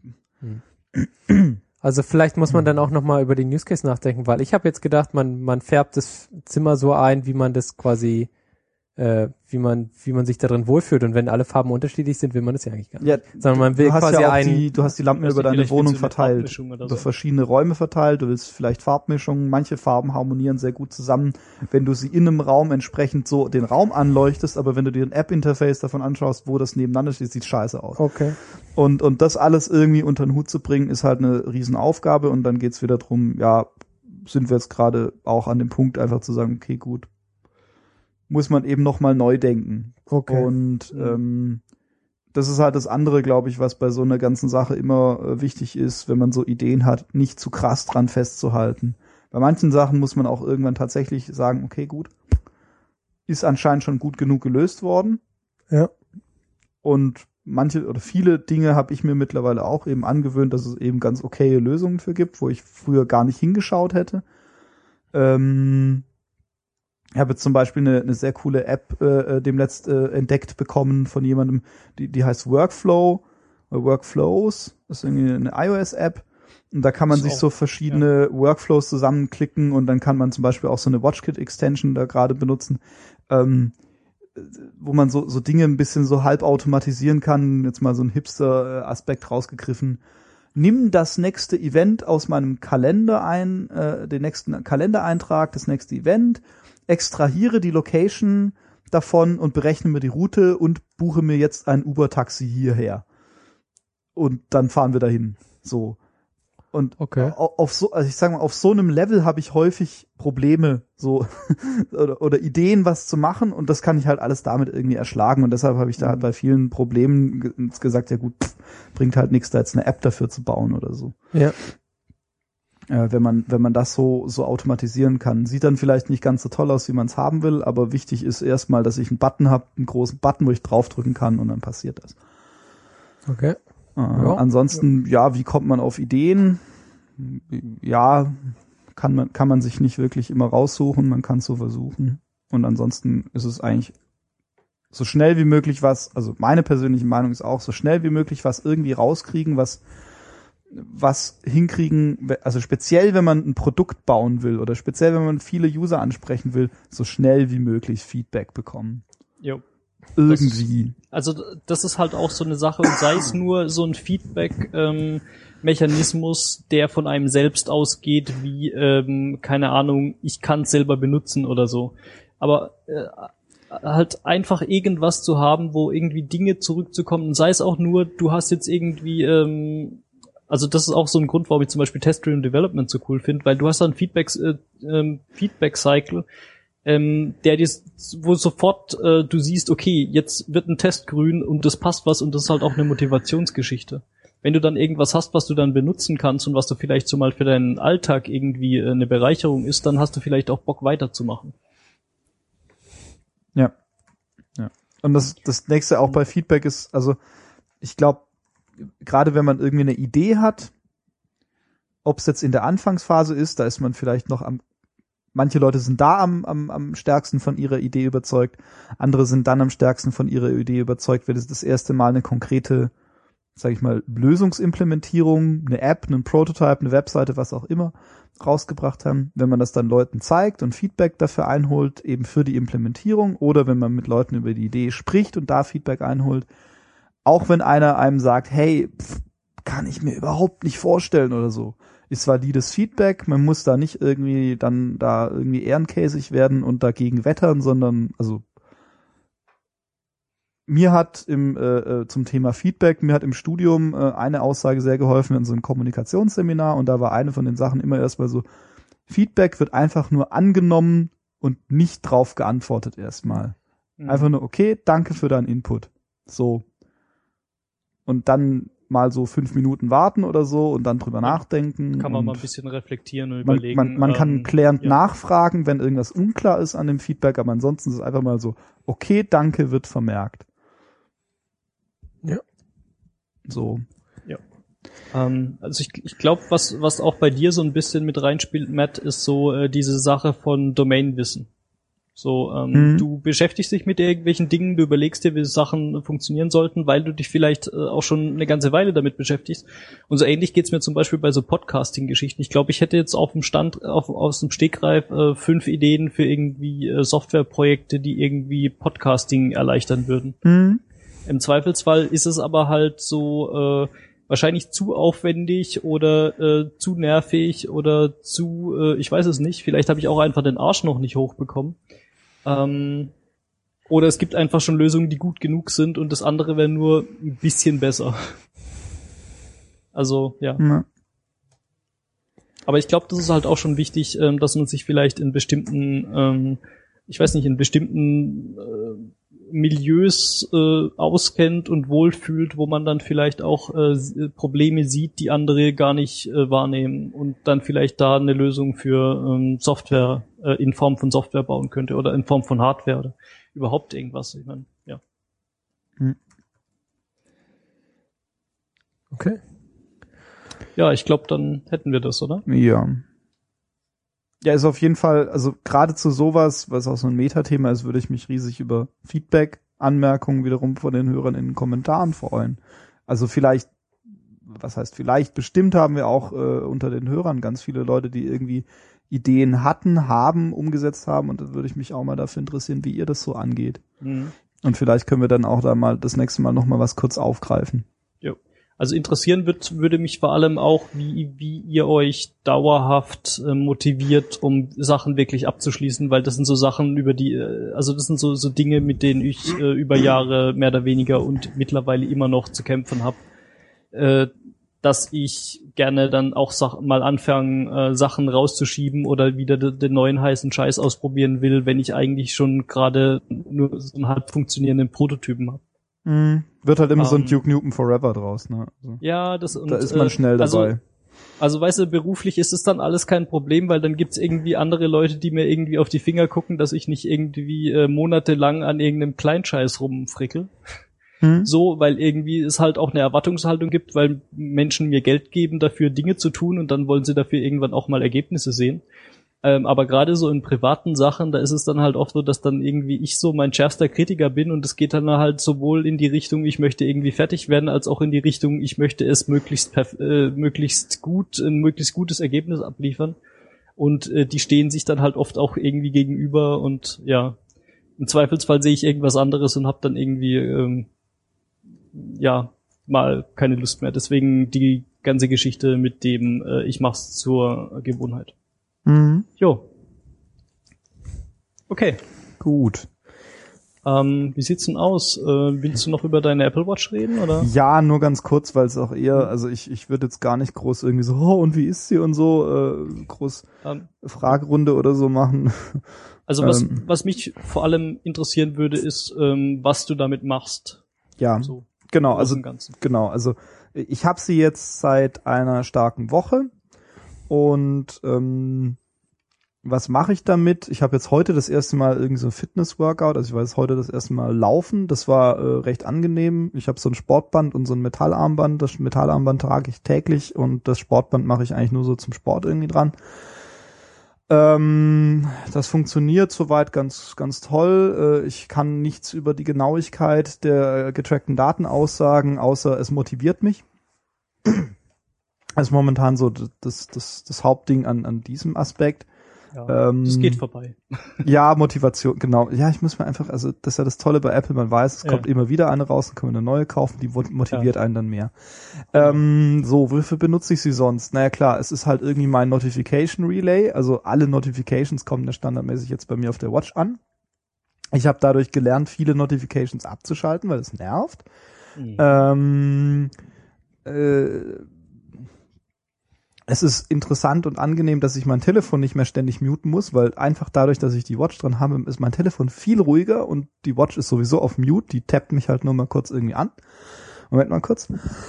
vielleicht muss man dann auch nochmal über den Use Case nachdenken, weil ich habe jetzt gedacht, man färbt das Zimmer so ein, wie man das quasi wie man sich darin wohlfühlt. Und wenn alle Farben unterschiedlich sind, will man das ja eigentlich gar nicht. Ja, sondern man will quasi du hast die Lampen über deine Wohnung verteilt. So verschiedene Räume verteilt. Du willst vielleicht Farbmischungen. Manche Farben harmonieren sehr gut zusammen, wenn du sie in einem Raum entsprechend so den Raum anleuchtest. Aber wenn du dir ein App-Interface davon anschaust, wo das nebeneinander steht, sieht scheiße aus. Okay. Und das alles irgendwie unter den Hut zu bringen, ist halt eine Riesenaufgabe. Und dann geht's wieder drum, sind wir jetzt gerade auch an dem Punkt, einfach zu sagen, okay, gut, muss man eben noch mal neu denken. Okay. Und das ist halt das andere, glaube ich, was bei so einer ganzen Sache immer wichtig ist, wenn man so Ideen hat, nicht zu krass dran festzuhalten. Bei manchen Sachen muss man auch irgendwann tatsächlich sagen, okay, gut, ist anscheinend schon gut genug gelöst worden. Ja. Und manche oder viele Dinge habe ich mir mittlerweile auch eben angewöhnt, dass es eben ganz okaye Lösungen für gibt, wo ich früher gar nicht hingeschaut hätte. Ich habe jetzt zum Beispiel eine sehr coole App demnächst entdeckt bekommen von jemandem, die heißt Workflows. Das ist irgendwie eine iOS-App. Und da kann man sich so verschiedene Workflows zusammenklicken und dann kann man zum Beispiel auch so eine WatchKit-Extension da gerade benutzen, wo man so Dinge ein bisschen so halb automatisieren kann. Jetzt mal so ein Hipster-Aspekt rausgegriffen. Nimm das nächste Event aus meinem Kalender den nächsten Kalendereintrag, das nächste Event, extrahiere die Location davon und berechne mir die Route und buche mir jetzt ein Uber-Taxi hierher. Und dann fahren wir dahin. So. Und auf so einem Level habe ich häufig Probleme, so oder Ideen, was zu machen, und das kann ich halt alles damit irgendwie erschlagen. Und deshalb habe ich da halt bei vielen Problemen gesagt, ja gut, bringt halt nichts, da jetzt eine App dafür zu bauen oder so. Ja. Wenn man das so automatisieren kann. Sieht dann vielleicht nicht ganz so toll aus, wie man es haben will, aber wichtig ist erstmal, dass ich einen Button habe, einen großen Button, wo ich draufdrücken kann, und dann passiert das. Okay. Ansonsten, wie kommt man auf Ideen? Ja, kann man sich nicht wirklich immer raussuchen, man kann es so versuchen. Und ansonsten ist es eigentlich so schnell wie möglich also meine persönliche Meinung ist auch, so schnell wie möglich was irgendwie rauskriegen, was hinkriegen, also speziell, wenn man ein Produkt bauen will oder speziell, wenn man viele User ansprechen will, so schnell wie möglich Feedback bekommen. Jo. Irgendwie. Das ist halt auch so eine Sache, und sei es nur so ein Feedback-Mechanismus, der von einem selbst ausgeht, wie, keine Ahnung, ich kann es selber benutzen oder so. Aber halt einfach irgendwas zu haben, wo irgendwie Dinge zurückzukommen, sei es auch nur, du hast jetzt irgendwie, also das ist auch so ein Grund, warum ich zum Beispiel Test-Driven Development so cool finde, weil du hast dann Feedback-Cycle, der dir, wo sofort du siehst, okay, jetzt wird ein Test grün und das passt was, und das ist halt auch eine Motivationsgeschichte. Wenn du dann irgendwas hast, was du dann benutzen kannst und was du vielleicht so mal für deinen Alltag irgendwie eine Bereicherung ist, dann hast du vielleicht auch Bock weiterzumachen. Ja. Und das nächste auch bei Feedback ist, also ich glaube, gerade wenn man irgendwie eine Idee hat, ob es jetzt in der Anfangsphase ist, da ist man vielleicht noch manche Leute sind da am stärksten von ihrer Idee überzeugt, andere sind dann am stärksten von ihrer Idee überzeugt, wenn es das erste Mal eine konkrete, sag ich mal, Lösungsimplementierung, eine App, einen Prototype, eine Webseite, was auch immer, rausgebracht haben. Wenn man das dann Leuten zeigt und Feedback dafür einholt, eben für die Implementierung, oder wenn man mit Leuten über die Idee spricht und da Feedback einholt, auch wenn einer einem sagt, hey, kann ich mir überhaupt nicht vorstellen oder so, ist valides Feedback, man muss da nicht irgendwie dann da irgendwie ehrenkäsig werden und dagegen wettern, sondern, also mir hat zum Thema Feedback, mir hat im Studium eine Aussage sehr geholfen in so einem Kommunikationsseminar, und da war eine von den Sachen immer erstmal so, Feedback wird einfach nur angenommen und nicht drauf geantwortet erstmal. Einfach nur, okay, danke für deinen Input. So. Und dann mal so 5 Minuten warten oder so und dann drüber nachdenken. Kann man mal ein bisschen reflektieren und überlegen. Man kann klärend nachfragen, wenn irgendwas unklar ist an dem Feedback, aber ansonsten ist es einfach mal so, okay, danke, wird vermerkt. Ja. So. Ja. Also ich glaube, was auch bei dir so ein bisschen mit reinspielt, Matt, ist so diese Sache von Domainwissen. So, du beschäftigst dich mit irgendwelchen Dingen, du überlegst dir, wie Sachen funktionieren sollten, weil du dich vielleicht auch schon eine ganze Weile damit beschäftigst. Und so ähnlich geht's mir zum Beispiel bei so Podcasting-Geschichten. Ich glaube, ich hätte jetzt auf dem aus dem Stegreif 5 Ideen für irgendwie Softwareprojekte, die irgendwie Podcasting erleichtern würden. Im Zweifelsfall ist es aber halt so wahrscheinlich zu aufwendig oder zu nervig oder zu, ich weiß es nicht, vielleicht habe ich auch einfach den Arsch noch nicht hochbekommen. Oder es gibt einfach schon Lösungen, die gut genug sind, und das andere wäre nur ein bisschen besser. Also, ja. Aber ich glaube, das ist halt auch schon wichtig, dass man sich vielleicht in bestimmten, Milieus auskennt und wohlfühlt, wo man dann vielleicht auch Probleme sieht, die andere gar nicht wahrnehmen, und dann vielleicht da eine Lösung für Software in Form von Software bauen könnte oder in Form von Hardware oder überhaupt irgendwas. Ich meine, ja. Okay. Ja, ich glaube, dann hätten wir das, oder? Ja. Ja, ist auf jeden Fall, also gerade zu sowas, was auch so ein Metathema ist, würde ich mich riesig über Feedback, Anmerkungen wiederum von den Hörern in den Kommentaren freuen. Also vielleicht, was heißt vielleicht, bestimmt haben wir auch unter den Hörern ganz viele Leute, die irgendwie Ideen haben, umgesetzt haben, und da würde ich mich auch mal dafür interessieren, wie ihr das so angeht. Und vielleicht können wir dann auch da mal das nächste Mal noch mal was kurz aufgreifen. Jo. Also interessieren würde mich vor allem auch, wie ihr euch dauerhaft motiviert, um Sachen wirklich abzuschließen, weil das sind so Sachen, das sind so Dinge, mit denen ich über Jahre mehr oder weniger und mittlerweile immer noch zu kämpfen habe, dass ich gerne dann auch mal anfangen, Sachen rauszuschieben oder wieder den neuen heißen Scheiß ausprobieren will, wenn ich eigentlich schon gerade nur so einen halb funktionierenden Prototypen habe. Wird halt immer so ein Duke Nukem Forever draus, ne? Also, ja, da ist man schnell dabei. Also weißt du, beruflich ist es dann alles kein Problem, weil dann gibt's irgendwie andere Leute, die mir irgendwie auf die Finger gucken, dass ich nicht irgendwie monatelang an irgendeinem Kleinscheiß rumfrickel. so, weil irgendwie es halt auch eine Erwartungshaltung gibt, weil Menschen mir Geld geben, dafür Dinge zu tun und dann wollen sie dafür irgendwann auch mal Ergebnisse sehen. Aber gerade so in privaten Sachen, da ist es dann halt oft so, dass dann irgendwie ich so mein schärfster Kritiker bin und es geht dann halt sowohl in die Richtung, ich möchte irgendwie fertig werden, als auch in die Richtung, ich möchte es möglichst gut, ein möglichst gutes Ergebnis abliefern. Und die stehen sich dann halt oft auch irgendwie gegenüber und ja, im Zweifelsfall sehe ich irgendwas anderes und habe dann irgendwie mal keine Lust mehr. Deswegen die ganze Geschichte mit dem ich mach's zur Gewohnheit. Jo. Okay. Gut. Wie sieht's denn aus? Willst du noch über deine Apple Watch reden, oder? Ja, nur ganz kurz, weil es auch eher, also ich würde jetzt gar nicht groß irgendwie so, und wie ist sie und so, groß Fragerunde oder so machen. Also was mich vor allem interessieren würde, ist, was du damit machst. Ja, so, genau, also ich habe sie jetzt seit einer starken Woche und was mache ich damit? Ich habe jetzt heute das erste Mal irgendwie so ein Fitness-Workout, also ich war jetzt heute das erste Mal laufen, das war recht angenehm. Ich habe so ein Sportband und so ein Metallarmband, das Metallarmband trage ich täglich und das Sportband mache ich eigentlich nur so zum Sport irgendwie dran. Das funktioniert soweit ganz, ganz toll. Ich kann nichts über die Genauigkeit der getrackten Daten aussagen, außer es motiviert mich. Das ist momentan so das Hauptding an diesem Aspekt. Ja, das geht vorbei. Ja, Motivation, genau. Ja, ich muss mir einfach, also das ist ja das Tolle bei Apple, man weiß, es kommt immer wieder eine raus, dann kann man eine neue kaufen, die motiviert einen dann mehr. So, wofür benutze ich sie sonst? Naja klar, es ist halt irgendwie mein Notification Relay, also alle Notifications kommen ja standardmäßig jetzt bei mir auf der Watch an. Ich habe dadurch gelernt, viele Notifications abzuschalten, weil es nervt. Es ist interessant und angenehm, dass ich mein Telefon nicht mehr ständig muten muss, weil einfach dadurch, dass ich die Watch dran habe, ist mein Telefon viel ruhiger und die Watch ist sowieso auf Mute, die tappt mich halt nur mal kurz irgendwie an. Moment mal kurz.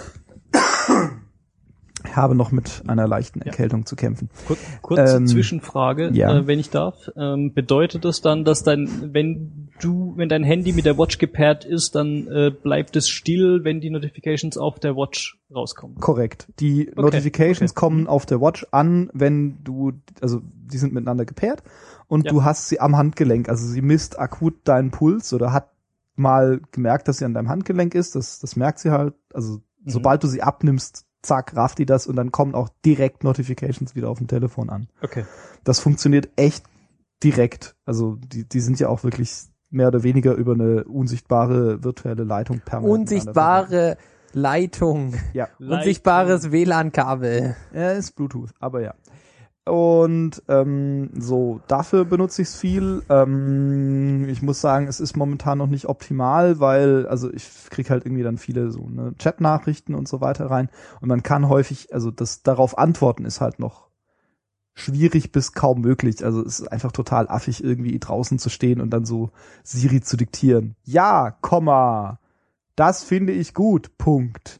Ich habe noch mit einer leichten Erkältung zu kämpfen. Kurze Zwischenfrage, wenn ich darf. Bedeutet das dann, dass wenn dein Handy mit der Watch gepaart ist, dann bleibt es still, wenn die Notifications auf der Watch rauskommen? Korrekt. Die Notifications kommen auf der Watch an, wenn die sind miteinander gepaart und du hast sie am Handgelenk. Also sie misst akut deinen Puls oder hat mal gemerkt, dass sie an deinem Handgelenk ist. Das merkt sie halt. Also sobald du sie abnimmst, zack, rafft die das und dann kommen auch direkt Notifications wieder auf dem Telefon an. Okay. Das funktioniert echt direkt. Also die sind ja auch wirklich mehr oder weniger über eine unsichtbare virtuelle Leitung permanent. Unsichtbare Leitung. Ja. Unsichtbares WLAN-Kabel. Ja, ist Bluetooth, aber ja. Und so, dafür benutze ich es viel. Ich muss sagen, es ist momentan noch nicht optimal, weil, also ich krieg halt irgendwie dann viele so Chat-Nachrichten und so weiter rein. Und man kann häufig, also das darauf antworten ist halt noch schwierig bis kaum möglich. Also es ist einfach total affig, irgendwie draußen zu stehen und dann so Siri zu diktieren. Ja, Komma, das finde ich gut, Punkt.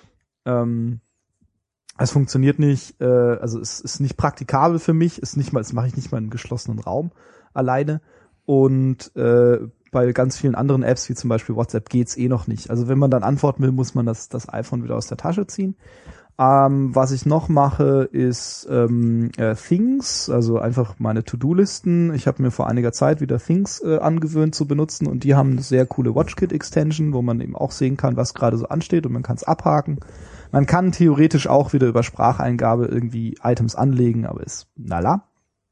Es funktioniert nicht, also es ist nicht praktikabel für mich, das mache ich nicht mal in einem geschlossenen Raum alleine. Und bei ganz vielen anderen Apps, wie zum Beispiel WhatsApp, geht's noch nicht. Also wenn man dann antworten will, muss man das iPhone wieder aus der Tasche ziehen. Was ich noch mache, ist Things, also einfach meine To-Do-Listen. Ich habe mir vor einiger Zeit wieder Things angewöhnt zu benutzen und die haben eine sehr coole WatchKit-Extension, wo man eben auch sehen kann, was gerade so ansteht und man kann es abhaken. Man kann theoretisch auch wieder über Spracheingabe irgendwie Items anlegen, aber ist nala.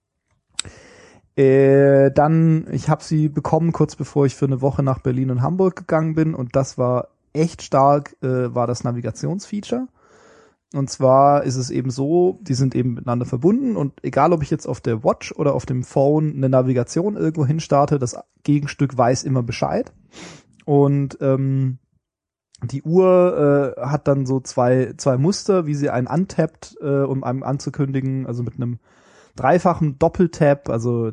Dann, ich habe sie bekommen, kurz bevor ich für eine Woche nach Berlin und Hamburg gegangen bin und das war echt stark, war das Navigationsfeature. Und zwar ist es eben so, die sind eben miteinander verbunden und egal, ob ich jetzt auf der Watch oder auf dem Phone eine Navigation irgendwo hin starte, das Gegenstück weiß immer Bescheid. Und die Uhr hat dann so zwei Muster, wie sie einen antappt, um einem anzukündigen, also mit einem dreifachen Doppeltap, also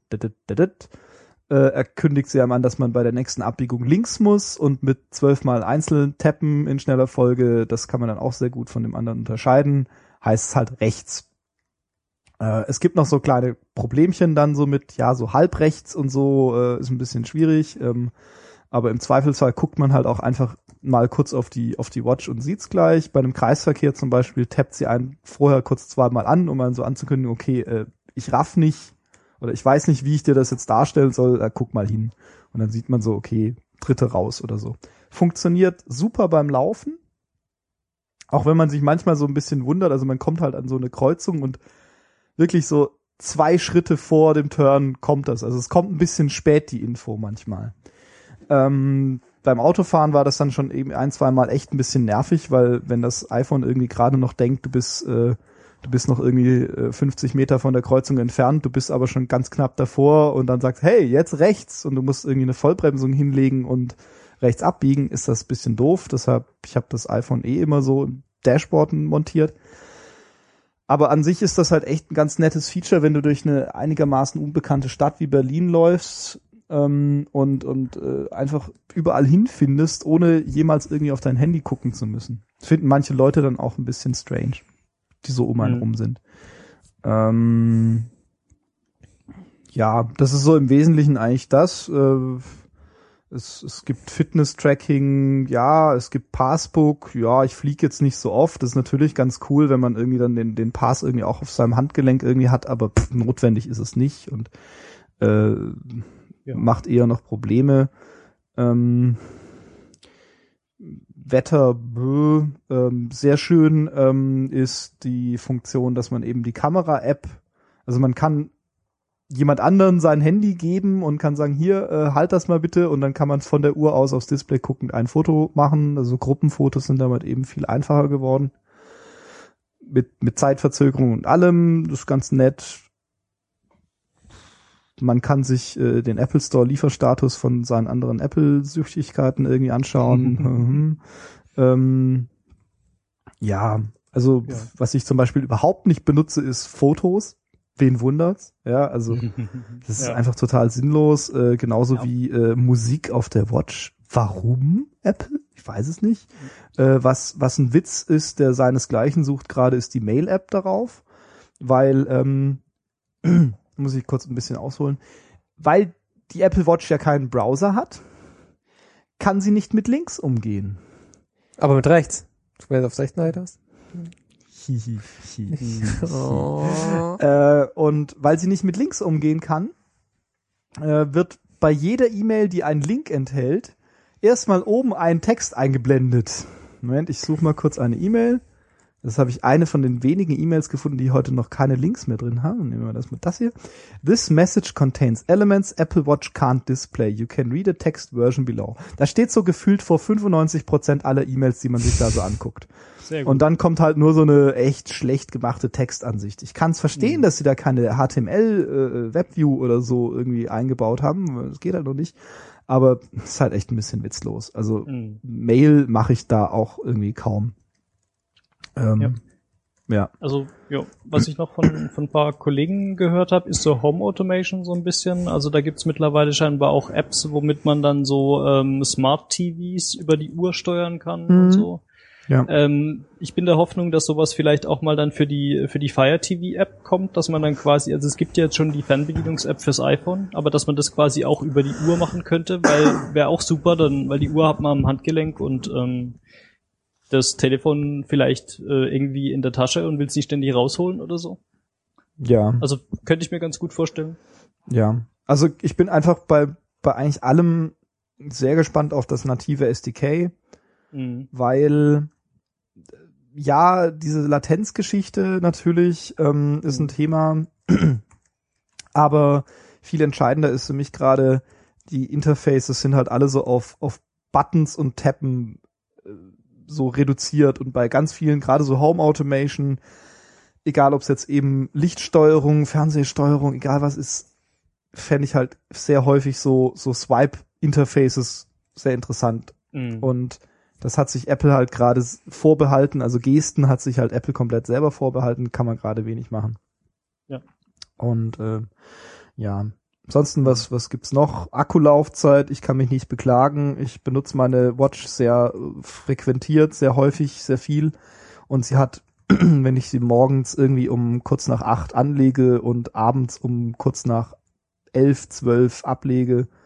kündigt sie einem an, dass man bei der nächsten Abbiegung links muss und mit 12 Mal einzeln tappen in schneller Folge, das kann man dann auch sehr gut von dem anderen unterscheiden, heißt es halt rechts. Es gibt noch so kleine Problemchen dann so mit, ja, so halb rechts und so, ist ein bisschen schwierig, Aber im Zweifelsfall guckt man halt auch einfach mal kurz auf die Watch und sieht's gleich. Bei einem Kreisverkehr zum Beispiel tappt sie einen vorher kurz zweimal an, um einen so anzukündigen, okay, ich raff nicht oder ich weiß nicht, wie ich dir das jetzt darstellen soll, guck mal hin. Und dann sieht man so, okay, dritte raus oder so. Funktioniert super beim Laufen. Auch wenn man sich manchmal so ein bisschen wundert, also man kommt halt an so eine Kreuzung und wirklich so 2 Schritte vor dem Turn kommt das. Also es kommt ein bisschen spät, die Info manchmal. Beim Autofahren war das dann schon eben 1-2 Mal echt ein bisschen nervig, weil wenn das iPhone irgendwie gerade noch denkt, du bist noch irgendwie 50 Meter von der Kreuzung entfernt, du bist aber schon ganz knapp davor und dann sagst, hey, jetzt rechts und du musst irgendwie eine Vollbremsung hinlegen und rechts abbiegen, ist das ein bisschen doof. Deshalb, ich habe das iPhone immer so im Dashboard montiert. Aber an sich ist das halt echt ein ganz nettes Feature, wenn du durch eine einigermaßen unbekannte Stadt wie Berlin läufst und einfach überall hinfindest, ohne jemals irgendwie auf dein Handy gucken zu müssen. Das finden manche Leute dann auch ein bisschen strange, die so um einen rum sind. Ja, das ist so im Wesentlichen eigentlich das. Es gibt Fitness-Tracking, ja, es gibt Passbook, ja, ich fliege jetzt nicht so oft. Das ist natürlich ganz cool, wenn man irgendwie dann den Pass irgendwie auch auf seinem Handgelenk irgendwie hat, aber notwendig ist es nicht und macht eher noch Probleme. Wetter, sehr schön ist die Funktion, dass man eben die Kamera-App, also man kann jemand anderen sein Handy geben und kann sagen, hier, halt das mal bitte und dann kann man von der Uhr aus aufs Display guckend ein Foto machen. Also Gruppenfotos sind damit eben viel einfacher geworden. Mit Zeitverzögerung und allem, das ist ganz nett. Man kann sich den Apple Store Lieferstatus von seinen anderen Apple-Süchtigkeiten irgendwie anschauen. Ja, also was ich zum Beispiel überhaupt nicht benutze, ist Fotos. Wen wundert's? Ja, also das ist einfach total sinnlos. Genauso wie Musik auf der Watch. Warum Apple? Ich weiß es nicht. Was ein Witz ist, der seinesgleichen sucht gerade, ist die Mail-App darauf. Weil, muss ich kurz ein bisschen ausholen, weil die Apple Watch ja keinen Browser hat, kann sie nicht mit Links umgehen. Aber mit rechts. Wenn du aufs rechte Seite hast. Und weil sie nicht mit Links umgehen kann, wird bei jeder E-Mail, die einen Link enthält, erstmal oben ein Text eingeblendet. Moment, ich suche mal kurz eine E-Mail. Das habe ich eine von den wenigen E-Mails gefunden, die heute noch keine Links mehr drin haben. Nehmen wir das mit das hier. This message contains elements Apple Watch can't display. You can read a text version below. Da steht so gefühlt vor 95% aller E-Mails, die man sich da so anguckt. Sehr gut. Und dann kommt halt nur so eine echt schlecht gemachte Textansicht. Ich kann es verstehen, dass sie da keine HTML Webview oder so irgendwie eingebaut haben. Das geht halt noch nicht. Aber es ist halt echt ein bisschen witzlos. Also Mail mache ich da auch irgendwie kaum. Ja. Also, was ich noch von ein paar Kollegen gehört habe, ist so Home Automation so ein bisschen. Also da gibt's mittlerweile scheinbar auch Apps, womit man dann so Smart TVs über die Uhr steuern kann und so. Ja. Ich bin der Hoffnung, dass sowas vielleicht auch mal dann für die Fire TV App kommt, dass man dann quasi, also es gibt ja jetzt schon die Fernbedienungs-App fürs iPhone, aber dass man das quasi auch über die Uhr machen könnte, weil wäre auch super, dann, weil die Uhr hat man am Handgelenk und das Telefon vielleicht irgendwie in der Tasche und will es nicht ständig rausholen oder so. Ja. Also könnte ich mir ganz gut vorstellen. Ja. Also ich bin einfach bei eigentlich allem sehr gespannt auf das native SDK, weil ja, diese Latenzgeschichte natürlich ist ein Thema, aber viel entscheidender ist für mich gerade, die Interfaces sind halt alle so auf Buttons und Tappen so reduziert und bei ganz vielen, gerade so Home Automation, egal ob es jetzt eben Lichtsteuerung, Fernsehsteuerung, egal was ist, fände ich halt sehr häufig so Swipe-Interfaces sehr interessant. Und das hat sich Apple halt gerade vorbehalten, also Gesten hat sich halt Apple komplett selber vorbehalten, kann man gerade wenig machen. Ja. Und ja, ansonsten, was gibt's noch? Akkulaufzeit, ich kann mich nicht beklagen. Ich benutze meine Watch sehr frequentiert, sehr häufig, sehr viel. Und sie hat, wenn ich sie morgens irgendwie um kurz nach 8 anlege und abends um kurz nach 11, 12 ablege,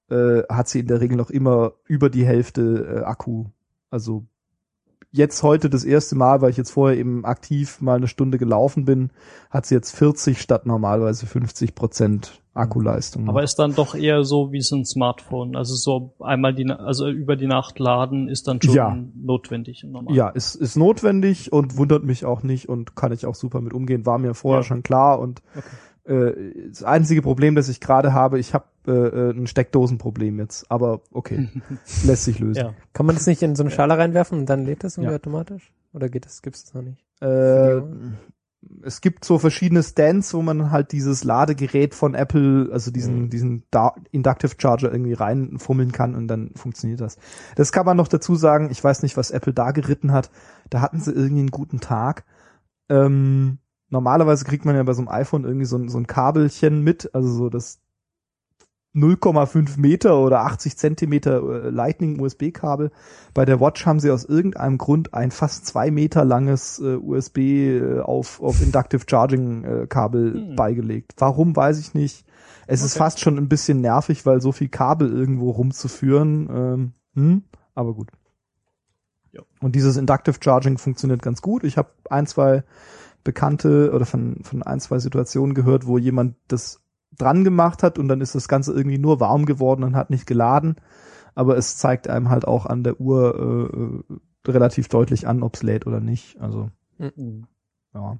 hat sie in der Regel noch immer über die Hälfte Akku. Also jetzt heute das erste Mal, weil ich jetzt vorher eben aktiv mal eine Stunde gelaufen bin, hat sie jetzt 40 statt normalerweise 50% Akkuleistung. Aber ist dann doch eher so wie so ein Smartphone. Also so einmal also über die Nacht laden ist dann schon notwendig und normal. Ja, ist notwendig und wundert mich auch nicht und kann ich auch super mit umgehen. War mir vorher schon klar und das einzige Problem, das ich gerade habe, ich habe ein Steckdosenproblem jetzt. Aber okay, lässt sich lösen. Ja. Kann man das nicht in so eine Schale reinwerfen und dann lädt das irgendwie automatisch? Oder gibt's das noch nicht? Es gibt so verschiedene Stands, wo man halt dieses Ladegerät von Apple, also diesen Inductive Charger irgendwie reinfummeln kann und dann funktioniert das. Das kann man noch dazu sagen, ich weiß nicht, was Apple da geritten hat. Da hatten sie irgendwie einen guten Tag. Normalerweise kriegt man ja bei so einem iPhone irgendwie so ein Kabelchen mit, also so das 0,5 Meter oder 80 Zentimeter Lightning-USB-Kabel. Bei der Watch haben sie aus irgendeinem Grund ein fast 2 Meter langes USB auf Inductive Charging beigelegt. Warum, weiß ich nicht. Es ist fast schon ein bisschen nervig, weil so viel Kabel irgendwo rumzuführen. Aber gut. Ja. Und dieses Inductive Charging funktioniert ganz gut. Ich habe ein, zwei Bekannte oder von ein, zwei Situationen gehört, wo jemand das dran gemacht hat und dann ist das Ganze irgendwie nur warm geworden und hat nicht geladen. Aber es zeigt einem halt auch an der Uhr relativ deutlich an, ob es lädt oder nicht. Also ja.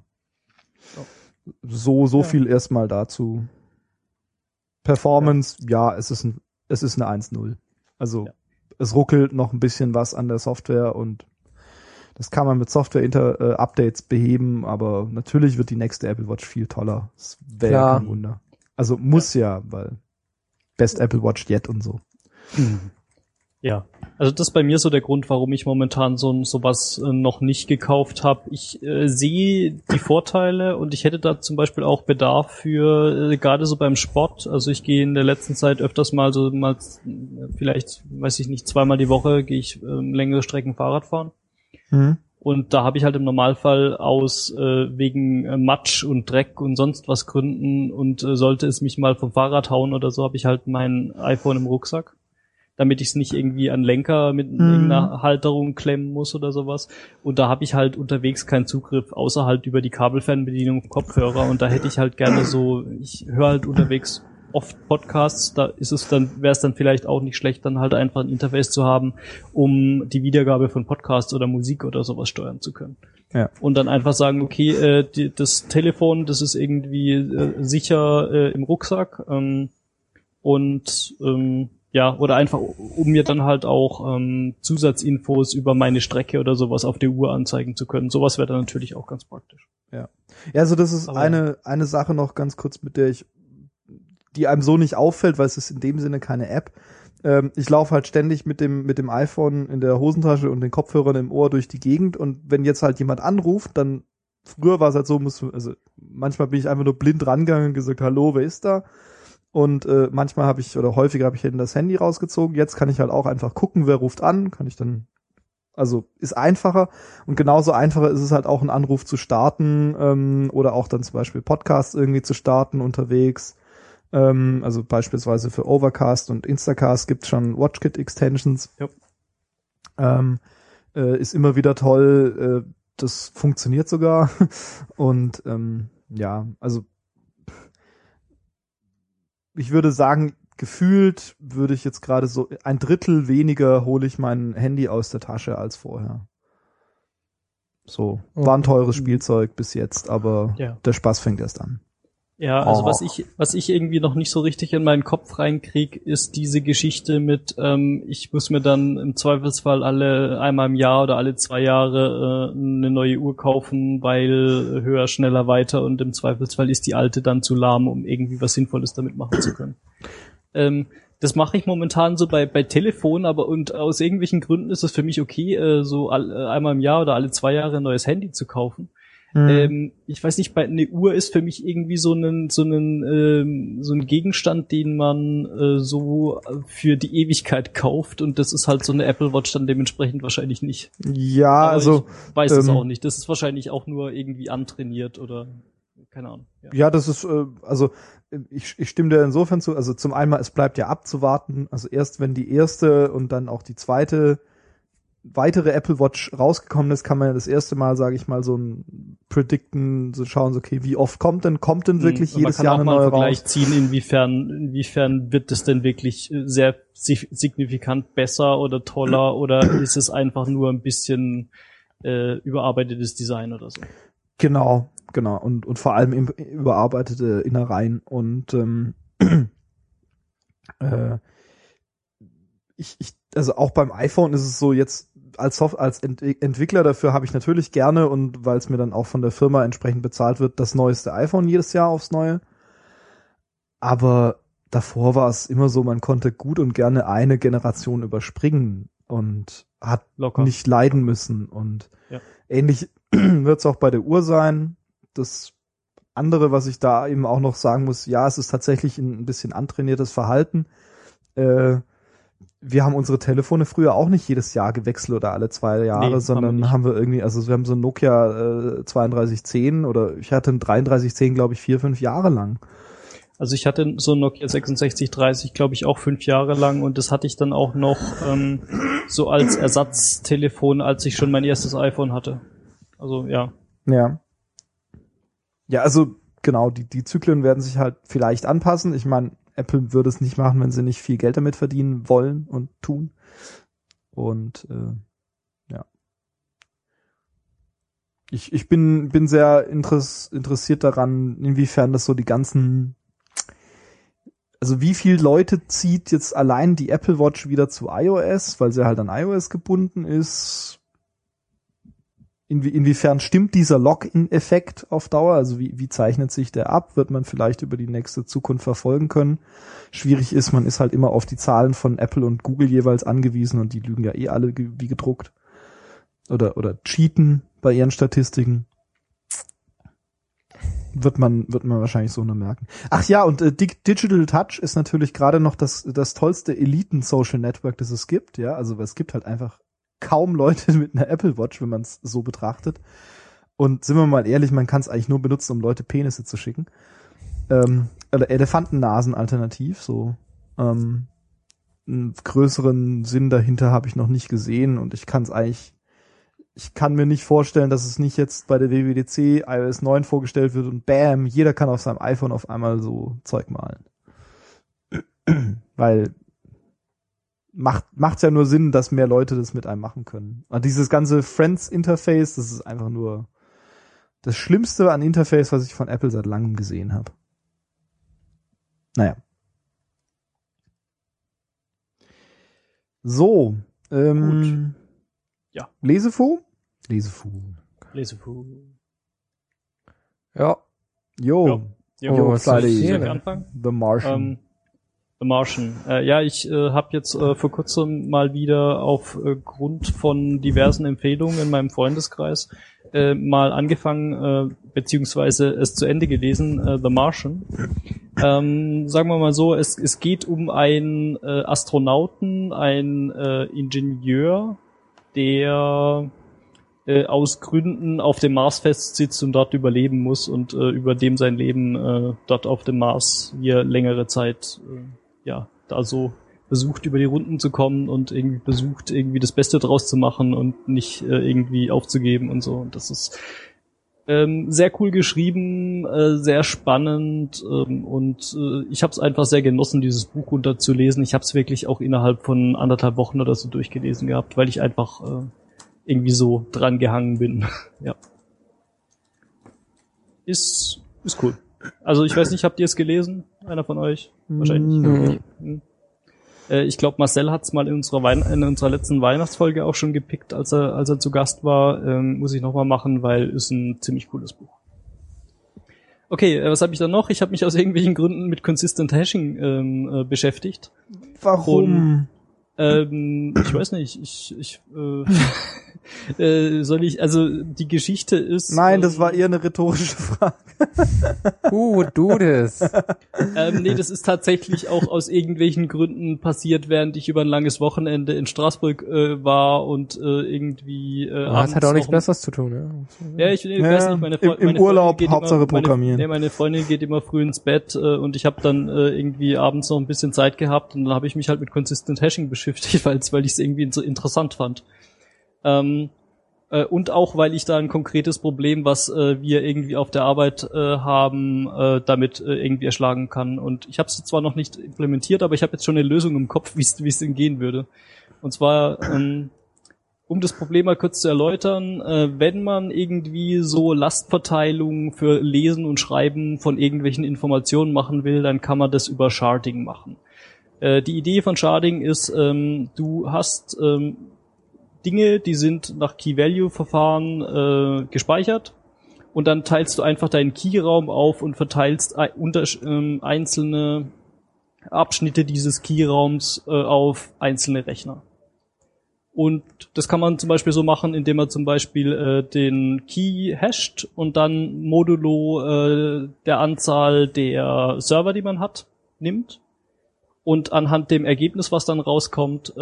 So viel erstmal dazu. Performance, es ist eine 1.0. Also es ruckelt noch ein bisschen was an der Software und das kann man mit Software-Updates beheben, aber natürlich wird die nächste Apple Watch viel toller. Das wäre ja kein Wunder. Also muss weil Best Apple Watch yet und so. Ja, also das ist bei mir so der Grund, warum ich momentan sowas noch nicht gekauft habe. Ich sehe die Vorteile und ich hätte da zum Beispiel auch Bedarf für, gerade so beim Sport. Also ich gehe in der letzten Zeit öfters mal vielleicht, weiß ich nicht, 2-mal die Woche gehe ich längere Strecken Fahrrad fahren. Und da habe ich halt im Normalfall wegen Matsch und Dreck und sonst was Gründen und sollte es mich mal vom Fahrrad hauen oder so, habe ich halt mein iPhone im Rucksack, damit ich es nicht irgendwie an Lenker mit irgendeiner Halterung klemmen muss oder sowas. Und da habe ich halt unterwegs keinen Zugriff, außer halt über die Kabelfernbedienung Kopfhörer. Und da hätte ich halt gerne ich höre halt unterwegs oft Podcasts, da wäre es dann vielleicht auch nicht schlecht, dann halt einfach ein Interface zu haben, um die Wiedergabe von Podcasts oder Musik oder sowas steuern zu können. Ja. Und dann einfach sagen, okay, das Telefon, das ist irgendwie sicher im Rucksack oder einfach, um mir dann halt auch Zusatzinfos über meine Strecke oder sowas auf der Uhr anzeigen zu können. Sowas wäre dann natürlich auch ganz praktisch. Ja, also das ist eine Sache noch ganz kurz, die einem so nicht auffällt, weil es ist in dem Sinne keine App. Ich laufe halt ständig mit dem iPhone in der Hosentasche und den Kopfhörern im Ohr durch die Gegend und wenn jetzt halt jemand anruft, dann früher war es halt so, manchmal bin ich einfach nur blind rangegangen und gesagt, hallo, wer ist da? Und manchmal häufiger habe ich dann das Handy rausgezogen. Jetzt kann ich halt auch einfach gucken, wer ruft an, ist einfacher und genauso einfacher ist es halt auch einen Anruf zu starten oder auch dann zum Beispiel Podcasts irgendwie zu starten unterwegs. Also beispielsweise für Overcast und Instacast gibt's schon WatchKit-Extensions. Ja. Ist immer wieder toll. Das funktioniert sogar. Und also ich würde sagen, gefühlt würde ich jetzt gerade so 1/3 weniger hole ich mein Handy aus der Tasche als vorher. So, war ein teures Spielzeug bis jetzt, aber der Spaß fängt erst an. Ja, also was ich irgendwie noch nicht so richtig in meinen Kopf reinkrieg, ist diese Geschichte mit, ich muss mir dann im Zweifelsfall einmal im Jahr oder alle 2 Jahre eine neue Uhr kaufen, weil höher, schneller, weiter und im Zweifelsfall ist die alte dann zu lahm, um irgendwie was Sinnvolles damit machen zu können. Das mache ich momentan so bei Telefon, und aus irgendwelchen Gründen ist es für mich okay, einmal im Jahr oder alle 2 Jahre ein neues Handy zu kaufen. Ich weiß nicht, eine Uhr ist für mich irgendwie so ein Gegenstand, den man so für die Ewigkeit kauft und das ist halt so eine Apple Watch dann dementsprechend wahrscheinlich nicht. Ja, aber also ich weiß es auch nicht. Das ist wahrscheinlich auch nur irgendwie antrainiert oder keine Ahnung. Ja, das ist, also ich stimme dir insofern zu, also zum einen mal, es bleibt ja abzuwarten, also erst wenn die erste und dann auch die zweite weitere Apple Watch rausgekommen ist, kann man ja das erste Mal, sage ich mal, so ein Predicten, so schauen, so okay, wie oft kommt denn wirklich jedes Jahr eine neue raus? Man kann auch mal einen Vergleich ziehen, inwiefern wird es denn wirklich sehr signifikant besser oder toller oder ist es einfach nur ein bisschen überarbeitetes Design oder so? Genau. Und vor allem überarbeitete Innereien und also auch beim iPhone ist es so jetzt als Entwickler dafür habe ich natürlich gerne und weil es mir dann auch von der Firma entsprechend bezahlt wird, das neueste iPhone jedes Jahr aufs Neue. Aber davor war es immer so, man konnte gut und gerne eine Generation überspringen und hat nicht leiden müssen. Und ähnlich wird es auch bei der Uhr sein. Das andere, was ich da eben auch noch sagen muss, ja, es ist tatsächlich ein bisschen antrainiertes Verhalten. Wir haben unsere Telefone früher auch nicht jedes Jahr gewechselt oder alle 2 Jahre, sondern haben wir irgendwie, also wir haben so ein Nokia 3210 oder ich hatte ein 3310, glaube ich, 4-5 Jahre lang. Also ich hatte so ein Nokia 6630, glaube ich, auch 5 Jahre lang und das hatte ich dann auch noch so als Ersatztelefon, als ich schon mein erstes iPhone hatte. Also ja. Ja, also genau, die Zyklen werden sich halt vielleicht anpassen. Ich meine, Apple würde es nicht machen, wenn sie nicht viel Geld damit verdienen wollen und tun. Und ja. Ich bin sehr interessiert daran, inwiefern das so die ganzen, also wie viel Leute zieht jetzt allein die Apple Watch wieder zu iOS, weil sie halt an iOS gebunden ist. Inwiefern stimmt dieser Login-Effekt auf Dauer? Also wie zeichnet sich der ab? Wird man vielleicht über die nächste Zukunft verfolgen können? Schwierig ist, man ist halt immer auf die Zahlen von Apple und Google jeweils angewiesen und die lügen ja alle wie gedruckt. Oder cheaten bei ihren Statistiken. Wird man wahrscheinlich so nur merken. Ach ja, und Digital Touch ist natürlich gerade noch das tollste Eliten-Social-Network, das es gibt. Ja, also es gibt halt einfach kaum Leute mit einer Apple Watch, wenn man es so betrachtet. Und sind wir mal ehrlich, man kann es eigentlich nur benutzen, um Leute Penisse zu schicken. Oder Elefantennasen alternativ, so. Einen größeren Sinn dahinter habe ich noch nicht gesehen und ich kann mir nicht vorstellen, dass es nicht jetzt bei der WWDC iOS 9 vorgestellt wird und bam, jeder kann auf seinem iPhone auf einmal so Zeug malen. Weil macht's ja nur Sinn, dass mehr Leute das mit einem machen können. Und dieses ganze Friends-Interface, das ist einfach nur das Schlimmste an Interface, was ich von Apple seit langem gesehen habe. Naja. So. Gut. Ja. Lesefu. Ja. Jo. Soll ich anfangen? The Martian. The Martian. Ja, ich habe jetzt vor kurzem mal wieder aufgrund von diversen Empfehlungen in meinem Freundeskreis mal angefangen, beziehungsweise es zu Ende gelesen, The Martian. Sagen wir mal so, es geht um einen Astronauten, einen Ingenieur, der aus Gründen auf dem Mars festsitzt und dort überleben muss und über dem sein Leben dort auf dem Mars hier längere Zeit da so versucht, über die Runden zu kommen und irgendwie versucht, irgendwie das Beste draus zu machen und nicht irgendwie aufzugeben und so. Und das ist sehr cool geschrieben, sehr spannend und ich habe es einfach sehr genossen, dieses Buch runterzulesen. Ich habe es wirklich auch innerhalb von 1,5 Wochen oder so durchgelesen gehabt, weil ich einfach irgendwie so dran gehangen bin. Ja. Ist cool. Also ich weiß nicht, habt ihr es gelesen? Einer von euch? Wahrscheinlich nicht. Ich glaube, Marcel hat es mal in unserer letzten Weihnachtsfolge auch schon gepickt, als er zu Gast war. Muss ich nochmal machen, weil ist ein ziemlich cooles Buch. Okay, was habe ich da noch? Ich habe mich aus irgendwelchen Gründen mit Consistent Hashing beschäftigt. Warum? Ich weiß nicht. die Geschichte ist... Nein, das war eher eine rhetorische Frage. Du das. Nee, das ist tatsächlich auch aus irgendwelchen Gründen passiert, während ich über ein langes Wochenende in Straßburg war und irgendwie Das hat auch nichts Besseres zu tun, ja. Ja, ich weiß nicht, im Urlaub Hauptsache programmieren. Meine Freundin geht immer früh ins Bett und ich habe dann irgendwie abends noch ein bisschen Zeit gehabt und dann habe ich mich halt mit Consistent Hashing beschäftigt, weil ich es irgendwie so interessant fand. Und auch, weil ich da ein konkretes Problem, was wir irgendwie auf der Arbeit haben, damit irgendwie erschlagen kann. Und ich habe es zwar noch nicht implementiert, aber ich habe jetzt schon eine Lösung im Kopf, wie es denn gehen würde. Und zwar, um das Problem mal kurz zu erläutern, wenn man irgendwie so Lastverteilung für Lesen und Schreiben von irgendwelchen Informationen machen will, dann kann man das über Sharding machen. Die Idee von Sharding ist, du hast Dinge, die sind nach Key-Value-Verfahren gespeichert und dann teilst du einfach deinen Key-Raum auf und verteilst einzelne Abschnitte dieses Key-Raums auf einzelne Rechner. Und das kann man zum Beispiel so machen, indem man zum Beispiel den Key hasht und dann modulo der Anzahl der Server, die man hat, nimmt und anhand dem Ergebnis, was dann rauskommt,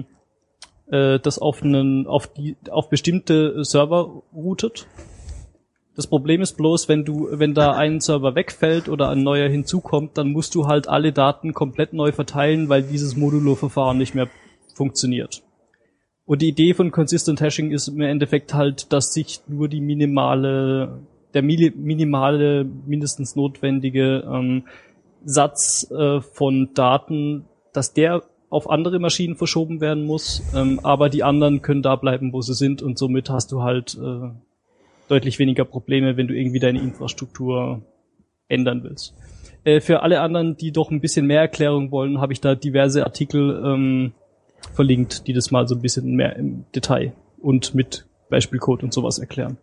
das auf bestimmte Server routet. Das Problem ist bloß, wenn da ein Server wegfällt oder ein neuer hinzukommt, dann musst du halt alle Daten komplett neu verteilen, weil dieses Modulo-Verfahren nicht mehr funktioniert. Und die Idee von Consistent Hashing ist im Endeffekt halt, dass sich nur der minimale, mindestens notwendige Satz von Daten, dass der auf andere Maschinen verschoben werden muss, aber die anderen können da bleiben, wo sie sind und somit hast du halt deutlich weniger Probleme, wenn du irgendwie deine Infrastruktur ändern willst. Für alle anderen, die doch ein bisschen mehr Erklärung wollen, habe ich da diverse Artikel verlinkt, die das mal so ein bisschen mehr im Detail und mit Beispielcode und sowas erklären.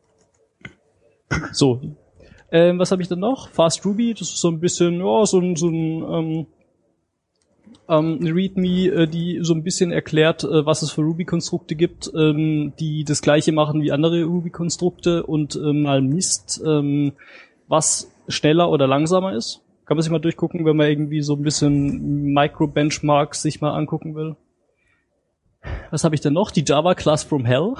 So, was habe ich dann noch? Fast Ruby, das ist so ein bisschen, ja, so ein eine README, die so ein bisschen erklärt, was es für Ruby-Konstrukte gibt, die das gleiche machen wie andere Ruby-Konstrukte und mal misst, was schneller oder langsamer ist. Kann man sich mal durchgucken, wenn man irgendwie so ein bisschen Micro-Benchmarks sich mal angucken will. Was habe ich denn noch? Die Java Class from Hell.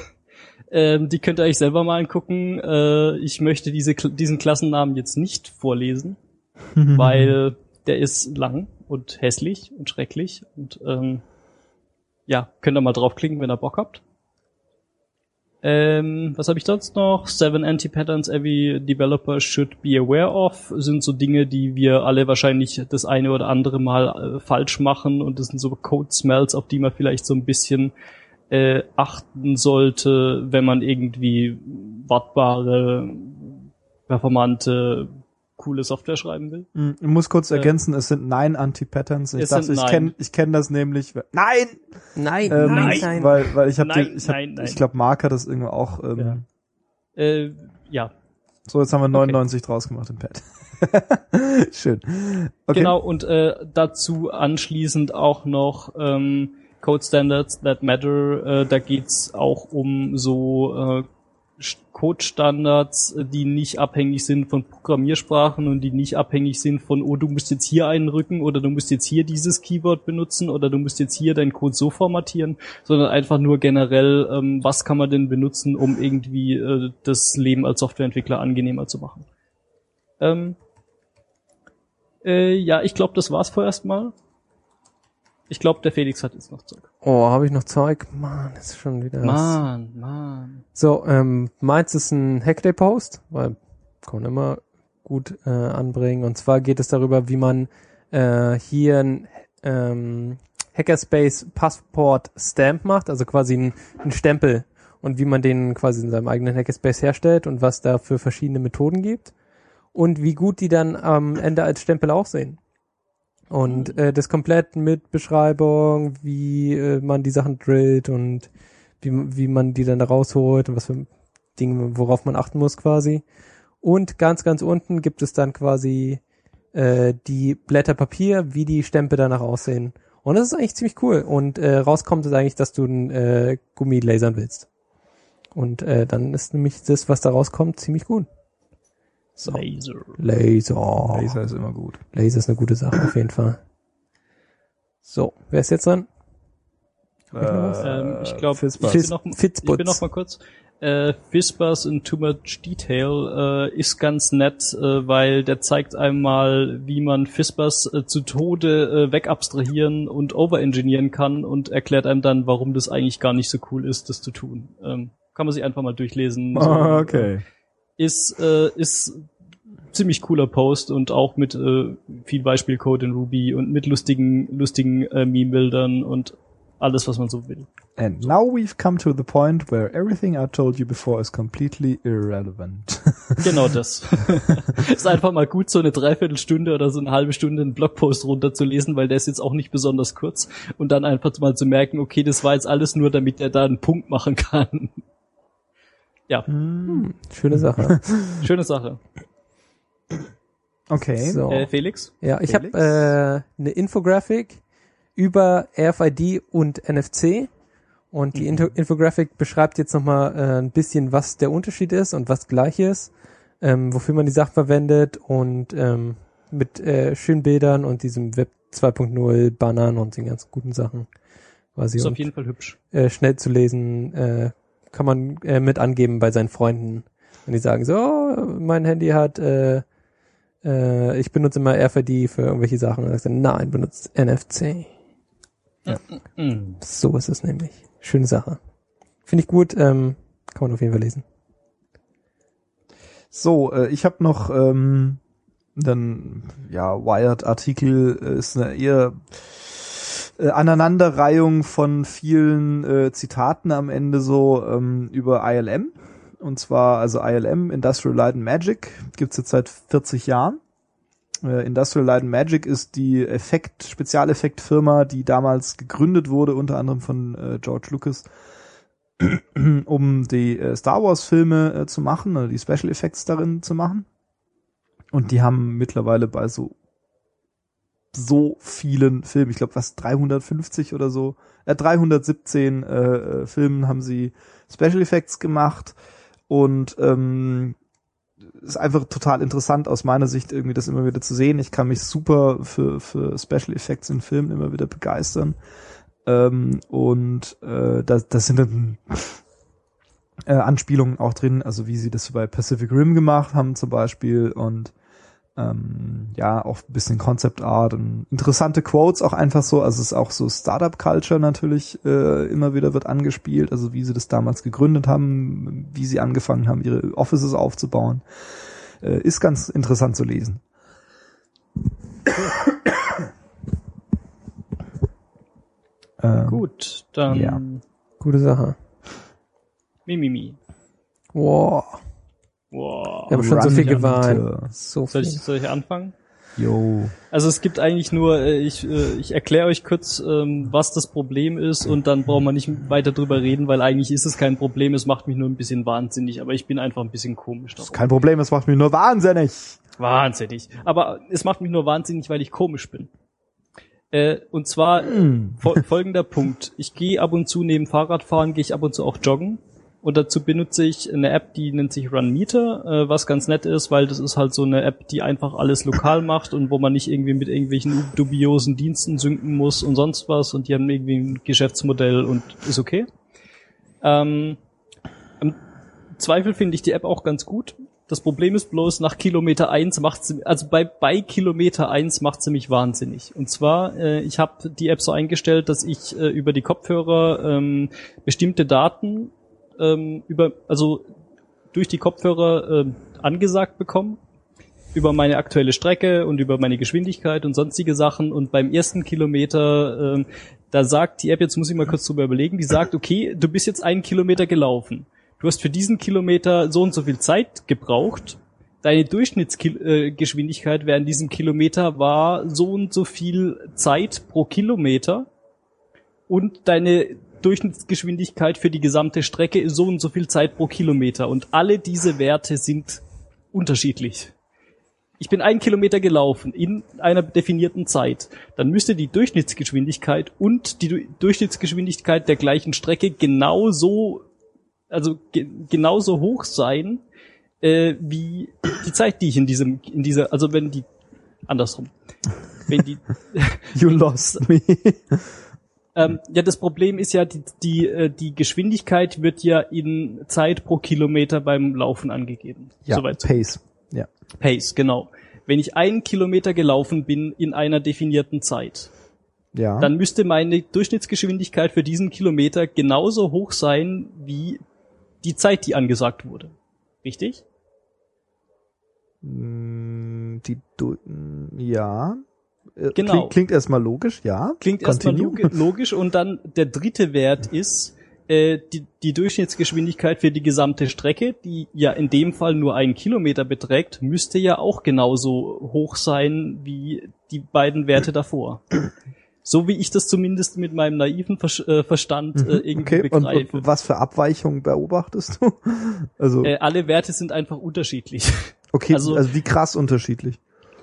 Die könnt ihr euch selber mal angucken. Ich möchte diesen Klassennamen jetzt nicht vorlesen, weil der ist lang und hässlich und schrecklich und ja, könnt ihr mal draufklicken, wenn ihr Bock habt. Was habe ich sonst noch? 7 Anti-Patterns every developer should be aware of sind so Dinge, die wir alle wahrscheinlich das eine oder andere Mal falsch machen und das sind so Code-Smells, auf die man vielleicht so ein bisschen achten sollte, wenn man irgendwie wartbare, performante, coole Software schreiben will. Ich muss kurz ergänzen, es sind 9 Anti-Patterns. Ich kenne das nämlich. Nein! Nein! Weil ich glaube, Mark hat das irgendwo auch. Ja. So, jetzt haben wir 99 draus gemacht im Pad. Schön. Okay. Genau, und dazu anschließend auch noch Code Standards That Matter. Da geht's auch um so Code-Standards, die nicht abhängig sind von Programmiersprachen und die nicht abhängig sind von, oh, du musst jetzt hier einrücken oder du musst jetzt hier dieses Keyword benutzen oder du musst jetzt hier deinen Code so formatieren, sondern einfach nur generell, was kann man denn benutzen, um irgendwie das Leben als Softwareentwickler angenehmer zu machen. Ja, ich glaube, das war's vorerst mal. Ich glaube, der Felix hat jetzt noch Zeug. Oh, habe ich noch Zeug? Mann, ist schon wieder Mann. So, meins ist ein Hackday-Post, weil kann man immer gut anbringen. Und zwar geht es darüber, wie man hier ein Hackerspace Passport Stamp macht, also quasi ein Stempel und wie man den quasi in seinem eigenen Hackerspace herstellt und was da für verschiedene Methoden gibt und wie gut die dann am Ende als Stempel aussehen. Und das komplett mit Beschreibung, wie man die Sachen drillt und wie man die dann da rausholt und was für Dinge, worauf man achten muss quasi. Und ganz, ganz unten gibt es dann quasi die Blätter Papier, wie die Stempel danach aussehen. Und das ist eigentlich ziemlich cool. Und rauskommt es eigentlich, dass du einen Gummi lasern willst. Und dann ist nämlich das, was da rauskommt, ziemlich gut. So. Laser ist immer gut. Laser ist eine gute Sache, auf jeden Fall. So, wer ist jetzt dran? Ich glaube, Fizzbuzz. ich bin noch mal kurz. Fizzbuzz in Too Much Detail ist ganz nett, weil der zeigt einmal, wie man Fizzbuzz zu Tode wegabstrahieren und overengineeren kann und erklärt einem dann, warum das eigentlich gar nicht so cool ist, das zu tun. Kann man sich einfach mal durchlesen. So, Okay. ist ziemlich cooler Post und auch mit viel Beispielcode in Ruby und mit lustigen Meme-Bildern und alles, was man so will. And now we've come to the point where everything I told you before is completely irrelevant. Genau das. Ist einfach mal gut, so eine Dreiviertelstunde oder so eine halbe Stunde einen Blogpost runterzulesen, weil der ist jetzt auch nicht besonders kurz und dann einfach mal zu merken, okay, das war jetzt alles nur, damit er da einen Punkt machen kann. Ja. Schöne Sache. Schöne Sache. Okay. So. Felix? Ja, ich habe eine Infografik über RFID und NFC und die Infografik beschreibt jetzt nochmal ein bisschen, was der Unterschied ist und was gleich ist, wofür man die Sachen verwendet und mit schönen Bildern und diesem Web 2.0 Bannern und den ganz guten Sachen. Quasi. Ist auf jeden Fall hübsch. Schnell zu lesen, kann man mit angeben bei seinen Freunden. Wenn die sagen so, oh, mein Handy hat ich benutze immer RFID für irgendwelche Sachen. Und dann sagt er, nein, benutzt NFC. Ja. So ist es nämlich. Schöne Sache. Finde ich gut, kann man auf jeden Fall lesen. So, ich habe noch einen Wired-Artikel, ist eine eher Aneinanderreihung von vielen Zitaten am Ende so über ILM. Und zwar, also ILM, Industrial Light and Magic, gibt's jetzt seit 40 Jahren. Industrial Light and Magic ist die Spezialeffektfirma, die damals gegründet wurde, unter anderem von George Lucas, um die Star Wars Filme zu machen, oder die Special Effects darin zu machen. Und die haben mittlerweile bei so vielen Filmen, ich glaube 350 oder so, 317 Filmen haben sie Special Effects gemacht. Und ist einfach total interessant aus meiner Sicht, irgendwie das immer wieder zu sehen. Ich kann mich super für Special Effects in Filmen immer wieder begeistern. Das sind dann Anspielungen auch drin, also wie sie das bei Pacific Rim gemacht haben zum Beispiel und auch ein bisschen Concept Art und interessante Quotes auch einfach so, also es ist auch so Startup Culture natürlich immer wieder wird angespielt, also wie sie das damals gegründet haben, wie sie angefangen haben, ihre Offices aufzubauen, ist ganz interessant zu lesen. Gut, dann ja. Gute Sache. Mimimi. Wow. Wow. Wir haben schon so viel geweint. So Soll viel. ich anfangen? Jo. Also es gibt eigentlich nur, ich erkläre euch kurz, was das Problem ist und dann braucht man nicht weiter drüber reden, weil eigentlich ist es kein Problem, es macht mich nur ein bisschen wahnsinnig, aber ich bin einfach ein bisschen komisch. Das ist kein Problem, es macht mich nur wahnsinnig. Wahnsinnig. Aber es macht mich nur wahnsinnig, weil ich komisch bin. Und zwar folgender Punkt. Ich gehe ab und zu neben Fahrradfahren, gehe ich ab und zu auch joggen. Und dazu benutze ich eine App, die nennt sich Runmeter, was ganz nett ist, weil das ist halt so eine App, die einfach alles lokal macht und wo man nicht irgendwie mit irgendwelchen dubiosen Diensten synken muss und sonst was und die haben irgendwie ein Geschäftsmodell und ist okay. Im Zweifel finde ich die App auch ganz gut. Das Problem ist bloß, nach Kilometer 1 bei Kilometer 1 macht sie mich wahnsinnig. Und zwar, ich habe die App so eingestellt, dass ich über die Kopfhörer bestimmte Daten durch die Kopfhörer angesagt bekommen, über meine aktuelle Strecke und über meine Geschwindigkeit und sonstige Sachen. Und beim ersten Kilometer, da sagt die App, jetzt muss ich mal kurz drüber überlegen, die sagt, okay, du bist jetzt 1 Kilometer gelaufen. Du hast für diesen Kilometer so und so viel Zeit gebraucht. Deine Durchschnittsgeschwindigkeit während diesem Kilometer war so und so viel Zeit pro Kilometer. Und deine Durchschnittsgeschwindigkeit für die gesamte Strecke ist so und so viel Zeit pro Kilometer. Und alle diese Werte sind unterschiedlich. Ich bin 1 Kilometer gelaufen in einer definierten Zeit. Dann müsste die Durchschnittsgeschwindigkeit und die Durchschnittsgeschwindigkeit der gleichen Strecke genauso also genauso hoch sein, wie die Zeit, die ich in dieser, also wenn die, andersrum, wenn die, You lost me. ja, das Problem ist ja, die Geschwindigkeit wird ja in Zeit pro Kilometer beim Laufen angegeben. Ja, Soweit so. Pace. Ja. Pace, genau. Wenn ich 1 Kilometer gelaufen bin in einer definierten Zeit, Ja. dann müsste meine Durchschnittsgeschwindigkeit für diesen Kilometer genauso hoch sein wie die Zeit, die angesagt wurde. Richtig? Ja. Genau. Klingt erstmal logisch, ja. Klingt erstmal Continue. logisch und dann der dritte Wert ist die Durchschnittsgeschwindigkeit für die gesamte Strecke, die ja in dem Fall nur 1 Kilometer beträgt, müsste ja auch genauso hoch sein wie die beiden Werte davor. So wie ich das zumindest mit meinem naiven Verstand irgendwie begreife. Und was für Abweichungen beobachtest du? Also Alle Werte sind einfach unterschiedlich. okay, also wie krass unterschiedlich?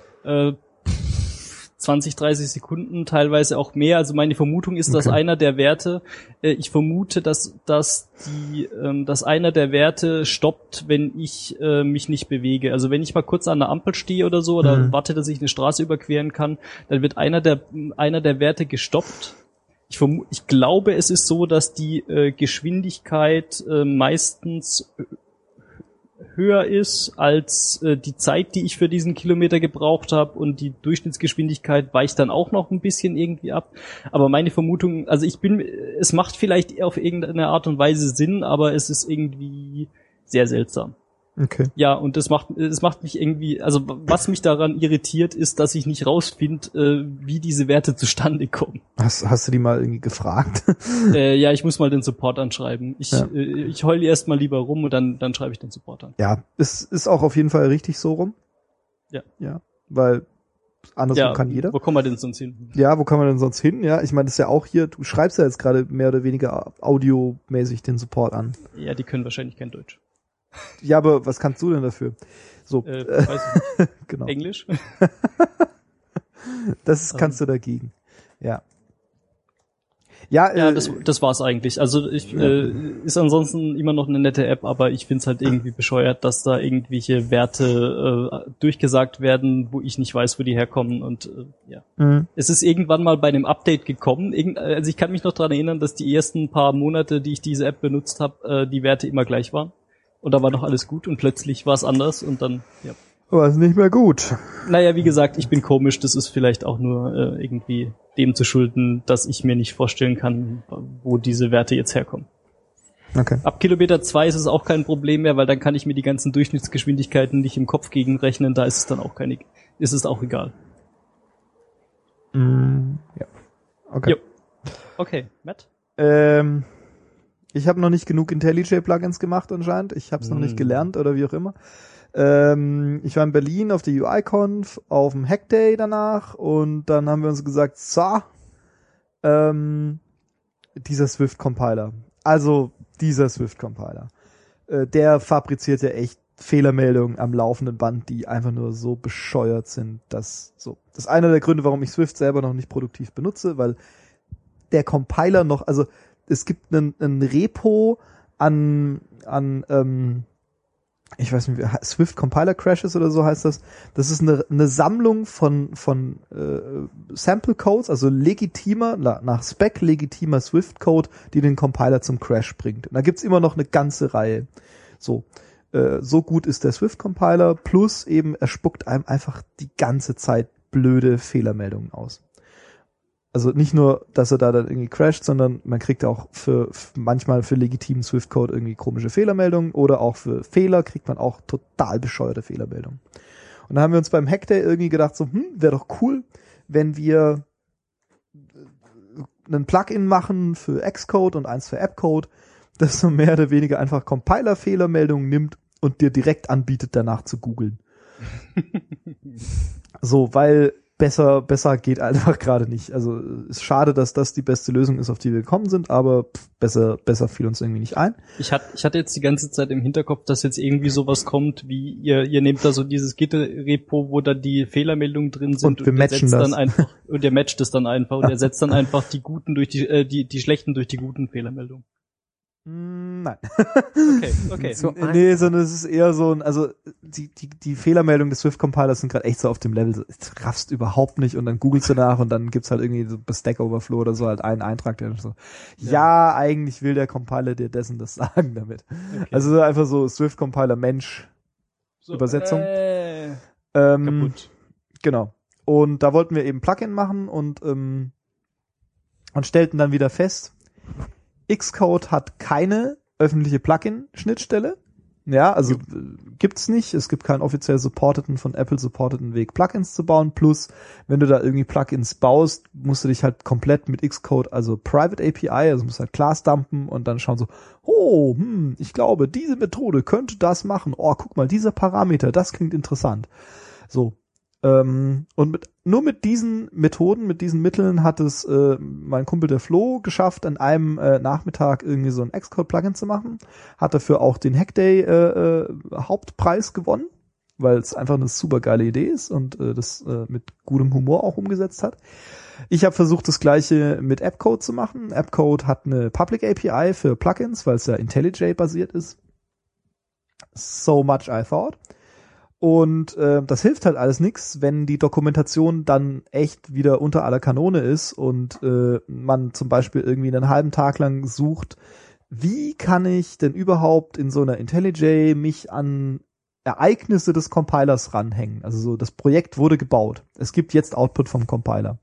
20, 30 Sekunden, teilweise auch mehr. Also meine Vermutung ist, dass einer der Werte, ich vermute, dass einer der Werte stoppt, wenn ich mich nicht bewege. Also wenn ich mal kurz an der Ampel stehe oder so oder warte, dass ich eine Straße überqueren kann, dann wird einer der Werte gestoppt. Ich glaube, es ist so, dass die Geschwindigkeit meistens höher ist als die Zeit, die ich für diesen Kilometer gebraucht habe, und die Durchschnittsgeschwindigkeit weicht dann auch noch ein bisschen irgendwie ab. Aber meine Vermutung, also es macht vielleicht auf irgendeine Art und Weise Sinn, aber es ist irgendwie sehr seltsam. Okay. Ja, und es macht mich irgendwie, also was mich daran irritiert, ist, dass ich nicht rausfinde, wie diese Werte zustande kommen. Hast du die mal irgendwie gefragt? Ja, ich muss mal den Support anschreiben. Ich heule erst mal lieber rum und dann schreibe ich den Support an. Ja, es ist auch auf jeden Fall richtig so rum. Ja. Ja, weil andersrum kann jeder. Wo kommen wir denn sonst hin? Ja, wo kann man denn sonst hin? Ja, ich meine, das ist ja auch hier, du schreibst ja jetzt gerade mehr oder weniger audiomäßig den Support an. Ja, die können wahrscheinlich kein Deutsch. Ja, aber was kannst du denn dafür? So, Weiß ich nicht. genau. Englisch? Kannst du dagegen. Ja. Ja, Ja, das war's eigentlich. Also ist ansonsten immer noch eine nette App, aber ich find's halt irgendwie bescheuert, dass da irgendwelche Werte durchgesagt werden, wo ich nicht weiß, wo die herkommen, und ja. Es ist irgendwann mal bei einem Update gekommen. Also ich kann mich noch dran erinnern, dass die ersten paar Monate, die ich diese App benutzt habe, die Werte immer gleich waren. Und da war noch alles gut und plötzlich war es anders und dann, ja. war es nicht mehr gut. Naja, wie gesagt, ich bin komisch. Das ist vielleicht auch nur irgendwie dem zu schulden, dass ich mir nicht vorstellen kann, wo diese Werte jetzt herkommen. Okay. Ab Kilometer 2 ist es auch kein Problem mehr, weil dann kann ich mir die ganzen Durchschnittsgeschwindigkeiten nicht im Kopf gegenrechnen. Da ist es dann auch ist es auch egal. Ja. Okay. Jo. Okay, Matt? Ich habe noch nicht genug IntelliJ-Plugins gemacht anscheinend. Ich habe es noch nicht gelernt oder wie auch immer. Ich war in Berlin auf der UI-Conf, auf dem Hackday danach, und dann haben wir uns gesagt, dieser Swift-Compiler. Also dieser Swift-Compiler. Der fabriziert ja echt Fehlermeldungen am laufenden Band, die einfach nur so bescheuert sind, dass so. Das ist einer der Gründe, warum ich Swift selber noch nicht produktiv benutze, weil der Compiler noch, also es gibt einen Repo an ich weiß nicht, Swift Compiler Crashes oder so heißt das. Das ist eine Sammlung von Sample Codes, also nach Spec legitimer Swift Code, die den Compiler zum Crash bringt. Und da gibt's immer noch eine ganze Reihe. So gut ist der Swift Compiler, plus eben er spuckt einem einfach die ganze Zeit blöde Fehlermeldungen aus. Also nicht nur, dass er da dann irgendwie crasht, sondern man kriegt auch manchmal für legitimen Swift-Code irgendwie komische Fehlermeldungen, oder auch für Fehler kriegt man auch total bescheuerte Fehlermeldungen. Und da haben wir uns beim Hackday irgendwie gedacht, so, wäre doch cool, wenn wir einen Plugin machen für Xcode und eins für AppCode, das so mehr oder weniger einfach Compiler-Fehlermeldungen nimmt und dir direkt anbietet, danach zu googeln. So, weil besser geht einfach nicht. Also ist schade, dass das die beste Lösung ist, auf die wir gekommen sind, aber besser fiel uns irgendwie nicht ein. Ich hatte jetzt die ganze Zeit im Hinterkopf, dass jetzt irgendwie sowas kommt, wie ihr nehmt da so dieses Git-Repo, wo da die Fehlermeldungen drin sind, und wir matchen das. Dann einfach, und ihr matcht es dann einfach und er setzt dann einfach die guten durch die schlechten durch die guten Fehlermeldungen. Nein. Okay. So Nee, sondern es ist eher so ein, also die Fehlermeldungen des Swift-Compilers sind gerade echt so auf dem Level, so, das raffst überhaupt nicht und dann googelst du nach und dann gibt's halt irgendwie so bei Stack Overflow oder so halt einen Eintrag, der so, ja, eigentlich will der Compiler dir dessen das sagen damit. Okay. Also einfach so Swift-Compiler Mensch So, Übersetzung. Kaputt. Genau. Und da wollten wir eben Plugin machen und stellten dann wieder fest, Xcode hat keine öffentliche Plugin-Schnittstelle. Ja, also gibt's nicht. Es gibt keinen offiziell von Apple supporteten Weg, Plugins zu bauen. Plus, wenn du da irgendwie Plugins baust, musst du dich halt komplett mit Xcode, also Private API, also musst halt Class dumpen und dann schauen so, ich glaube, diese Methode könnte das machen. Oh, guck mal, dieser Parameter, das klingt interessant. So. Und nur mit diesen Methoden, mit diesen Mitteln hat es mein Kumpel der Flo geschafft, an einem Nachmittag irgendwie so ein Xcode-Plugin zu machen. Hat dafür auch den Hackday Hauptpreis gewonnen, weil es einfach eine super geile Idee ist und das mit gutem Humor auch umgesetzt hat. Ich habe versucht, das gleiche mit AppCode zu machen. AppCode hat eine Public API für Plugins, weil es ja IntelliJ basiert ist. So much I thought. Und das hilft halt alles nix, wenn die Dokumentation dann echt wieder unter aller Kanone ist und man zum Beispiel irgendwie einen halben Tag lang sucht, wie kann ich denn überhaupt in so einer IntelliJ mich an Ereignisse des Compilers ranhängen. Also so, das Projekt wurde gebaut. Es gibt jetzt Output vom Compiler.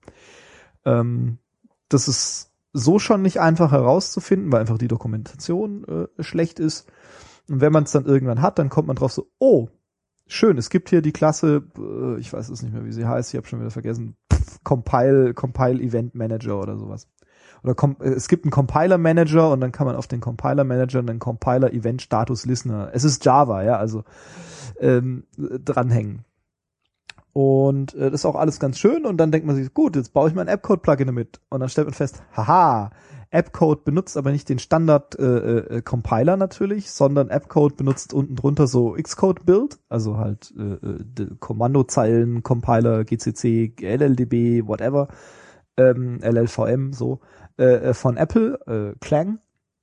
Das ist so schon nicht einfach herauszufinden, weil einfach die Dokumentation schlecht ist. Und wenn man es dann irgendwann hat, dann kommt man drauf so, oh, schön, es gibt hier die Klasse, ich weiß es nicht mehr, wie sie heißt, ich habe schon wieder vergessen, Compile Event Manager oder sowas. Oder es gibt einen Compiler Manager und dann kann man auf den Compiler Manager einen Compiler Event Status Listener, es ist Java, ja, also dranhängen. Und das ist auch alles ganz schön und dann denkt man sich, gut, jetzt baue ich mein Appcode-Plugin damit. Und dann stellt man fest, haha, Appcode benutzt aber nicht den Standard-Compiler natürlich, sondern Appcode benutzt unten drunter so Xcode-Build, also halt Kommandozeilen, Compiler, GCC, LLDB, whatever, LLVM, so, von Apple, Clang.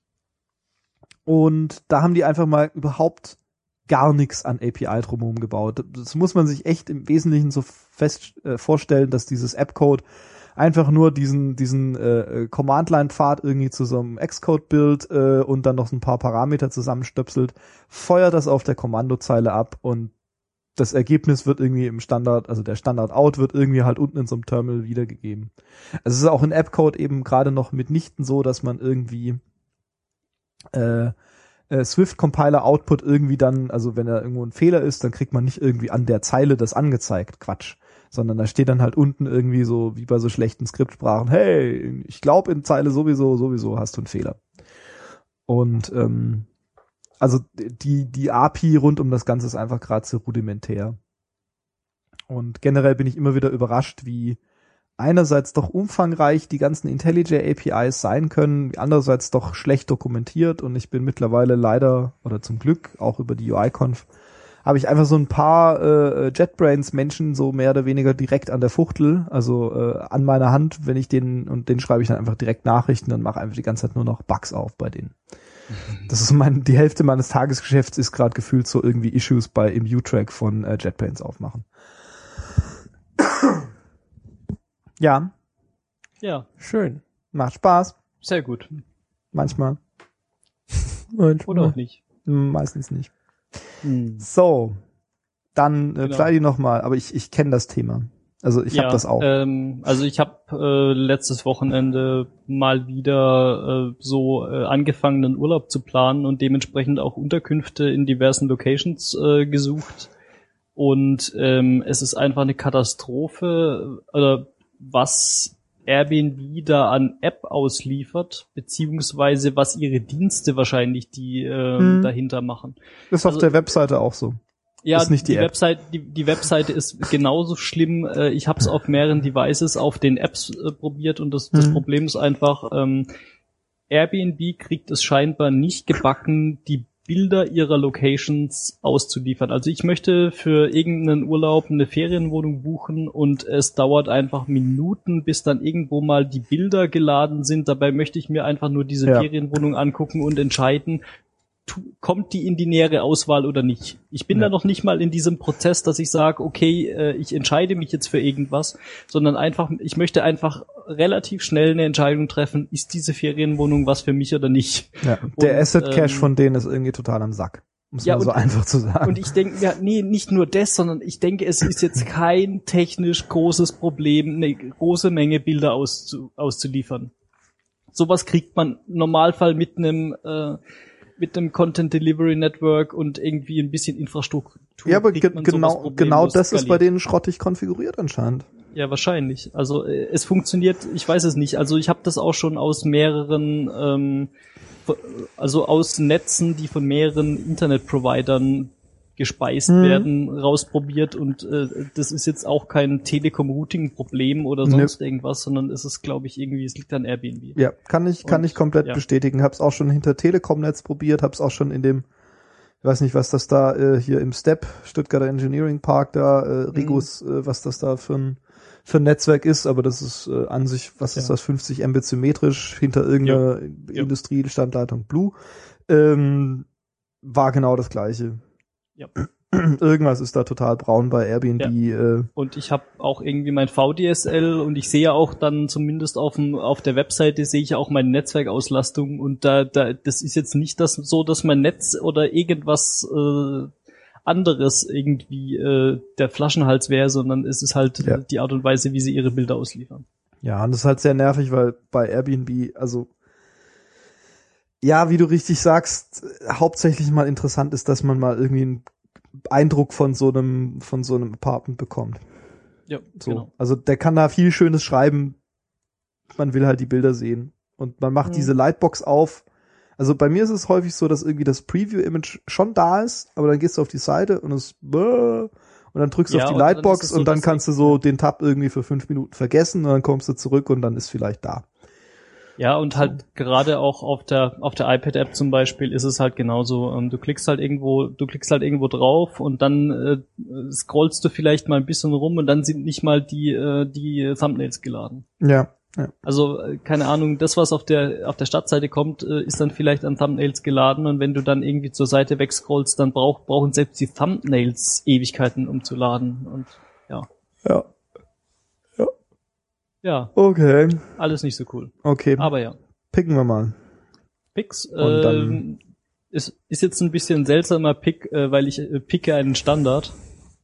Und da haben die einfach mal überhaupt gar nichts an API drumherum gebaut. Das muss man sich echt im Wesentlichen so fest vorstellen, dass dieses Appcode einfach nur diesen Command-Line-Pfad irgendwie zu so einem Xcode-Build und dann noch so ein paar Parameter zusammenstöpselt, feuert das auf der Kommandozeile ab und das Ergebnis wird irgendwie im Standard, also der Standard-Out wird irgendwie halt unten in so einem Terminal wiedergegeben. Also es ist auch in Appcode eben gerade noch mitnichten so, dass man irgendwie Swift-Compiler-Output irgendwie dann, also wenn da irgendwo ein Fehler ist, dann kriegt man nicht irgendwie an der Zeile das angezeigt. Quatsch. Sondern da steht dann halt unten irgendwie so, wie bei so schlechten Skriptsprachen, hey, ich glaube in Zeile sowieso hast du einen Fehler. Und also die API rund um das Ganze ist einfach gerade so rudimentär. Und generell bin ich immer wieder überrascht, wie einerseits doch umfangreich die ganzen IntelliJ APIs sein können, andererseits doch schlecht dokumentiert und ich bin mittlerweile leider oder zum Glück auch über die UIConf habe ich einfach so ein paar JetBrains Menschen so mehr oder weniger direkt an der Fuchtel, also an meiner Hand, wenn ich den schreibe ich dann einfach direkt Nachrichten und mache einfach die ganze Zeit nur noch Bugs auf bei denen. Das ist die Hälfte meines Tagesgeschäfts ist gerade gefühlt so irgendwie Issues im U-Track von JetBrains aufmachen. Ja. Ja. Schön. Macht Spaß. Sehr gut. Manchmal. Oder auch nicht. Meistens nicht. So. Dann Pleidi nochmal, aber ich kenne das Thema. Also ich habe das auch. Also ich habe letztes Wochenende mal wieder angefangen, einen Urlaub zu planen und dementsprechend auch Unterkünfte in diversen Locations gesucht. Und es ist einfach eine Katastrophe, was Airbnb da an App ausliefert, beziehungsweise was ihre Dienste wahrscheinlich die dahinter machen. Ist auf der Webseite auch so. Ja, ist nicht die App. Die Webseite ist genauso schlimm. Ich habe es auf mehreren Devices auf den Apps probiert und das Problem ist einfach, Airbnb kriegt es scheinbar nicht gebacken, die Bilder ihrer Locations auszuliefern. Also ich möchte für irgendeinen Urlaub eine Ferienwohnung buchen und es dauert einfach Minuten, bis dann irgendwo mal die Bilder geladen sind. Dabei möchte ich mir einfach nur diese Ferienwohnung angucken und entscheiden, kommt die in die nähere Auswahl oder nicht. Ich bin da noch nicht mal in diesem Prozess, dass ich sage, okay, ich entscheide mich jetzt für irgendwas, sondern einfach, ich möchte einfach relativ schnell eine Entscheidung treffen, ist diese Ferienwohnung was für mich oder nicht. Ja, der Asset Cache von denen ist irgendwie total am Sack. Muss man so einfach zu sagen. Und ich denke, ja, nee, nicht nur das, sondern ich denke, es ist jetzt kein technisch großes Problem, eine große Menge Bilder auszuliefern. Sowas kriegt man im Normalfall mit einem Content Delivery Network und irgendwie ein bisschen Infrastruktur. Ja, aber genau das ist bei denen schrottig konfiguriert anscheinend. Ja, wahrscheinlich. Also es funktioniert, ich weiß es nicht. Also ich habe das auch schon aus mehreren, also aus Netzen, die von mehreren Internetprovidern gespeist werden, rausprobiert und das ist jetzt auch kein Telekom-Routing-Problem oder sonst irgendwas, sondern es ist, glaube ich, irgendwie, es liegt an Airbnb. Ja, kann ich komplett bestätigen. Hab's auch schon hinter Telekom-Netz probiert, hab's auch schon in dem, ich weiß nicht, was das da hier im STEP, Stuttgarter Engineering Park, da Regus, was das da für ein Netzwerk ist, aber das ist an sich, was ist das, 50 Mbit symmetrisch hinter irgendeiner Industriestandleitung Blue, war genau das Gleiche. Ja. Irgendwas ist da total braun bei Airbnb. Ja. Und ich habe auch irgendwie mein VDSL und ich sehe auch dann zumindest auf der Webseite sehe ich auch meine Netzwerkauslastung und das ist jetzt nicht so, dass mein Netz oder irgendwas anderes irgendwie der Flaschenhals wäre, sondern es ist halt die Art und Weise, wie sie ihre Bilder ausliefern. Ja, und das ist halt sehr nervig, weil bei Airbnb, also ja, wie du richtig sagst, hauptsächlich mal interessant ist, dass man mal irgendwie einen Eindruck von so einem Apartment bekommt. Ja, so. Genau. Also der kann da viel Schönes schreiben, man will halt die Bilder sehen. Und man macht diese Lightbox auf. Also bei mir ist es häufig so, dass irgendwie das Preview-Image schon da ist, aber dann gehst du auf die Seite und und dann drückst du auf die Lightbox und dann kannst du so den Tab irgendwie für 5 Minuten vergessen und dann kommst du zurück und dann ist vielleicht da. Ja, und halt gerade auch auf der iPad-App zum Beispiel ist es halt genauso. Du klickst halt irgendwo drauf und dann scrollst du vielleicht mal ein bisschen rum und dann sind nicht mal die Thumbnails geladen. Ja. Also, keine Ahnung, das, was auf der Startseite kommt, ist dann vielleicht an Thumbnails geladen und wenn du dann irgendwie zur Seite wegscrollst, dann brauchen selbst die Thumbnails Ewigkeiten, um zu laden und ja. Ja. Okay. Alles nicht so cool. Okay. Aber ja. Picken wir mal. Picks. Ist jetzt ein bisschen seltsamer Pick, weil ich picke einen Standard.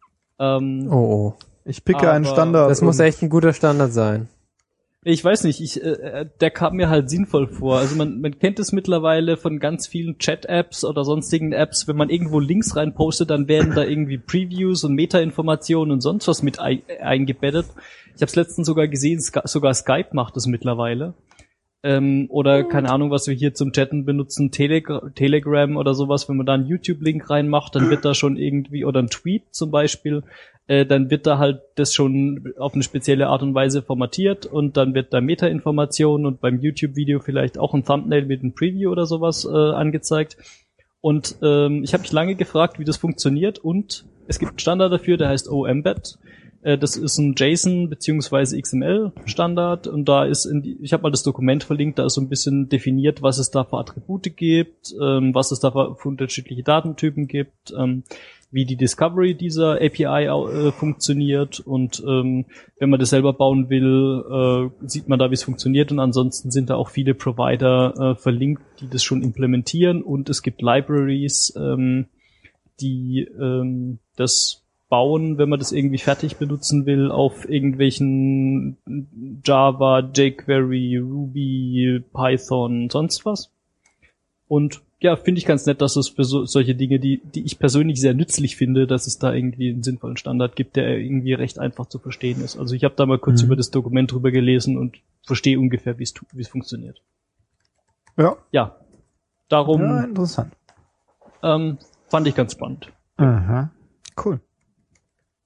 Ich picke einen Standard. Das muss echt ein guter Standard sein. Ich weiß nicht, der kam mir halt sinnvoll vor. Also man kennt es mittlerweile von ganz vielen Chat-Apps oder sonstigen Apps, wenn man irgendwo Links reinpostet, dann werden da irgendwie Previews und Meta-Informationen und sonst was mit eingebettet. Ich habe es letztens sogar gesehen, sogar Skype macht das mittlerweile. Oder keine Ahnung, was wir hier zum Chatten benutzen, Telegram oder sowas, wenn man da einen YouTube-Link reinmacht, dann wird da schon irgendwie, oder ein Tweet zum Beispiel, dann wird da halt das schon auf eine spezielle Art und Weise formatiert und dann wird da Meta-Information und beim YouTube-Video vielleicht auch ein Thumbnail mit einem Preview oder sowas angezeigt. Und ich habe mich lange gefragt, wie das funktioniert und es gibt einen Standard dafür, der heißt OEmbed. Das ist ein JSON bzw. XML Standard und da ist ich habe mal das Dokument verlinkt, da ist so ein bisschen definiert, was es da für Attribute gibt, was es da für unterschiedliche Datentypen gibt, wie die Discovery dieser API funktioniert und wenn man das selber bauen will, sieht man da, wie es funktioniert und ansonsten sind da auch viele Provider verlinkt, die das schon implementieren und es gibt Libraries, die das bauen, wenn man das irgendwie fertig benutzen will, auf irgendwelchen Java, jQuery, Ruby, Python, sonst was. Und ja, finde ich ganz nett, dass es für solche Dinge, die ich persönlich sehr nützlich finde, dass es da irgendwie einen sinnvollen Standard gibt, der irgendwie recht einfach zu verstehen ist. Also ich habe da mal kurz über das Dokument drüber gelesen und verstehe ungefähr, wie es funktioniert. Ja. Darum. Ja, interessant. Fand ich ganz spannend. Aha. Cool.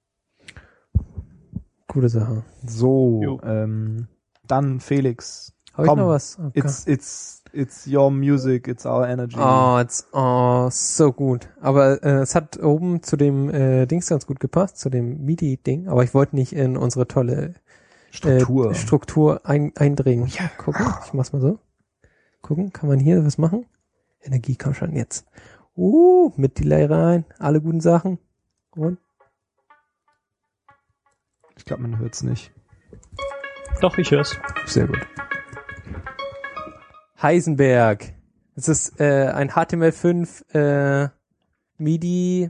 Gute Sache. So, dann Felix. Habe ich noch was? Okay. It's your music, it's our energy. So gut. Aber es hat oben zu dem Dings ganz gut gepasst, zu dem MIDI-Ding. Aber ich wollte nicht in unsere tolle Struktur eindringen. Ja. Gucken, ich mach's mal so. Gucken, kann man hier was machen? Energie, komm schon jetzt. Mit Delay rein, alle guten Sachen. Und? Ich glaube, man hört's nicht. Doch, ich hör's. Sehr gut. Heisenberg. Es ist ein HTML5 MIDI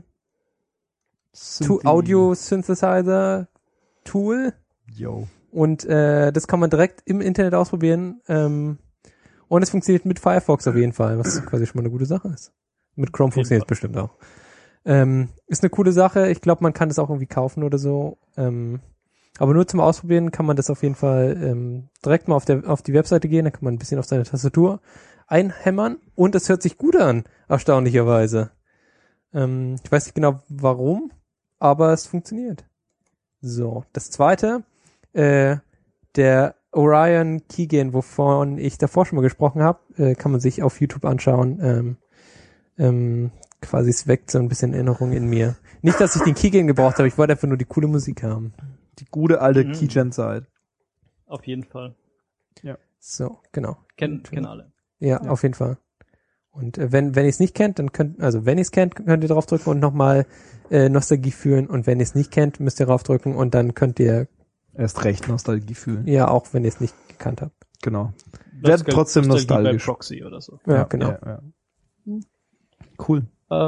Audio Synthesizer Tool. Yo. Und das kann man direkt im Internet ausprobieren. Und es funktioniert mit Firefox auf jeden Fall, was quasi schon mal eine gute Sache ist. Mit Chrome funktioniert es bestimmt auch. Ist eine coole Sache. Ich glaube, man kann das auch irgendwie kaufen oder so. Aber nur zum Ausprobieren kann man das auf jeden Fall direkt mal auf die Webseite gehen. Da kann man ein bisschen auf seine Tastatur einhämmern. Und es hört sich gut an, erstaunlicherweise. Ich weiß nicht genau warum, aber es funktioniert. So, das zweite, der Orion Keygen, wovon ich davor schon mal gesprochen habe, kann man sich auf YouTube anschauen. Quasi es weckt so ein bisschen Erinnerung in mir. Nicht, dass ich den Keygen gebraucht habe, ich wollte einfach nur die coole Musik haben. Die gute alte Keygen-Zeit. Auf jeden Fall. Ja. So, genau. Kennen alle. Ja, auf jeden Fall. Und wenn ihr es nicht kennt, dann wenn ihr es kennt, könnt ihr draufdrücken und nochmal Nostalgie fühlen. Und wenn ihr es nicht kennt, müsst ihr draufdrücken und dann könnt ihr erst recht Nostalgie fühlen. Ja, auch wenn ihr es nicht gekannt habt. Genau. Werdet trotzdem nostalgisch. Bei Proxy oder so. Ja, genau. Ja. Cool.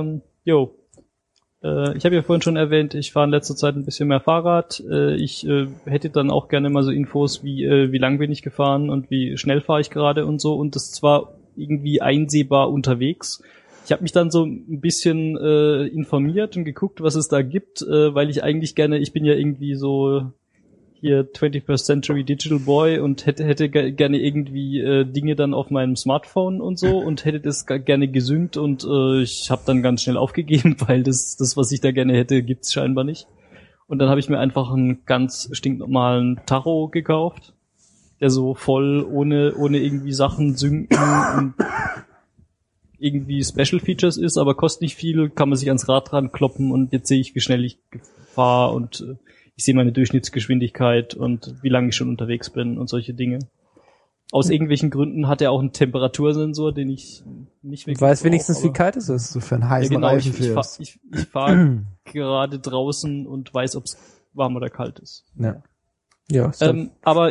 Ich habe ja vorhin schon erwähnt, ich fahre in letzter Zeit ein bisschen mehr Fahrrad. Ich hätte dann auch gerne mal so Infos, wie lang bin ich gefahren und wie schnell fahre ich gerade und so. Und das zwar irgendwie einsehbar unterwegs. Ich habe mich dann so ein bisschen informiert und geguckt, was es da gibt, weil ich eigentlich gerne, ich bin ja irgendwie so hier 21st Century Digital Boy und hätte gerne irgendwie Dinge dann auf meinem Smartphone und so und hätte das gerne gesynkt und ich habe dann ganz schnell aufgegeben, weil das, was ich da gerne hätte, gibt's scheinbar nicht. Und dann habe ich mir einfach einen ganz stinknormalen Tacho gekauft, der so voll ohne irgendwie Sachen synken und irgendwie Special Features ist, aber kostet nicht viel, kann man sich ans Rad dran kloppen und jetzt sehe ich, wie schnell ich fahre und ich sehe meine Durchschnittsgeschwindigkeit und wie lange ich schon unterwegs bin und solche Dinge. Aus irgendwelchen Gründen hat er auch einen Temperatursensor, den ich nicht wirklich. Du weißt wenigstens, wie kalt es ist. So für einen heißen Reifen fährst. Ich fahre gerade draußen und weiß, ob es warm oder kalt ist. Ja. Aber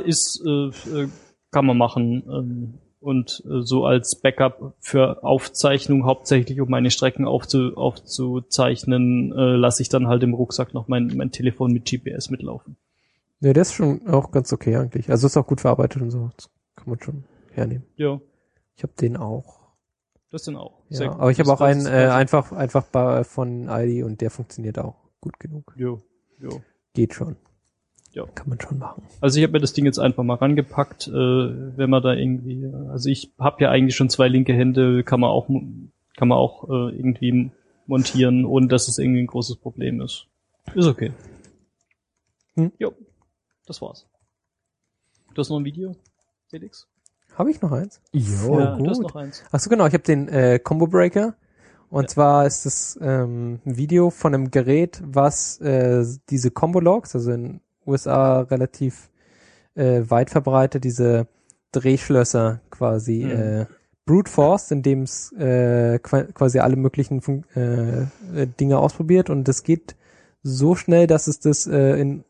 kann man machen. Und so als Backup für Aufzeichnung, hauptsächlich um meine Strecken aufzuzeichnen, lasse ich dann halt im Rucksack noch mein Telefon mit GPS mitlaufen. Ja, der ist schon auch ganz okay eigentlich. Also ist auch gut verarbeitet und so. Das kann man schon hernehmen. Ja. Ich habe den auch. Das den auch. Ja, aber ich habe auch einen einfach von ID und der funktioniert auch gut genug. Jo. Geht schon. Ja. Kann man schon machen. Also ich habe mir das Ding jetzt einfach mal rangepackt, wenn man da irgendwie, also ich habe ja eigentlich schon 2 linke Hände, kann man auch irgendwie montieren, ohne dass es irgendwie ein großes Problem ist. Ist okay. Jo, das war's. Du hast noch ein Video, Felix? Habe ich noch eins? Jo, ja, gut. Du hast noch eins. Achso, genau, ich habe den Combo Breaker. Und zwar ist das ein Video von einem Gerät, was diese Combo Logs, also in USA relativ weit verbreitet, diese Drehschlösser quasi brute force, indem es quasi alle möglichen Dinge ausprobiert und das geht so schnell, dass es das in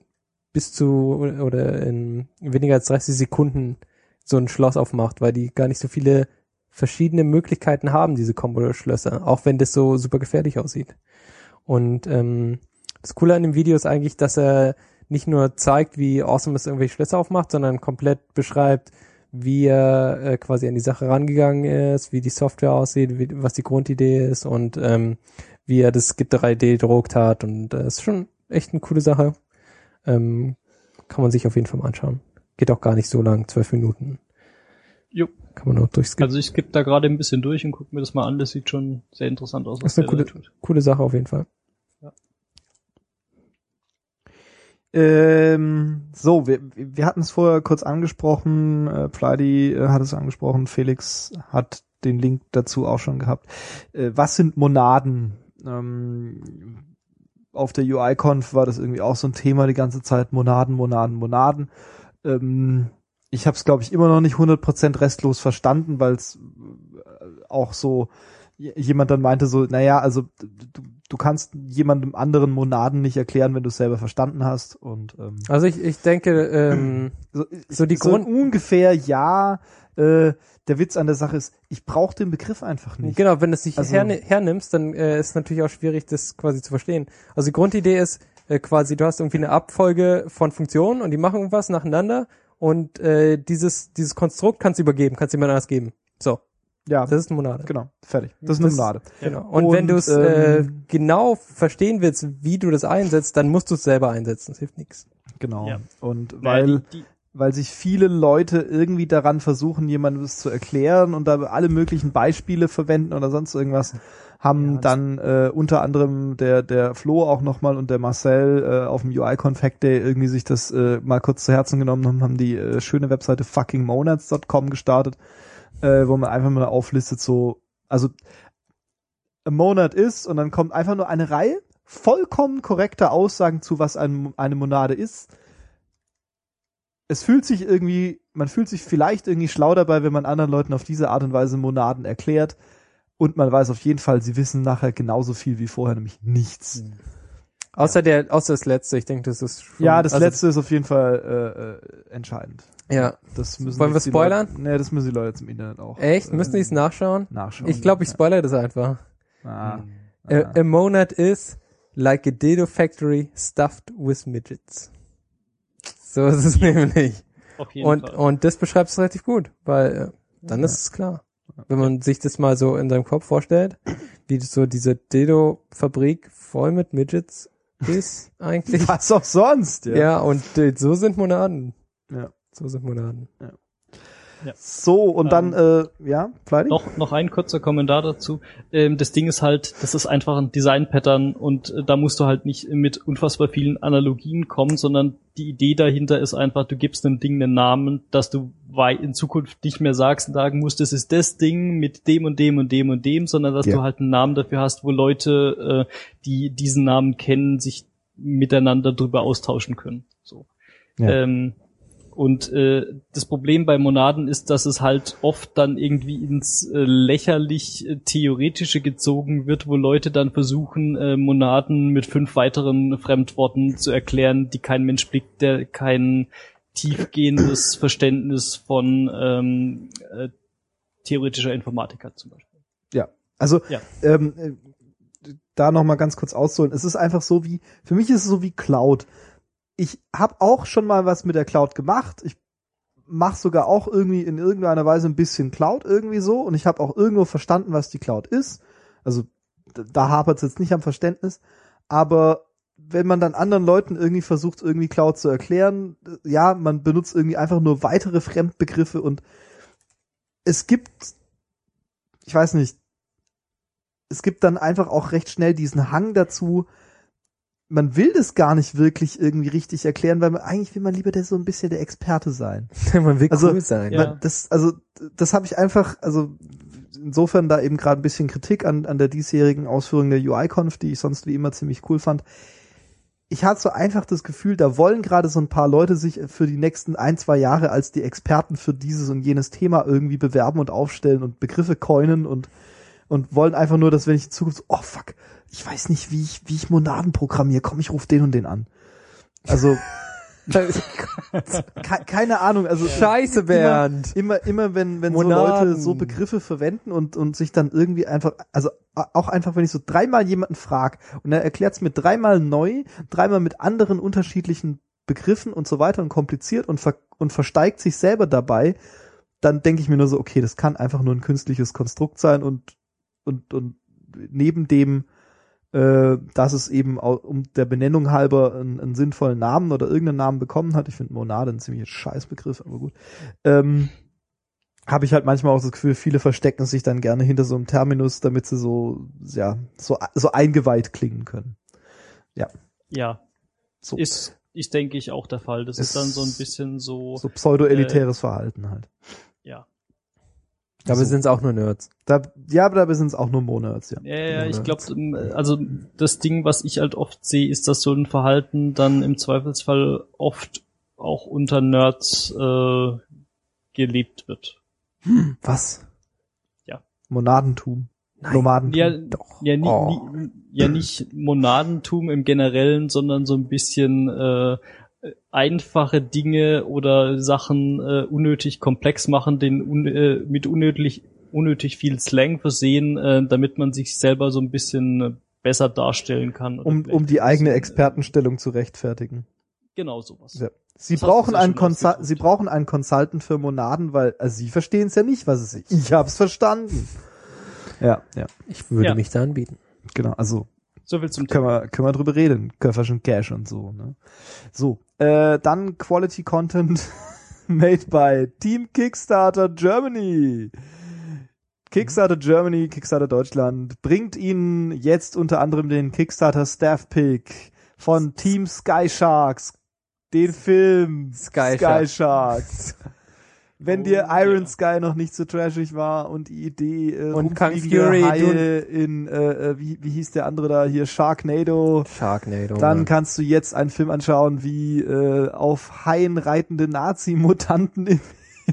weniger als 30 Sekunden so ein Schloss aufmacht, weil die gar nicht so viele verschiedene Möglichkeiten haben, diese Combo-Schlösser, auch wenn das so super gefährlich aussieht. Und das Coole an dem Video ist eigentlich, dass er nicht nur zeigt, wie awesome es irgendwelche Schlösser aufmacht, sondern komplett beschreibt, wie er quasi an die Sache rangegangen ist, wie die Software aussieht, was die Grundidee ist und wie er das Git 3D gedruckt hat. Und das ist schon echt eine coole Sache. Kann man sich auf jeden Fall mal anschauen. Geht auch gar nicht so lang, 12 Minuten. Jo. Kann man auch durchskippen. Also ich skippe da gerade ein bisschen durch und gucke mir das mal an. Das sieht schon sehr interessant aus. Das ist eine coole Sache auf jeden Fall. So, wir hatten es vorher kurz angesprochen, Pleidi hat es angesprochen, Felix hat den Link dazu auch schon gehabt. Was sind Monaden? Auf der UI-Conf war das irgendwie auch so ein Thema die ganze Zeit, Monaden. Ich habe es, glaube ich, immer noch nicht 100% restlos verstanden, weil es auch so jemand dann meinte so, naja, also du kannst jemandem anderen Monaden nicht erklären, wenn du es selber verstanden hast. Und also ich denke, so die Grund ungefähr ja. Der Witz an der Sache ist, ich brauche den Begriff einfach nicht. Genau, wenn du es nicht Also, hernimmst, dann ist es natürlich auch schwierig, das quasi zu verstehen. Also die Grundidee ist quasi, du hast irgendwie eine Abfolge von Funktionen und die machen irgendwas nacheinander und dieses Konstrukt kannst du übergeben, kannst du jemand anders geben. So. Ja, das ist eine Monade. Genau, fertig. Das ist eine Monade. Genau. Und wenn du es genau verstehen willst, wie du das einsetzt, dann musst du es selber einsetzen. Das hilft nichts. Genau. Ja. Und weil sich viele Leute irgendwie daran versuchen, jemandem das zu erklären und da alle möglichen Beispiele verwenden oder sonst irgendwas, haben dann unter anderem der Flo auch nochmal und der Marcel auf dem UI-Conf Hack Day irgendwie sich das mal kurz zu Herzen genommen und haben die schöne Webseite fuckingmonads.com gestartet, wo man einfach mal auflistet so, also a Monad ist und dann kommt einfach nur eine Reihe vollkommen korrekter Aussagen zu, was eine Monade ist. Man fühlt sich vielleicht irgendwie schlau dabei, wenn man anderen Leuten auf diese Art und Weise Monaden erklärt. Und man weiß auf jeden Fall, sie wissen nachher genauso viel wie vorher, nämlich nichts. Außer das Letzte, ich denke, das ist schon... Ja, das Letzte ist auf jeden Fall entscheidend. Ja. Das müssen Wollen wir spoilern? Nee, das müssen die Leute jetzt im Internet auch. Echt? Müssen die es nachschauen? Nachschauen. Ich glaube, ich spoilere das einfach. Ah. A monad is like a dildo factory stuffed with midgets. So ist es nämlich. Auf jeden Fall. Und das beschreibt es relativ gut, weil dann ist es klar. Wenn man sich das mal so in seinem Kopf vorstellt, wie so diese Dildo-Fabrik voll mit Midgets ist eigentlich. Was auch sonst, ja. Ja, und so sind Monaden. Ja. So sind Monaden. Ja. So, und dann, Pleidi? Noch ein kurzer Kommentar dazu. Das Ding ist halt, das ist einfach ein Design-Pattern und da musst du halt nicht mit unfassbar vielen Analogien kommen, sondern die Idee dahinter ist einfach, du gibst einem Ding einen Namen, dass du in Zukunft nicht mehr sagen musst, das ist das Ding mit dem und dem und dem und dem, sondern dass du halt einen Namen dafür hast, wo Leute, die diesen Namen kennen, sich miteinander drüber austauschen können. So. Ja. Und das Problem bei Monaden ist, dass es halt oft dann irgendwie ins lächerlich Theoretische gezogen wird, wo Leute dann versuchen, Monaden mit 5 weiteren Fremdworten zu erklären, die kein Mensch blickt, der kein tiefgehendes Verständnis von theoretischer Informatik hat zum Beispiel. Ja, also da nochmal ganz kurz auszuholen. Es ist einfach so für mich ist es so wie Cloud. Ich habe auch schon mal was mit der Cloud gemacht. Ich mache sogar auch irgendwie in irgendeiner Weise ein bisschen Cloud irgendwie so und ich habe auch irgendwo verstanden, was die Cloud ist. Also da hapert es jetzt nicht am Verständnis. Aber wenn man dann anderen Leuten irgendwie versucht, irgendwie Cloud zu erklären, ja, man benutzt irgendwie einfach nur weitere Fremdbegriffe und es gibt dann einfach auch recht schnell diesen Hang dazu, man will das gar nicht wirklich irgendwie richtig erklären, weil eigentlich will man lieber so ein bisschen der Experte sein. Man will cool sein. Ja. Das habe ich einfach, insofern da eben gerade ein bisschen Kritik an der diesjährigen Ausführung der UI-Conf, die ich sonst wie immer ziemlich cool fand. Ich hatte so einfach das Gefühl, da wollen gerade so ein paar Leute sich für die nächsten 1-2 Jahre als die Experten für dieses und jenes Thema irgendwie bewerben und aufstellen und Begriffe coinen und wollen einfach nur, dass wenn ich in Zukunft so, oh fuck, ich weiß nicht, wie ich Monaden programmiere, komm, ich rufe den und den an. Also keine Ahnung, also Scheiße, Bernd. Immer wenn so Leute so Begriffe verwenden und sich dann irgendwie einfach, also auch einfach, wenn ich so 3-mal jemanden frage und er erklärt es mir 3-mal neu, 3-mal mit anderen unterschiedlichen Begriffen und so weiter und kompliziert und versteigt sich selber dabei, dann denke ich mir nur so, okay, das kann einfach nur ein künstliches Konstrukt sein und neben dem, dass es eben um der Benennung halber einen sinnvollen Namen oder irgendeinen Namen bekommen hat, ich finde Monade ein ziemlich Scheißbegriff, aber gut, habe ich halt manchmal auch das Gefühl, viele verstecken sich dann gerne hinter so einem Terminus, damit sie so eingeweiht klingen können. Ja. Ja. So. Ist ist, denke ich, auch der Fall. Das ist dann so ein bisschen so pseudo-elitäres Verhalten halt. Ja. Dabei sind es auch nur Nerds. Aber dabei sind es auch nur Mo-Nerds, ja. Ja, ich glaube, also das Ding, was ich halt oft sehe, ist, dass so ein Verhalten dann im Zweifelsfall oft auch unter Nerds gelebt wird. Was? Ja. Monadentum. Nein. Nomadentum. Ja, Doch. ja, nicht Monadentum im Generellen, sondern so ein bisschen einfache Dinge oder Sachen unnötig komplex machen, mit unnötig viel Slang versehen, damit man sich selber so ein bisschen besser darstellen kann. Um die eigene Expertenstellung zu rechtfertigen. Genau sowas. Ja. Sie brauchen einen Consultant für Monaden, weil sie verstehen es ja nicht, was es ist. Ich hab's verstanden. Ja. Ich würde mich da anbieten. Genau, also so viel zum können wir drüber reden. Köfferchen Cash und so, ne? So, dann Quality Content made by Team Kickstarter Germany. Kickstarter Germany, Kickstarter Deutschland bringt Ihnen jetzt unter anderem den Kickstarter Staff Pick von Team Sky Sharks, den Film Sky Sharks. Wenn dir Iron Sky noch nicht so trashig war und die Idee und Kung Fury Haie in wie hieß der andere da hier, Sharknado, dann kannst du jetzt einen Film anschauen, wie auf Haien reitende Nazi-Mutanten im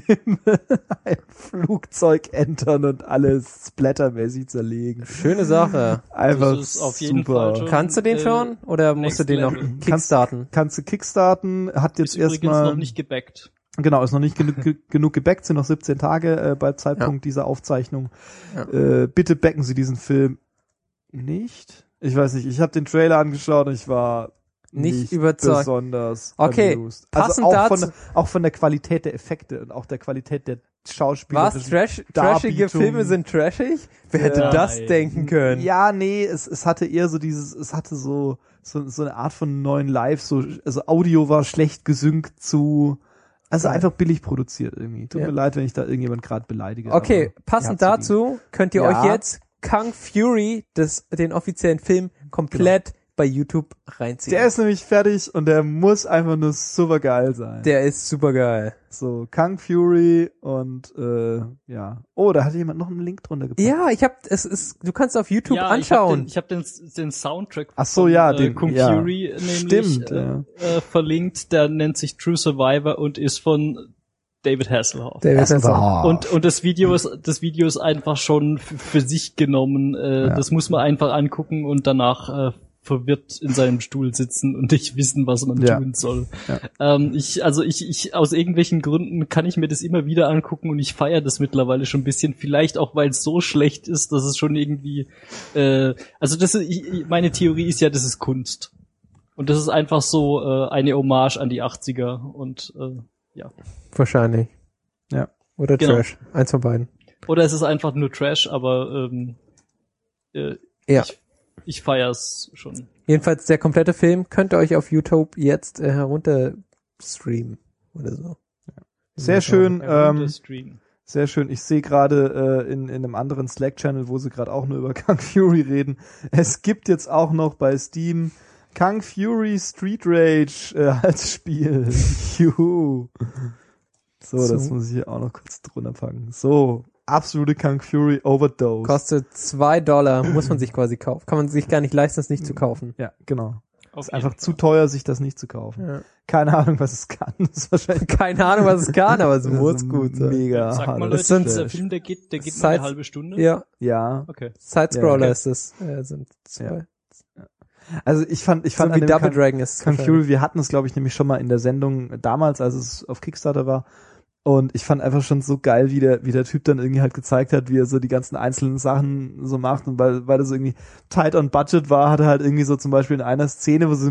ein Flugzeug entern und alles splattermäßig zerlegen. Schöne Sache. Einfach das ist auf jeden super. Fall schon, Kannst du den schon oder musst du den noch kickstarten? Kannst du kickstarten, hat jetzt ist übrigens erstmal noch nicht gebackt. Genau, ist noch nicht genug gebackt, sind noch 17 Tage bei Zeitpunkt dieser Aufzeichnung. Ja. Bitte backen Sie diesen Film nicht. Ich weiß nicht, ich habe den Trailer angeschaut und ich war nicht überzeugt. Besonders okay, amused. passend also dazu, auch von der Qualität der Effekte und auch der Qualität der Schauspieler. Was? Trashige Filme sind trashig? Wer hätte das denken können? Ja, nee, es hatte eher so es hatte so eine Art von neuen Live, also Audio war schlecht gesynkt also einfach billig produziert irgendwie. Tut mir leid, wenn ich da irgendjemand gerade beleidige. Okay, passend dazu könnt ihr euch jetzt Kung Fury, den offiziellen Film, komplett bei YouTube reinziehen. Der ist nämlich fertig und der muss einfach nur super geil sein. Der ist super geil. So, Kung Fury und ja. Oh, da hat jemand noch einen Link drunter gepackt. Ja, du kannst auf YouTube anschauen. Ich hab den Soundtrack den Kung Fury nämlich verlinkt, der nennt sich True Survivor und ist von David Hasselhoff. Und das Video ist einfach schon für sich genommen. Das muss man einfach angucken und danach verwirrt in seinem Stuhl sitzen und nicht wissen, was man tun soll. Ja. Ich aus irgendwelchen Gründen kann ich mir das immer wieder angucken und ich feiere das mittlerweile schon ein bisschen. Vielleicht auch, weil es so schlecht ist, dass es schon irgendwie, meine Theorie ist ja, das ist Kunst. Und das ist einfach so eine Hommage an die 80er und ja. Wahrscheinlich. Ja. Oder Trash. Eins von beiden. Oder es ist einfach nur Trash, aber ich feier's schon. Jedenfalls der komplette Film könnt ihr euch auf YouTube jetzt herunter streamen oder so. Ja. Sehr schön. Sehr schön. Ich sehe gerade in einem anderen Slack-Channel, wo sie gerade auch nur über Kung Fury reden. Es gibt jetzt auch noch bei Steam Kung Fury Street Rage als Spiel. Juhu. So, das muss ich hier auch noch kurz drunter packen. So, absolute Kung Fury Overdose. Kostet $2, muss man sich quasi kaufen. Kann man sich gar nicht leisten, das nicht zu kaufen. Ja, genau. Ist einfach zu teuer, sich das nicht zu kaufen. Ja. Keine Ahnung, was es kann. Das ist wahrscheinlich keine Ahnung, was es kann, aber es muss gut sein. Mega. Sag mal, Leute, dieser Film, der geht nur eine halbe Stunde? Ja. Ja. Okay. Side-Scroller ist es. Sind zwei. Ja. Also ich fand so wie Double Dragon ist Kung Fury, wir hatten es, glaube ich, nämlich schon mal in der Sendung damals, als es auf Kickstarter war. Und ich fand einfach schon so geil, wie der Typ dann irgendwie halt gezeigt hat, wie er so die ganzen einzelnen Sachen so macht. Und weil das irgendwie tight on budget war, hat er halt irgendwie so zum Beispiel in einer Szene, wo sie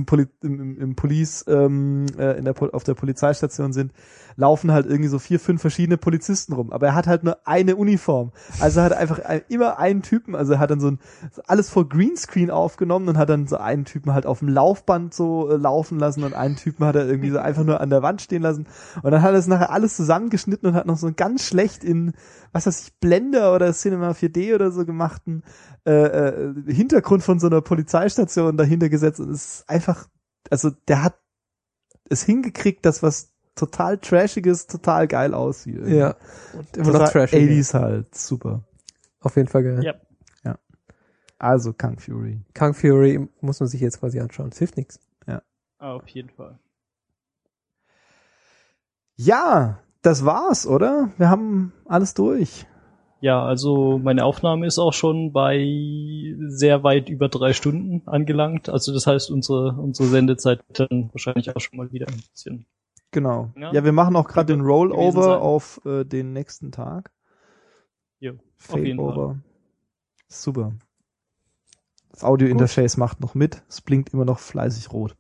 auf der Polizeistation sind, laufen halt irgendwie so 4, 5 verschiedene Polizisten rum. Aber er hat halt nur eine Uniform. Also er hat einfach immer einen Typen, also er hat dann so alles vor Greenscreen aufgenommen und hat dann so einen Typen halt auf dem Laufband so laufen lassen und einen Typen hat er irgendwie so einfach nur an der Wand stehen lassen. Und dann hat er es nachher alles zusammengeschnitten und hat noch so einen ganz schlecht in, was weiß ich, Blender oder Cinema 4D oder so gemachten Hintergrund von so einer Polizeistation dahinter gesetzt. Und es ist einfach, also der hat es hingekriegt, dass was total Trashiges total geil aussieht. Ja. Und immer Total noch trashig. 80s halt. Super. Auf jeden Fall geil. Ja. Also Kung Fury. Kung Fury muss man sich jetzt quasi anschauen. Es hilft nichts. Auf jeden Fall. Ja, das war's, oder? Wir haben alles durch. Ja, also meine Aufnahme ist auch schon bei sehr weit über 3 Stunden angelangt. Also das heißt, unsere Sendezeit wird dann wahrscheinlich auch schon mal wieder ein bisschen. Genau. Ja. Ja, wir machen auch gerade den Gewesen Rollover sein. auf den nächsten Tag. Jo, auf jeden Fall. Fade-Over. Super. Das Audio-Interface macht noch mit. Es blinkt immer noch fleißig rot.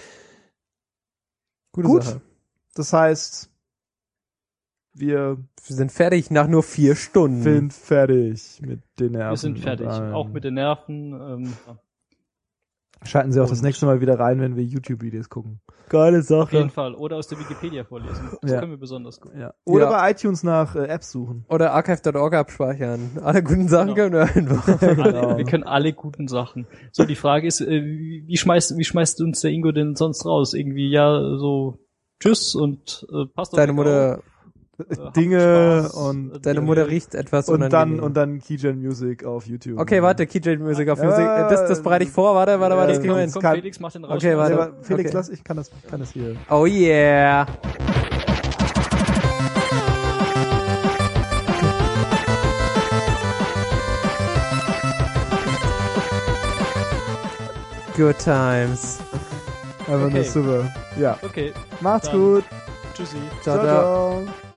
Gute Gut. Sache. Das heißt, wir Wir sind fertig nach nur 4 Stunden. sind fertig mit den Nerven. Wir sind fertig. und allem. Auch mit den Nerven. Ja. Schalten Sie auch das Und- nächste Mal wieder rein, wenn wir YouTube-Videos gucken. Geile Auf jeden Sache. Fall. Oder aus der Wikipedia vorlesen. Das Ja. können wir besonders gut. Ja. Oder Ja. bei iTunes nach Apps suchen. Oder archive.org abspeichern. Alle guten Sachen Genau. können wir einfach. Wir können alle guten Sachen. So, die Frage ist, wie schmeißt uns der Ingo denn sonst raus? Irgendwie, ja, so, tschüss und passt auf Deine euch Mutter, auf, habt Dinge Spaß, und deine Mutter riecht etwas und unangenehm. dann Keygen Music auf YouTube. Okay, warte, KJ Music auf Ja, Musik. Das bereite ich vor. Warte, ja, das das kriegen wir hin. kann- Komm, Felix, mach den raus. Okay, Nee, warte. aber Felix, Okay. lass, ich kann das hier. Oh yeah. Good times. Einfach nur Okay. super. Ja. Okay, Macht's Dann- gut. tschüssi. Ciao, ciao. ciao.